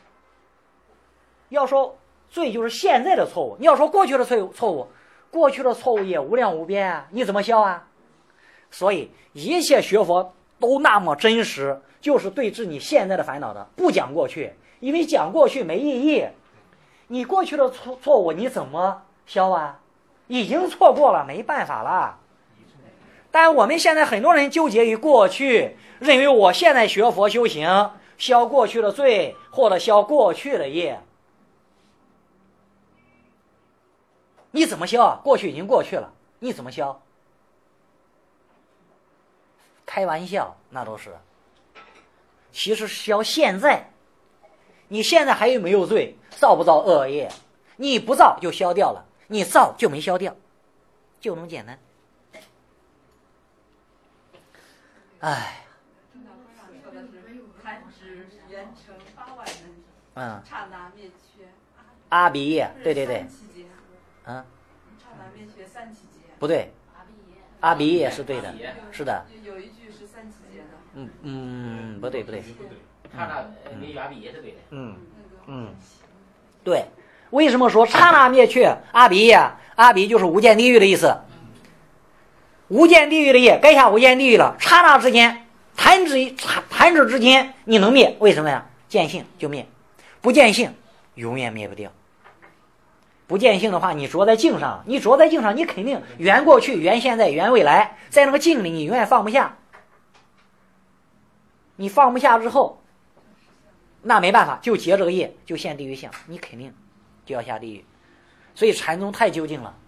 要说罪就是现在的错误，你要说过去的错误，错误，过去的错误也无量无边啊，你怎么消啊？所以一切学佛都那么真实，就是对治你现在的烦恼的，不讲过去，因为讲过去没意义。你过去的错错误你怎么消啊？已经错过了，没办法了。但我们现在很多人纠结于过去，认为我现在学佛修行，消过去的罪，或者消过去的业。你怎么消啊？过去已经过去了，你怎么消？开玩笑，那都是。其实消现在，你现在还有没有罪？造不造恶业？你不造就消掉了。你造就没消掉，就那么简单。哎，嗯， 刹那灭却， 阿鼻业，对对对，嗯， 刹那灭却三七劫， 不对，阿鼻业是对的，是的。 有一句是三七劫的。 嗯嗯，不对不对， 刹那灭绝阿鼻也是对的。 嗯嗯，对。为什么说刹那灭却阿鼻呀？阿鼻就是无间地狱的意思。无间地狱的业该下无间地狱了，刹那之间，弹指弹指之间，你能灭？为什么呀？见性就灭，不见性永远灭不掉。不见性的话，你着在境上，你着在境上，你肯定缘过去、缘现在、缘未来，在那个境里，你永远放不下。你放不下之后，那没办法，就结这个业，就现地狱相，你肯定就要下地狱。所以禅宗太究竟了。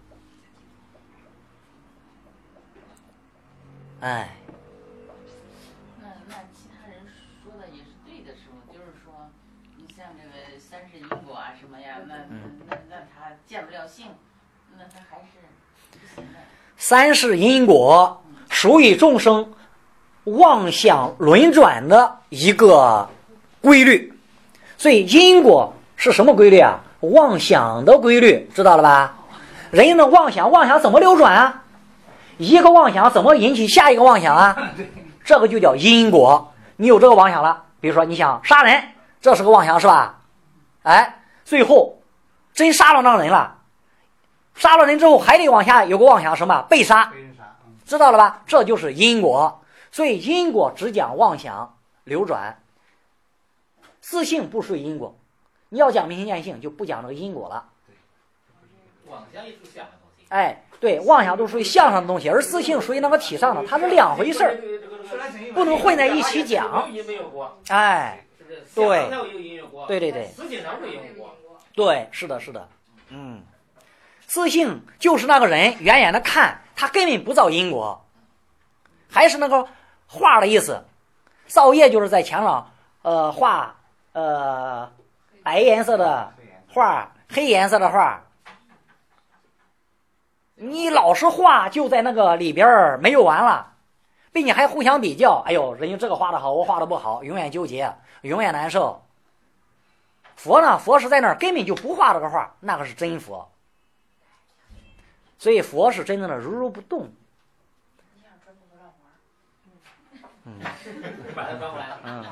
哎， 那那其他人说的也是对的，师傅，就是说，你像这个三世因果啊什么呀，那那那他见不了性，那他还是不行的。 三世因果属于众生妄想轮转的一个规律，所以因果是什么规律啊？妄想的规律，知道了吧？人的妄想，妄想怎么流转啊？一个妄想怎么引起下一个妄想啊？这个就叫因果。你有这个妄想了，比如说你想杀人，这是个妄想是吧？哎，最后真杀了那个人了，杀了人之后还得往下有个妄想什么？被杀，知道了吧？这就是因果。所以因果只讲妄想流转，自性不属于因果。你要讲明心见性，就不讲这个因果了。 妄想也是相的东西。 哎，对，妄想都属于相上的东西，而自性属于那个体上的，它是两回事儿，不能混在一起讲。哎，对，对对对，对，是的，是的，嗯，自性就是那个人远远的看，他根本不造因果，还是那个画的意思。造业就是在墙上，呃，画呃白颜色的画，黑颜色的画。你老是画，就在那个里边没有完了，并且还互相比较。哎呦，人家这个画的好，我画的不好，永远纠结，永远难受。佛呢，佛是在那儿根本就不画这个画，那个是真佛。所以佛是真正的如如不动。嗯， 把它转过来。 嗯，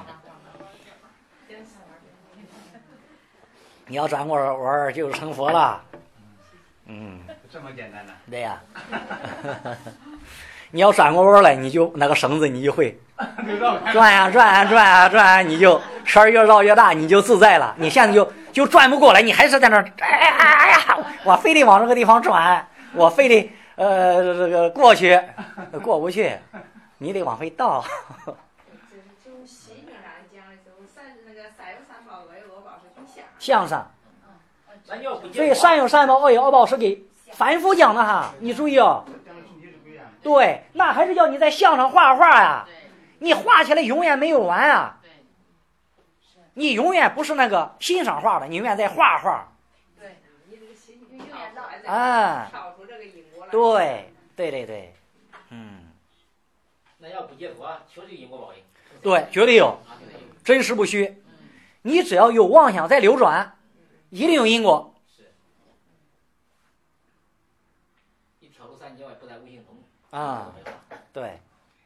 你要转过弯就是成佛了。嗯， 这么简单的。 对呀、啊，你要转过弯来，你就那个绳子你就会转呀、啊、转呀、啊、转呀、啊、转呀、啊，你就圈越绕越大，你就自在了。你现在就就转不过来，你还是在那儿，哎呀哎呀，我非得往这个地方转，我非得呃这个过去，过不去，你得往回倒。 就西面来讲，就三那个三有三报，恶有恶报是从向上。所以善有善报，恶有恶报是给凡夫讲的哈，你注意哦。对，那还是叫你在相上画画呀、啊，你画起来永远没有完啊。你永远不是那个欣赏画的，你永远在画画。 对，你这个心永远都还在跳出这个因果来。 对对对对，嗯。 那要不解脱，确实因果报应。 对，绝对有，真实不虚。你只要有妄想在流转，一定有因果。 是。一跳出三界外，不在无形中。 啊，对。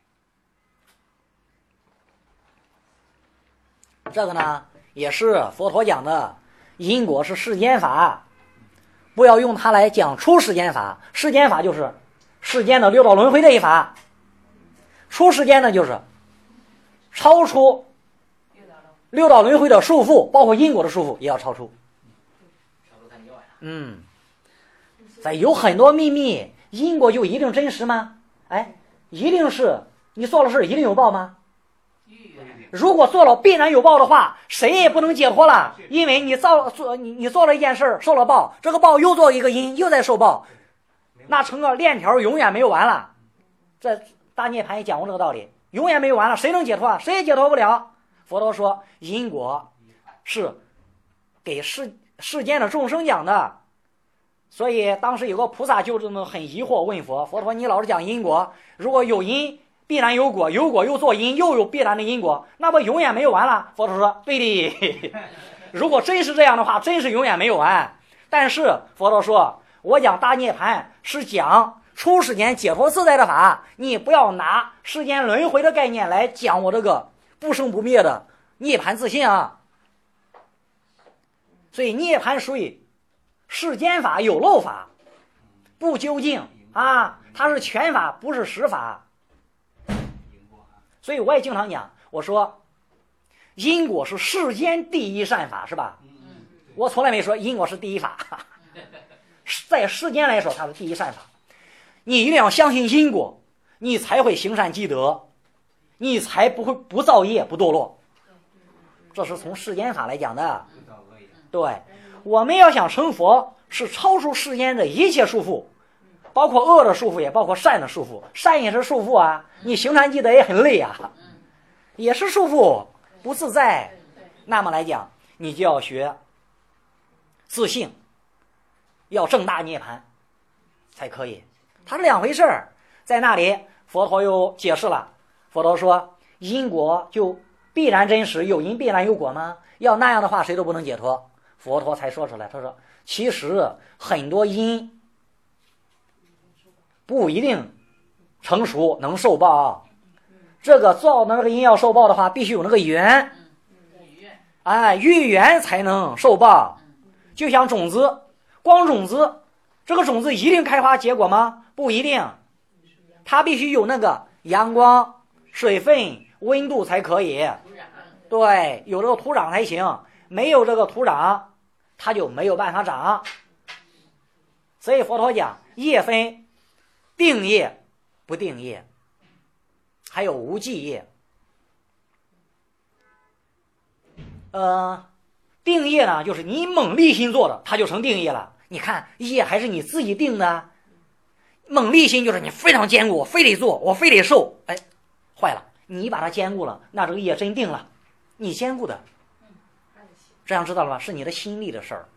这个呢，也是佛陀讲的，因果是世间法，不要用它来讲出世间法。世间法就是世间的六道轮回这一法，出世间呢就是超出六道轮回的束缚，包括因果的束缚也要超出。嗯，在有很多秘密，因果就一定真实吗？哎，一定是你做了事一定有报吗？如果做了必然有报的话，谁也不能解脱了，因为你造做你你做了一件事受了报，这个报又做一个因，又在受报，那成个链条永远没有完了。这大涅槃也讲过这个道理，永远没有完了，谁能解脱啊？谁也解脱不了。佛陀说因果是给世世间的众生讲的，所以当时有个菩萨就这么很疑惑问佛，佛陀你老是讲因果，如果有因必然有果，有果又做因，又有必然的因果，那不永远没有完了？佛陀说对的，如果真是这样的话，真是永远没有完。但是佛陀说我讲大涅槃是讲出世间解脱自在的法，你不要拿世间轮回的概念来讲我这个不生不灭的， 涅槃自性啊。所以涅槃属于世间法有漏法，不究竟啊，它是全法，不是实法。所以我也经常讲，我说因果是世间第一善法，是吧？我从来没说因果是第一法，在世间来说它是第一善法。你一定要相信因果，你才会行善积德，你才不会不造业不堕落。这是从世间法来讲的。对，我们要想成佛，是超出世间的一切束缚，包括恶的束缚，也包括善的束缚。善也是束缚啊，你行善积德也很累啊，也是束缚，不自在。那么来讲，你就要学自性，要正大涅槃才可以。它是两回事儿。在那里佛陀又解释了，佛陀说因果就必然真实，有因必然有果吗？要那样的话谁都不能解脱。佛陀才说出来，他说其实很多因不一定成熟能受报，这个造的那个因要受报的话，必须有那个缘，哎，遇缘才能受报。就像种子，光种子，这个种子一定开花结果吗？不一定，它必须有那个阳光、水分、温度才可以。对，有这个土壤才行，没有这个土壤，它就没有办法长。所以佛陀讲业分定业不定业，还有无记业。呃，定业呢，就是你猛力心做的，它就成定业了。你看业还是你自己定的，猛力心就是你非常坚固，我非得做，我非得受。哎，坏了，你把它坚固了，那这个业真定了，你坚固的。这样知道了吧？是你的心力的事儿。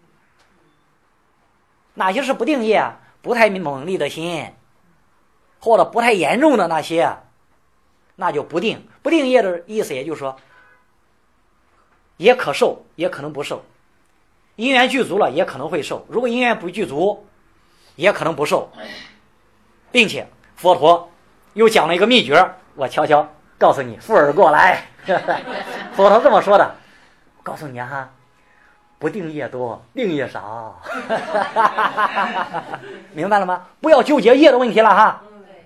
哪些是不定业啊？不太猛力的心，或者不太严重的那些，那就不定。不定业的意思也就是说，也可受，也可能不受。因缘具足了，也可能会受；如果因缘不具足，也可能不受。并且佛陀又讲了一个秘诀，我悄悄告诉你，附耳过来。佛陀这么说的，告诉你哈，不定业多，定业少。明白了吗？不要纠结业的问题了哈。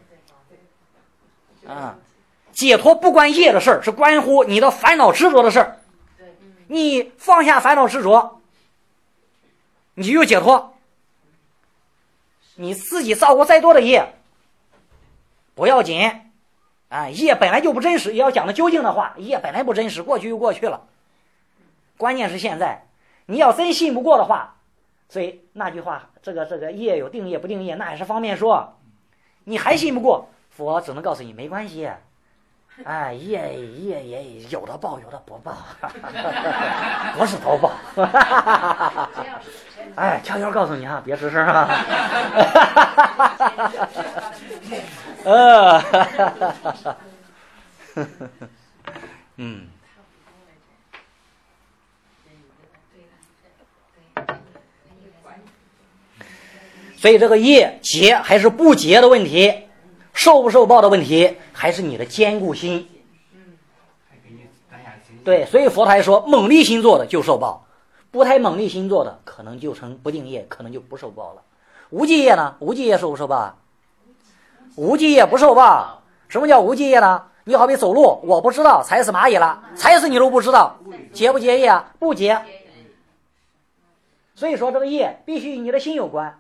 啊，解脱不关业的事儿，是关乎你的烦恼执着的事儿。你放下烦恼执着，你就解脱。你自己造过再多的业不要紧啊，业本来就不真实，也要讲的究竟的话，业本来不真实，过去就过去了。关键是现在，你要真信不过的话，所以那句话，这个这个业有定业不定业，那也是方便说。你还信不过，佛只能告诉你没关系，哎，业业也有的报，有的不报，不是都报。哎，悄悄告诉你啊，别吱声啊。呃，嗯。所以这个业结还是不结的问题，受不受报的问题，还是你的坚固心。对，所以佛台说猛力心做的就受报，不太猛力心做的可能就成不定业，可能就不受报了。无记业呢？无记业受不受报啊？无记业不受报。什么叫无记业呢？你好比走路，我不知道踩死蚂蚁了，踩死你都不知道，结不结业啊？不结。所以说这个业必须与你的心有关。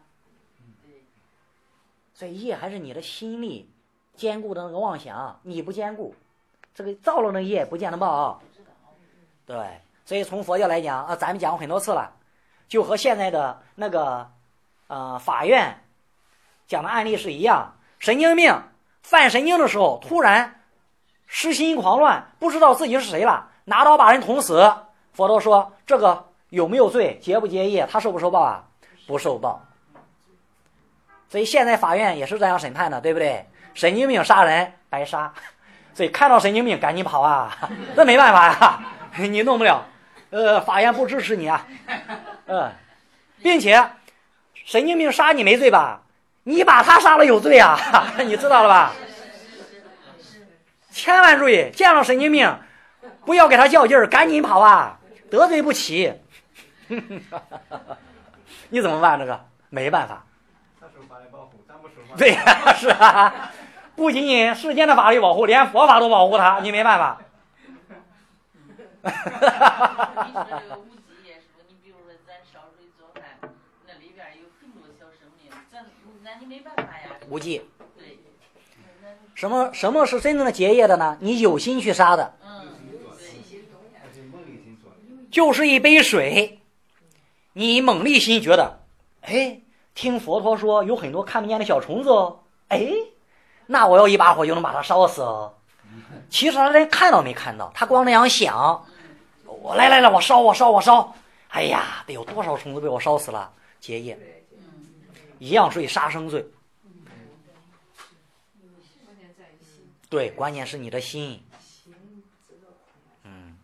所以业还是你的心力坚固的那个妄想，你不坚固，这个造了那业不见得报。对，所以从佛教来讲啊，咱们讲过很多次了，就和现在的那个呃法院讲的案例是一样。神经病犯神经的时候，突然失心狂乱，不知道自己是谁了，拿刀把人捅死。佛陀说这个有没有罪，结不结业，他受不受报啊？不受报。所以现在法院也是这样审判的，对不对？神经病杀人白杀，所以看到神经病赶紧跑啊，那没办法呀，你弄不了，呃，法院不支持你啊，呃，并且神经病杀你没罪吧？你把他杀了有罪啊，你知道了吧？千万注意，见到神经病，不不要给他较劲儿，赶紧跑啊，得罪不起。你怎么办？这个没办法。 他受法律保护，咱不受法律。 对呀，是啊，不仅仅世间的法律保护，连佛法都保护他，你没办法。 你说这个无极也是，你比如说咱烧水做饭，那里边有很多小生命，咱那你没办法呀。 无忌。 对。 什么什么是真正的结业的呢？你有心去杀的。 嗯。 就是一杯水，你猛力心觉得，哎，听佛陀说有很多看不见的小虫子哦，哎，那我要一把火就能把它烧死哦。其实他连看到没看到，他光那样想，我来来来，我烧我烧我烧，哎呀，得有多少虫子被我烧死了，结业，一样属于杀生罪。对，关键是你的心。嗯，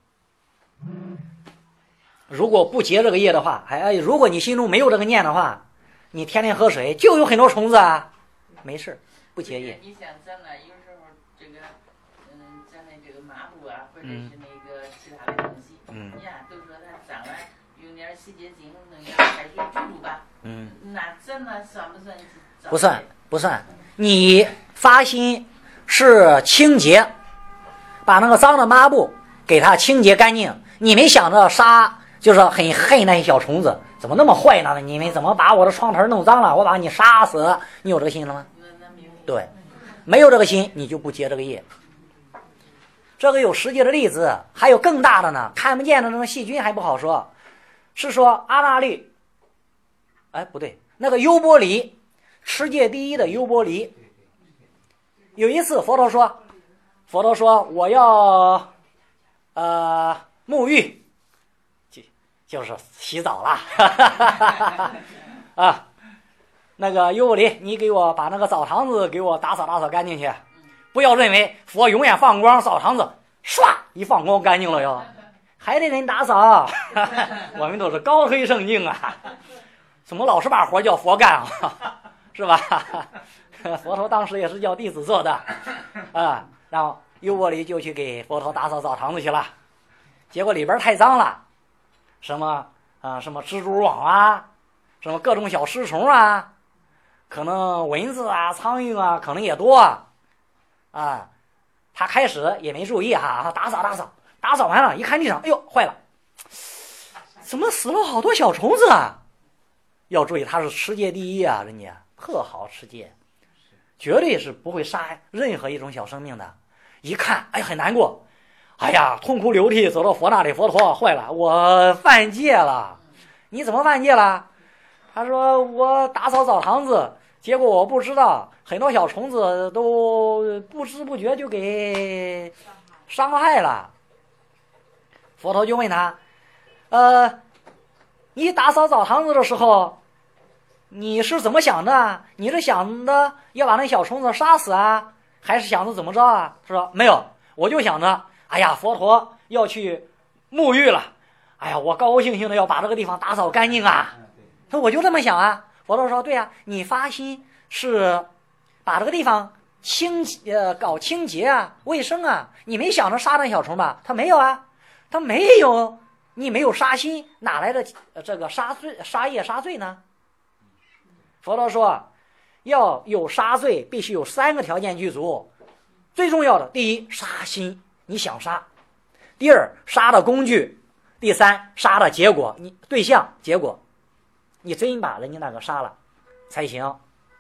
如果不结这个业的话，哎，如果你心中没有这个念的话，你天天喝水就有很多虫子啊，没事，不结业。 你像咱那有时候这个，嗯，咱的这个抹布啊，或者是那个其他的东西， 嗯， 呀，都说它脏了，用点洗洁精，弄点开水煮煮吧。嗯，那咱那算不算？ 不算，不算。你发心是清洁，把那个脏的抹布给它清洁干净。你没想着杀，就是很恨那些小虫子，怎么那么坏呢？你们怎么把我的窗台弄脏了？我把你杀死，你有这个心了吗？对，没有这个心，你就不结这个业。这个有实际的例子，还有更大的呢，看不见的那种细菌还不好说，是说阿那律，哎，不对，那个优波离，世界第一的优波离。有一次佛陀说，佛陀说我要呃沐浴，就就是洗澡啦。啊，那个优波离，你给我把那个澡堂子给我打扫打扫干净去，不要认为佛永远放光，澡堂子唰一放光干净了哟，还得人打扫。我们都是高推圣境啊，怎么老是把活叫佛干啊？是吧？佛陀当时也是叫弟子做的啊，然后优波离就去给佛陀打扫澡堂子去了，结果里边太脏了，什么啊什么蜘蛛网啊，什么各种小尸虫啊，可能蚊子啊苍蝇啊可能也多啊。他开始也没注意哈，打扫打扫打扫完了，一看地上，哎呦坏了，怎么死了好多小虫子啊？要注意他是世界第一啊，人家特好世界，绝对是不会杀任何一种小生命的。一看，哎，很难过，哎呀，痛哭流涕，走到佛那里，佛陀，坏了，我犯戒了。你怎么犯戒了？他说我打扫澡堂子，结果我不知道，很多小虫子都不知不觉就给伤害了。佛陀就问他，呃，你打扫澡堂子的时候，你是怎么想的？你是想着要把那小虫子杀死啊，还是想着怎么着啊？是吧？没有，我就想着，哎呀，佛陀要去沐浴了，哎呀，我高高兴兴的要把这个地方打扫干净啊。那我就这么想啊。佛陀说，对啊，你发心是把这个地方清呃搞清洁啊、卫生啊，你没想着杀那小虫吧？他没有啊，他没有，你没有杀心，哪来的这个杀罪、杀业、杀罪呢？佛陀说，要有杀罪，必须有三个条件具足。最重要的，第一，杀心，你想杀；第二，杀的工具；第三，杀的结果，你对象结果，你真把人家那个杀了才行。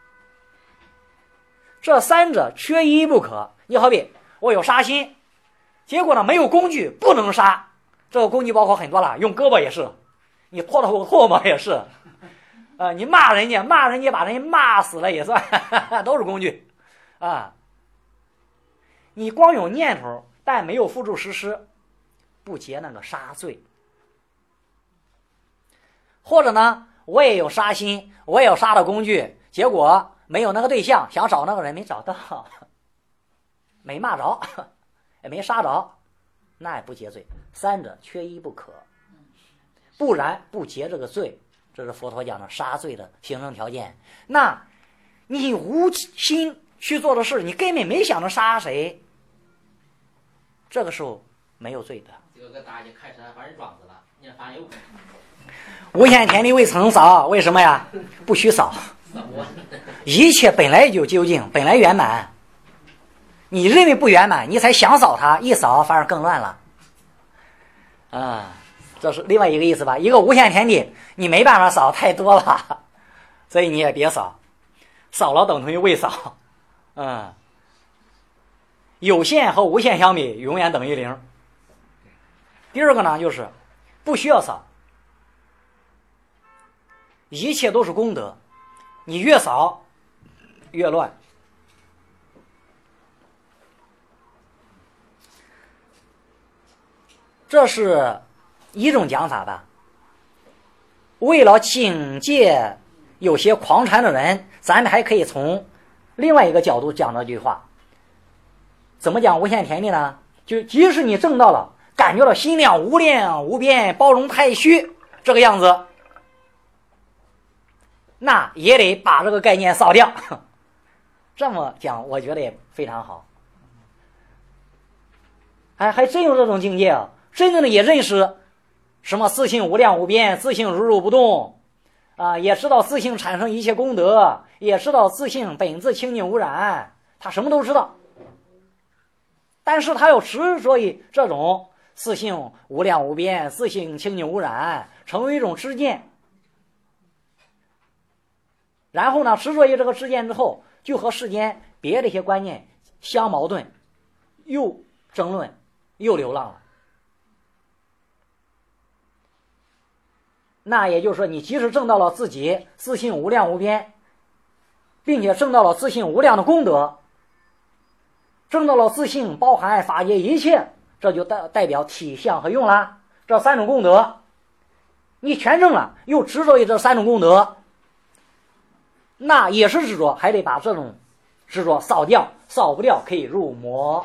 这三者缺一不可。你好比我有杀心，结果呢没有工具，不能杀。这个工具包括很多了，用胳膊也是，你唾唾唾沫也是。呃，你骂人家，骂人家把人家骂死了也算，都是工具啊。你光有念头，但没有付诸实施，不结那个杀罪。或者呢，我也有杀心，我也有杀的工具，结果没有那个对象，想找那个人没找到，没骂着，也没杀着，那也不结罪。三者缺一不可，不然不结这个罪。这是佛陀讲的杀罪的形成条件。那你无心去做的事，你根本没想着杀谁，这个时候没有罪的。 这个大爷开车还把人撞死了，你看有。 无限天地未曾扫，为什么呀？不许扫。一切本来就究竟，本来圆满。你认为不圆满，你才想扫它，一扫反而更乱了。啊，这是另外一个意思吧？一个无限天地，你没办法扫，太多了，所以你也别扫，扫了等同于未扫。嗯，有限和无限相比，永远等于零。第二个呢，就是不需要扫，一切都是功德，你越扫越乱。这是一种讲法吧。为了警戒有些狂禅的人，咱们还可以从另外一个角度讲这句话。怎么讲无限天地呢？就即使你证到了，感觉到心量无量无边，包容太虚这个样子，那也得把这个概念扫掉。这么讲我觉得也非常好。哎，还真有这种境界啊！真正的也认识什么自性无量无边，自性如如不动啊，也知道自性产生一切功德，也知道自性本自清净无染，他什么都知道。但是他又执着于这种自性无量无边，自性清净无染，成为一种知见。然后呢，执着于这个知见之后，就和世间别的一些观念相矛盾，又争论，又流浪了。那也就是说，你即使证到了自己自性无量无边，并且证到了自性无量的功德，证到了自性包含法界一切，这就代代表体相和用啦。这三种功德，你全证了，又执着于这三种功德，那也是执着，还得把这种执着扫掉，扫不掉可以入魔。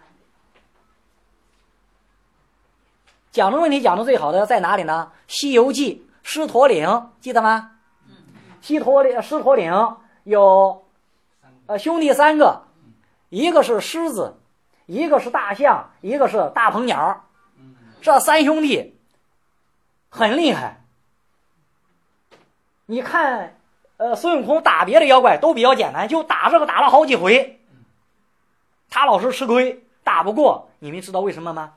讲这个问题讲的最好的在哪里呢？《西游记》狮驼岭记得吗？狮驼岭狮驼岭有呃兄弟三个，一个是狮子，一个是大象，一个是大鹏鸟。这三兄弟很厉害。你看呃孙悟空打别的妖怪都比较简单，就打这个打了好几回，他老是吃亏，打不过。你们知道为什么吗？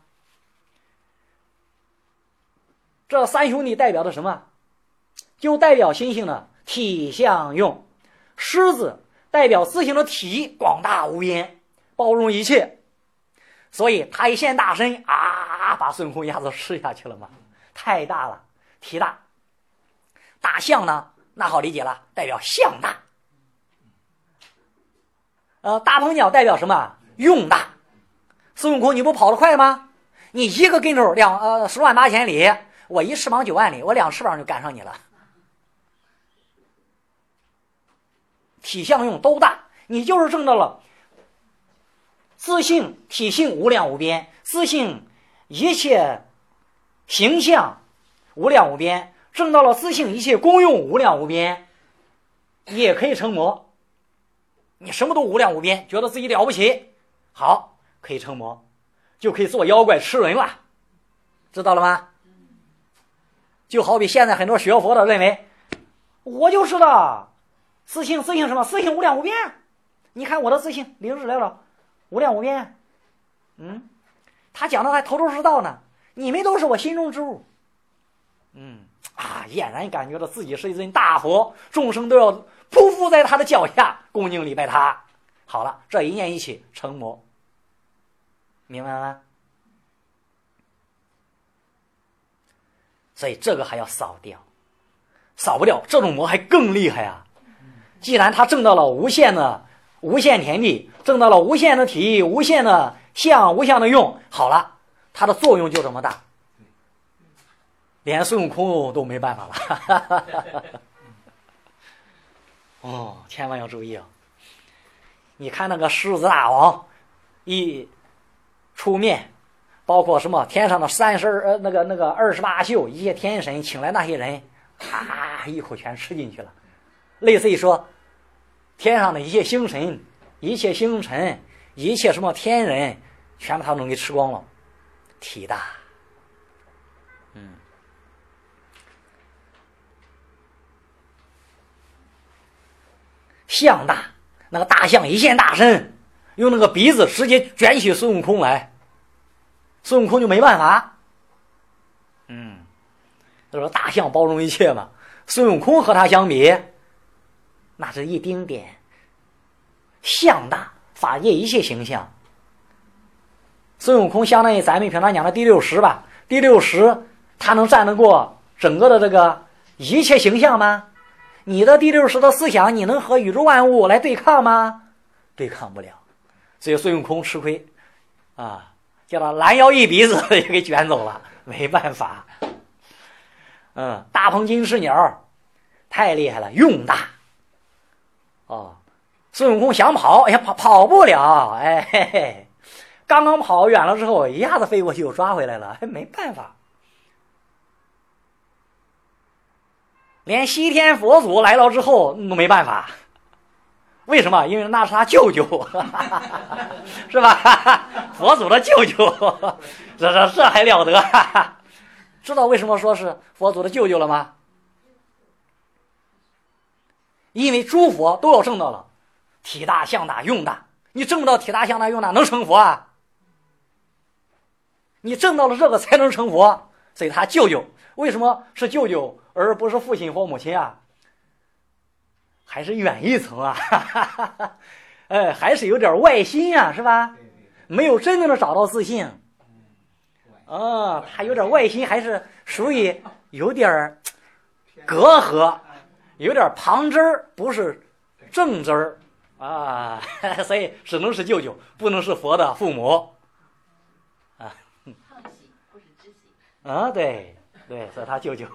这三兄弟代表的什么？就代表心性的体相用。狮子代表自性的体广大无边，包容一切，所以他一现大身啊，把孙悟空一下子吃下去了嘛，太大了，体大。大象呢，那好理解了，代表相大。呃，大鹏鸟代表什么？用大。孙悟空你不跑得快吗？你一个跟头两呃十万八千里，我一翅膀九万里，我两翅膀就赶上你了。体相用都大，你就是证到了自性体性无量无边，自性一切形象无量无边，证到了自性一切功用无量无边，也可以成魔。你什么都无量无边，觉得自己了不起，好，可以成魔，就可以做妖怪吃人了，知道了吗？就好比现在很多学佛的认为，我就知道自性，自性什么？自性无量无边。你看我的自性灵智了了，无量无边。嗯，他讲的还头头是道呢。你们都是我心中之物。嗯啊，俨然感觉到自己是一尊大佛，众生都要匍匐在他的脚下，恭敬礼拜他。好了，这一念一起成魔，明白吗？所以这个还要扫掉，扫不掉，这种魔还更厉害啊！既然他证到了无限的无限田地，证到了无限的体、无限的相、无限的用，好了，它的作用就这么大，连孙悟空都没办法了。哦，千万要注意啊！你看那个狮子大王一出面，包括什么天上的三十呃那个那个二十八宿，一些天神请来那些人，啊，一口全吃进去了。类似于说，天上的一切星神、一切星辰、一切什么天人，全把他们给吃光了。 体大。嗯，象大，那个大象一现大身，用那个鼻子直接卷起孙悟空来，孙悟空就没办法。嗯，他说大象包容一切嘛，孙悟空和他相比，那是一丁点。象大，法界一切形象。孙悟空相当于咱们平常讲的第六识吧，第六识他能战得过整个的这个一切形象吗？你的第六识的思想，你能和宇宙万物来对抗吗？对抗不了。所以孙悟空吃亏啊，叫他拦腰一鼻子也给卷走了，没办法。嗯，大鹏金翅鸟太厉害了，用大。哦，孙悟空想跑，哎呀，跑跑不了，哎嘿嘿，刚刚跑远了之后，一下子飞过去又抓回来了，哎，没办法。连西天佛祖来到之后都没办法，为什么？因为那是他舅舅，是吧？佛祖的舅舅，这这这还了得？知道为什么说是佛祖的舅舅了吗？因为诸佛都要证到了体大象大用大，你证不到体大象大用大能成佛啊？你证到了这个才能成佛，所以他舅舅为什么是舅舅而不是父亲或母亲啊？还是远一层啊，哎，还是有点外心啊，是吧？没有真正的找到自信，啊，他有点外心，还是属于有点隔阂，有点旁支儿，不是正支儿啊，所以只能是舅舅，不能是佛的父母啊。 旁系不是直系。 啊，对对，是他舅舅。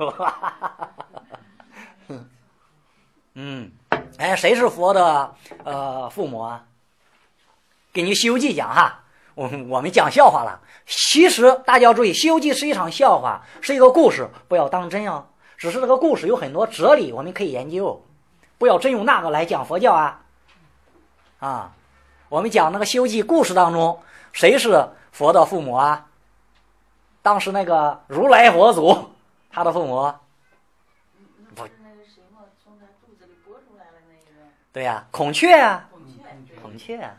嗯，哎，谁是佛的呃父母啊？给你《西游记》讲哈，我们我们讲笑话了。其实大家要注意，《西游记》是一场笑话，是一个故事，不要当真哦。只是这个故事有很多哲理，我们可以研究，不要真用那个来讲佛教啊。啊，我们讲那个《西游记》故事当中，谁是佛的父母啊？当时那个如来佛祖，他的父母。 不是那个谁吗？从他肚子里拨出来了那个。 对呀、啊，孔雀啊， 孔雀。 孔雀啊，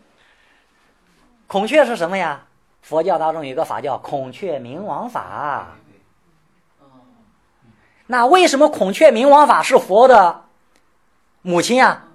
孔雀是什么呀？佛教当中有一个法叫孔雀明王法。那为什么孔雀明王法是佛的母亲啊？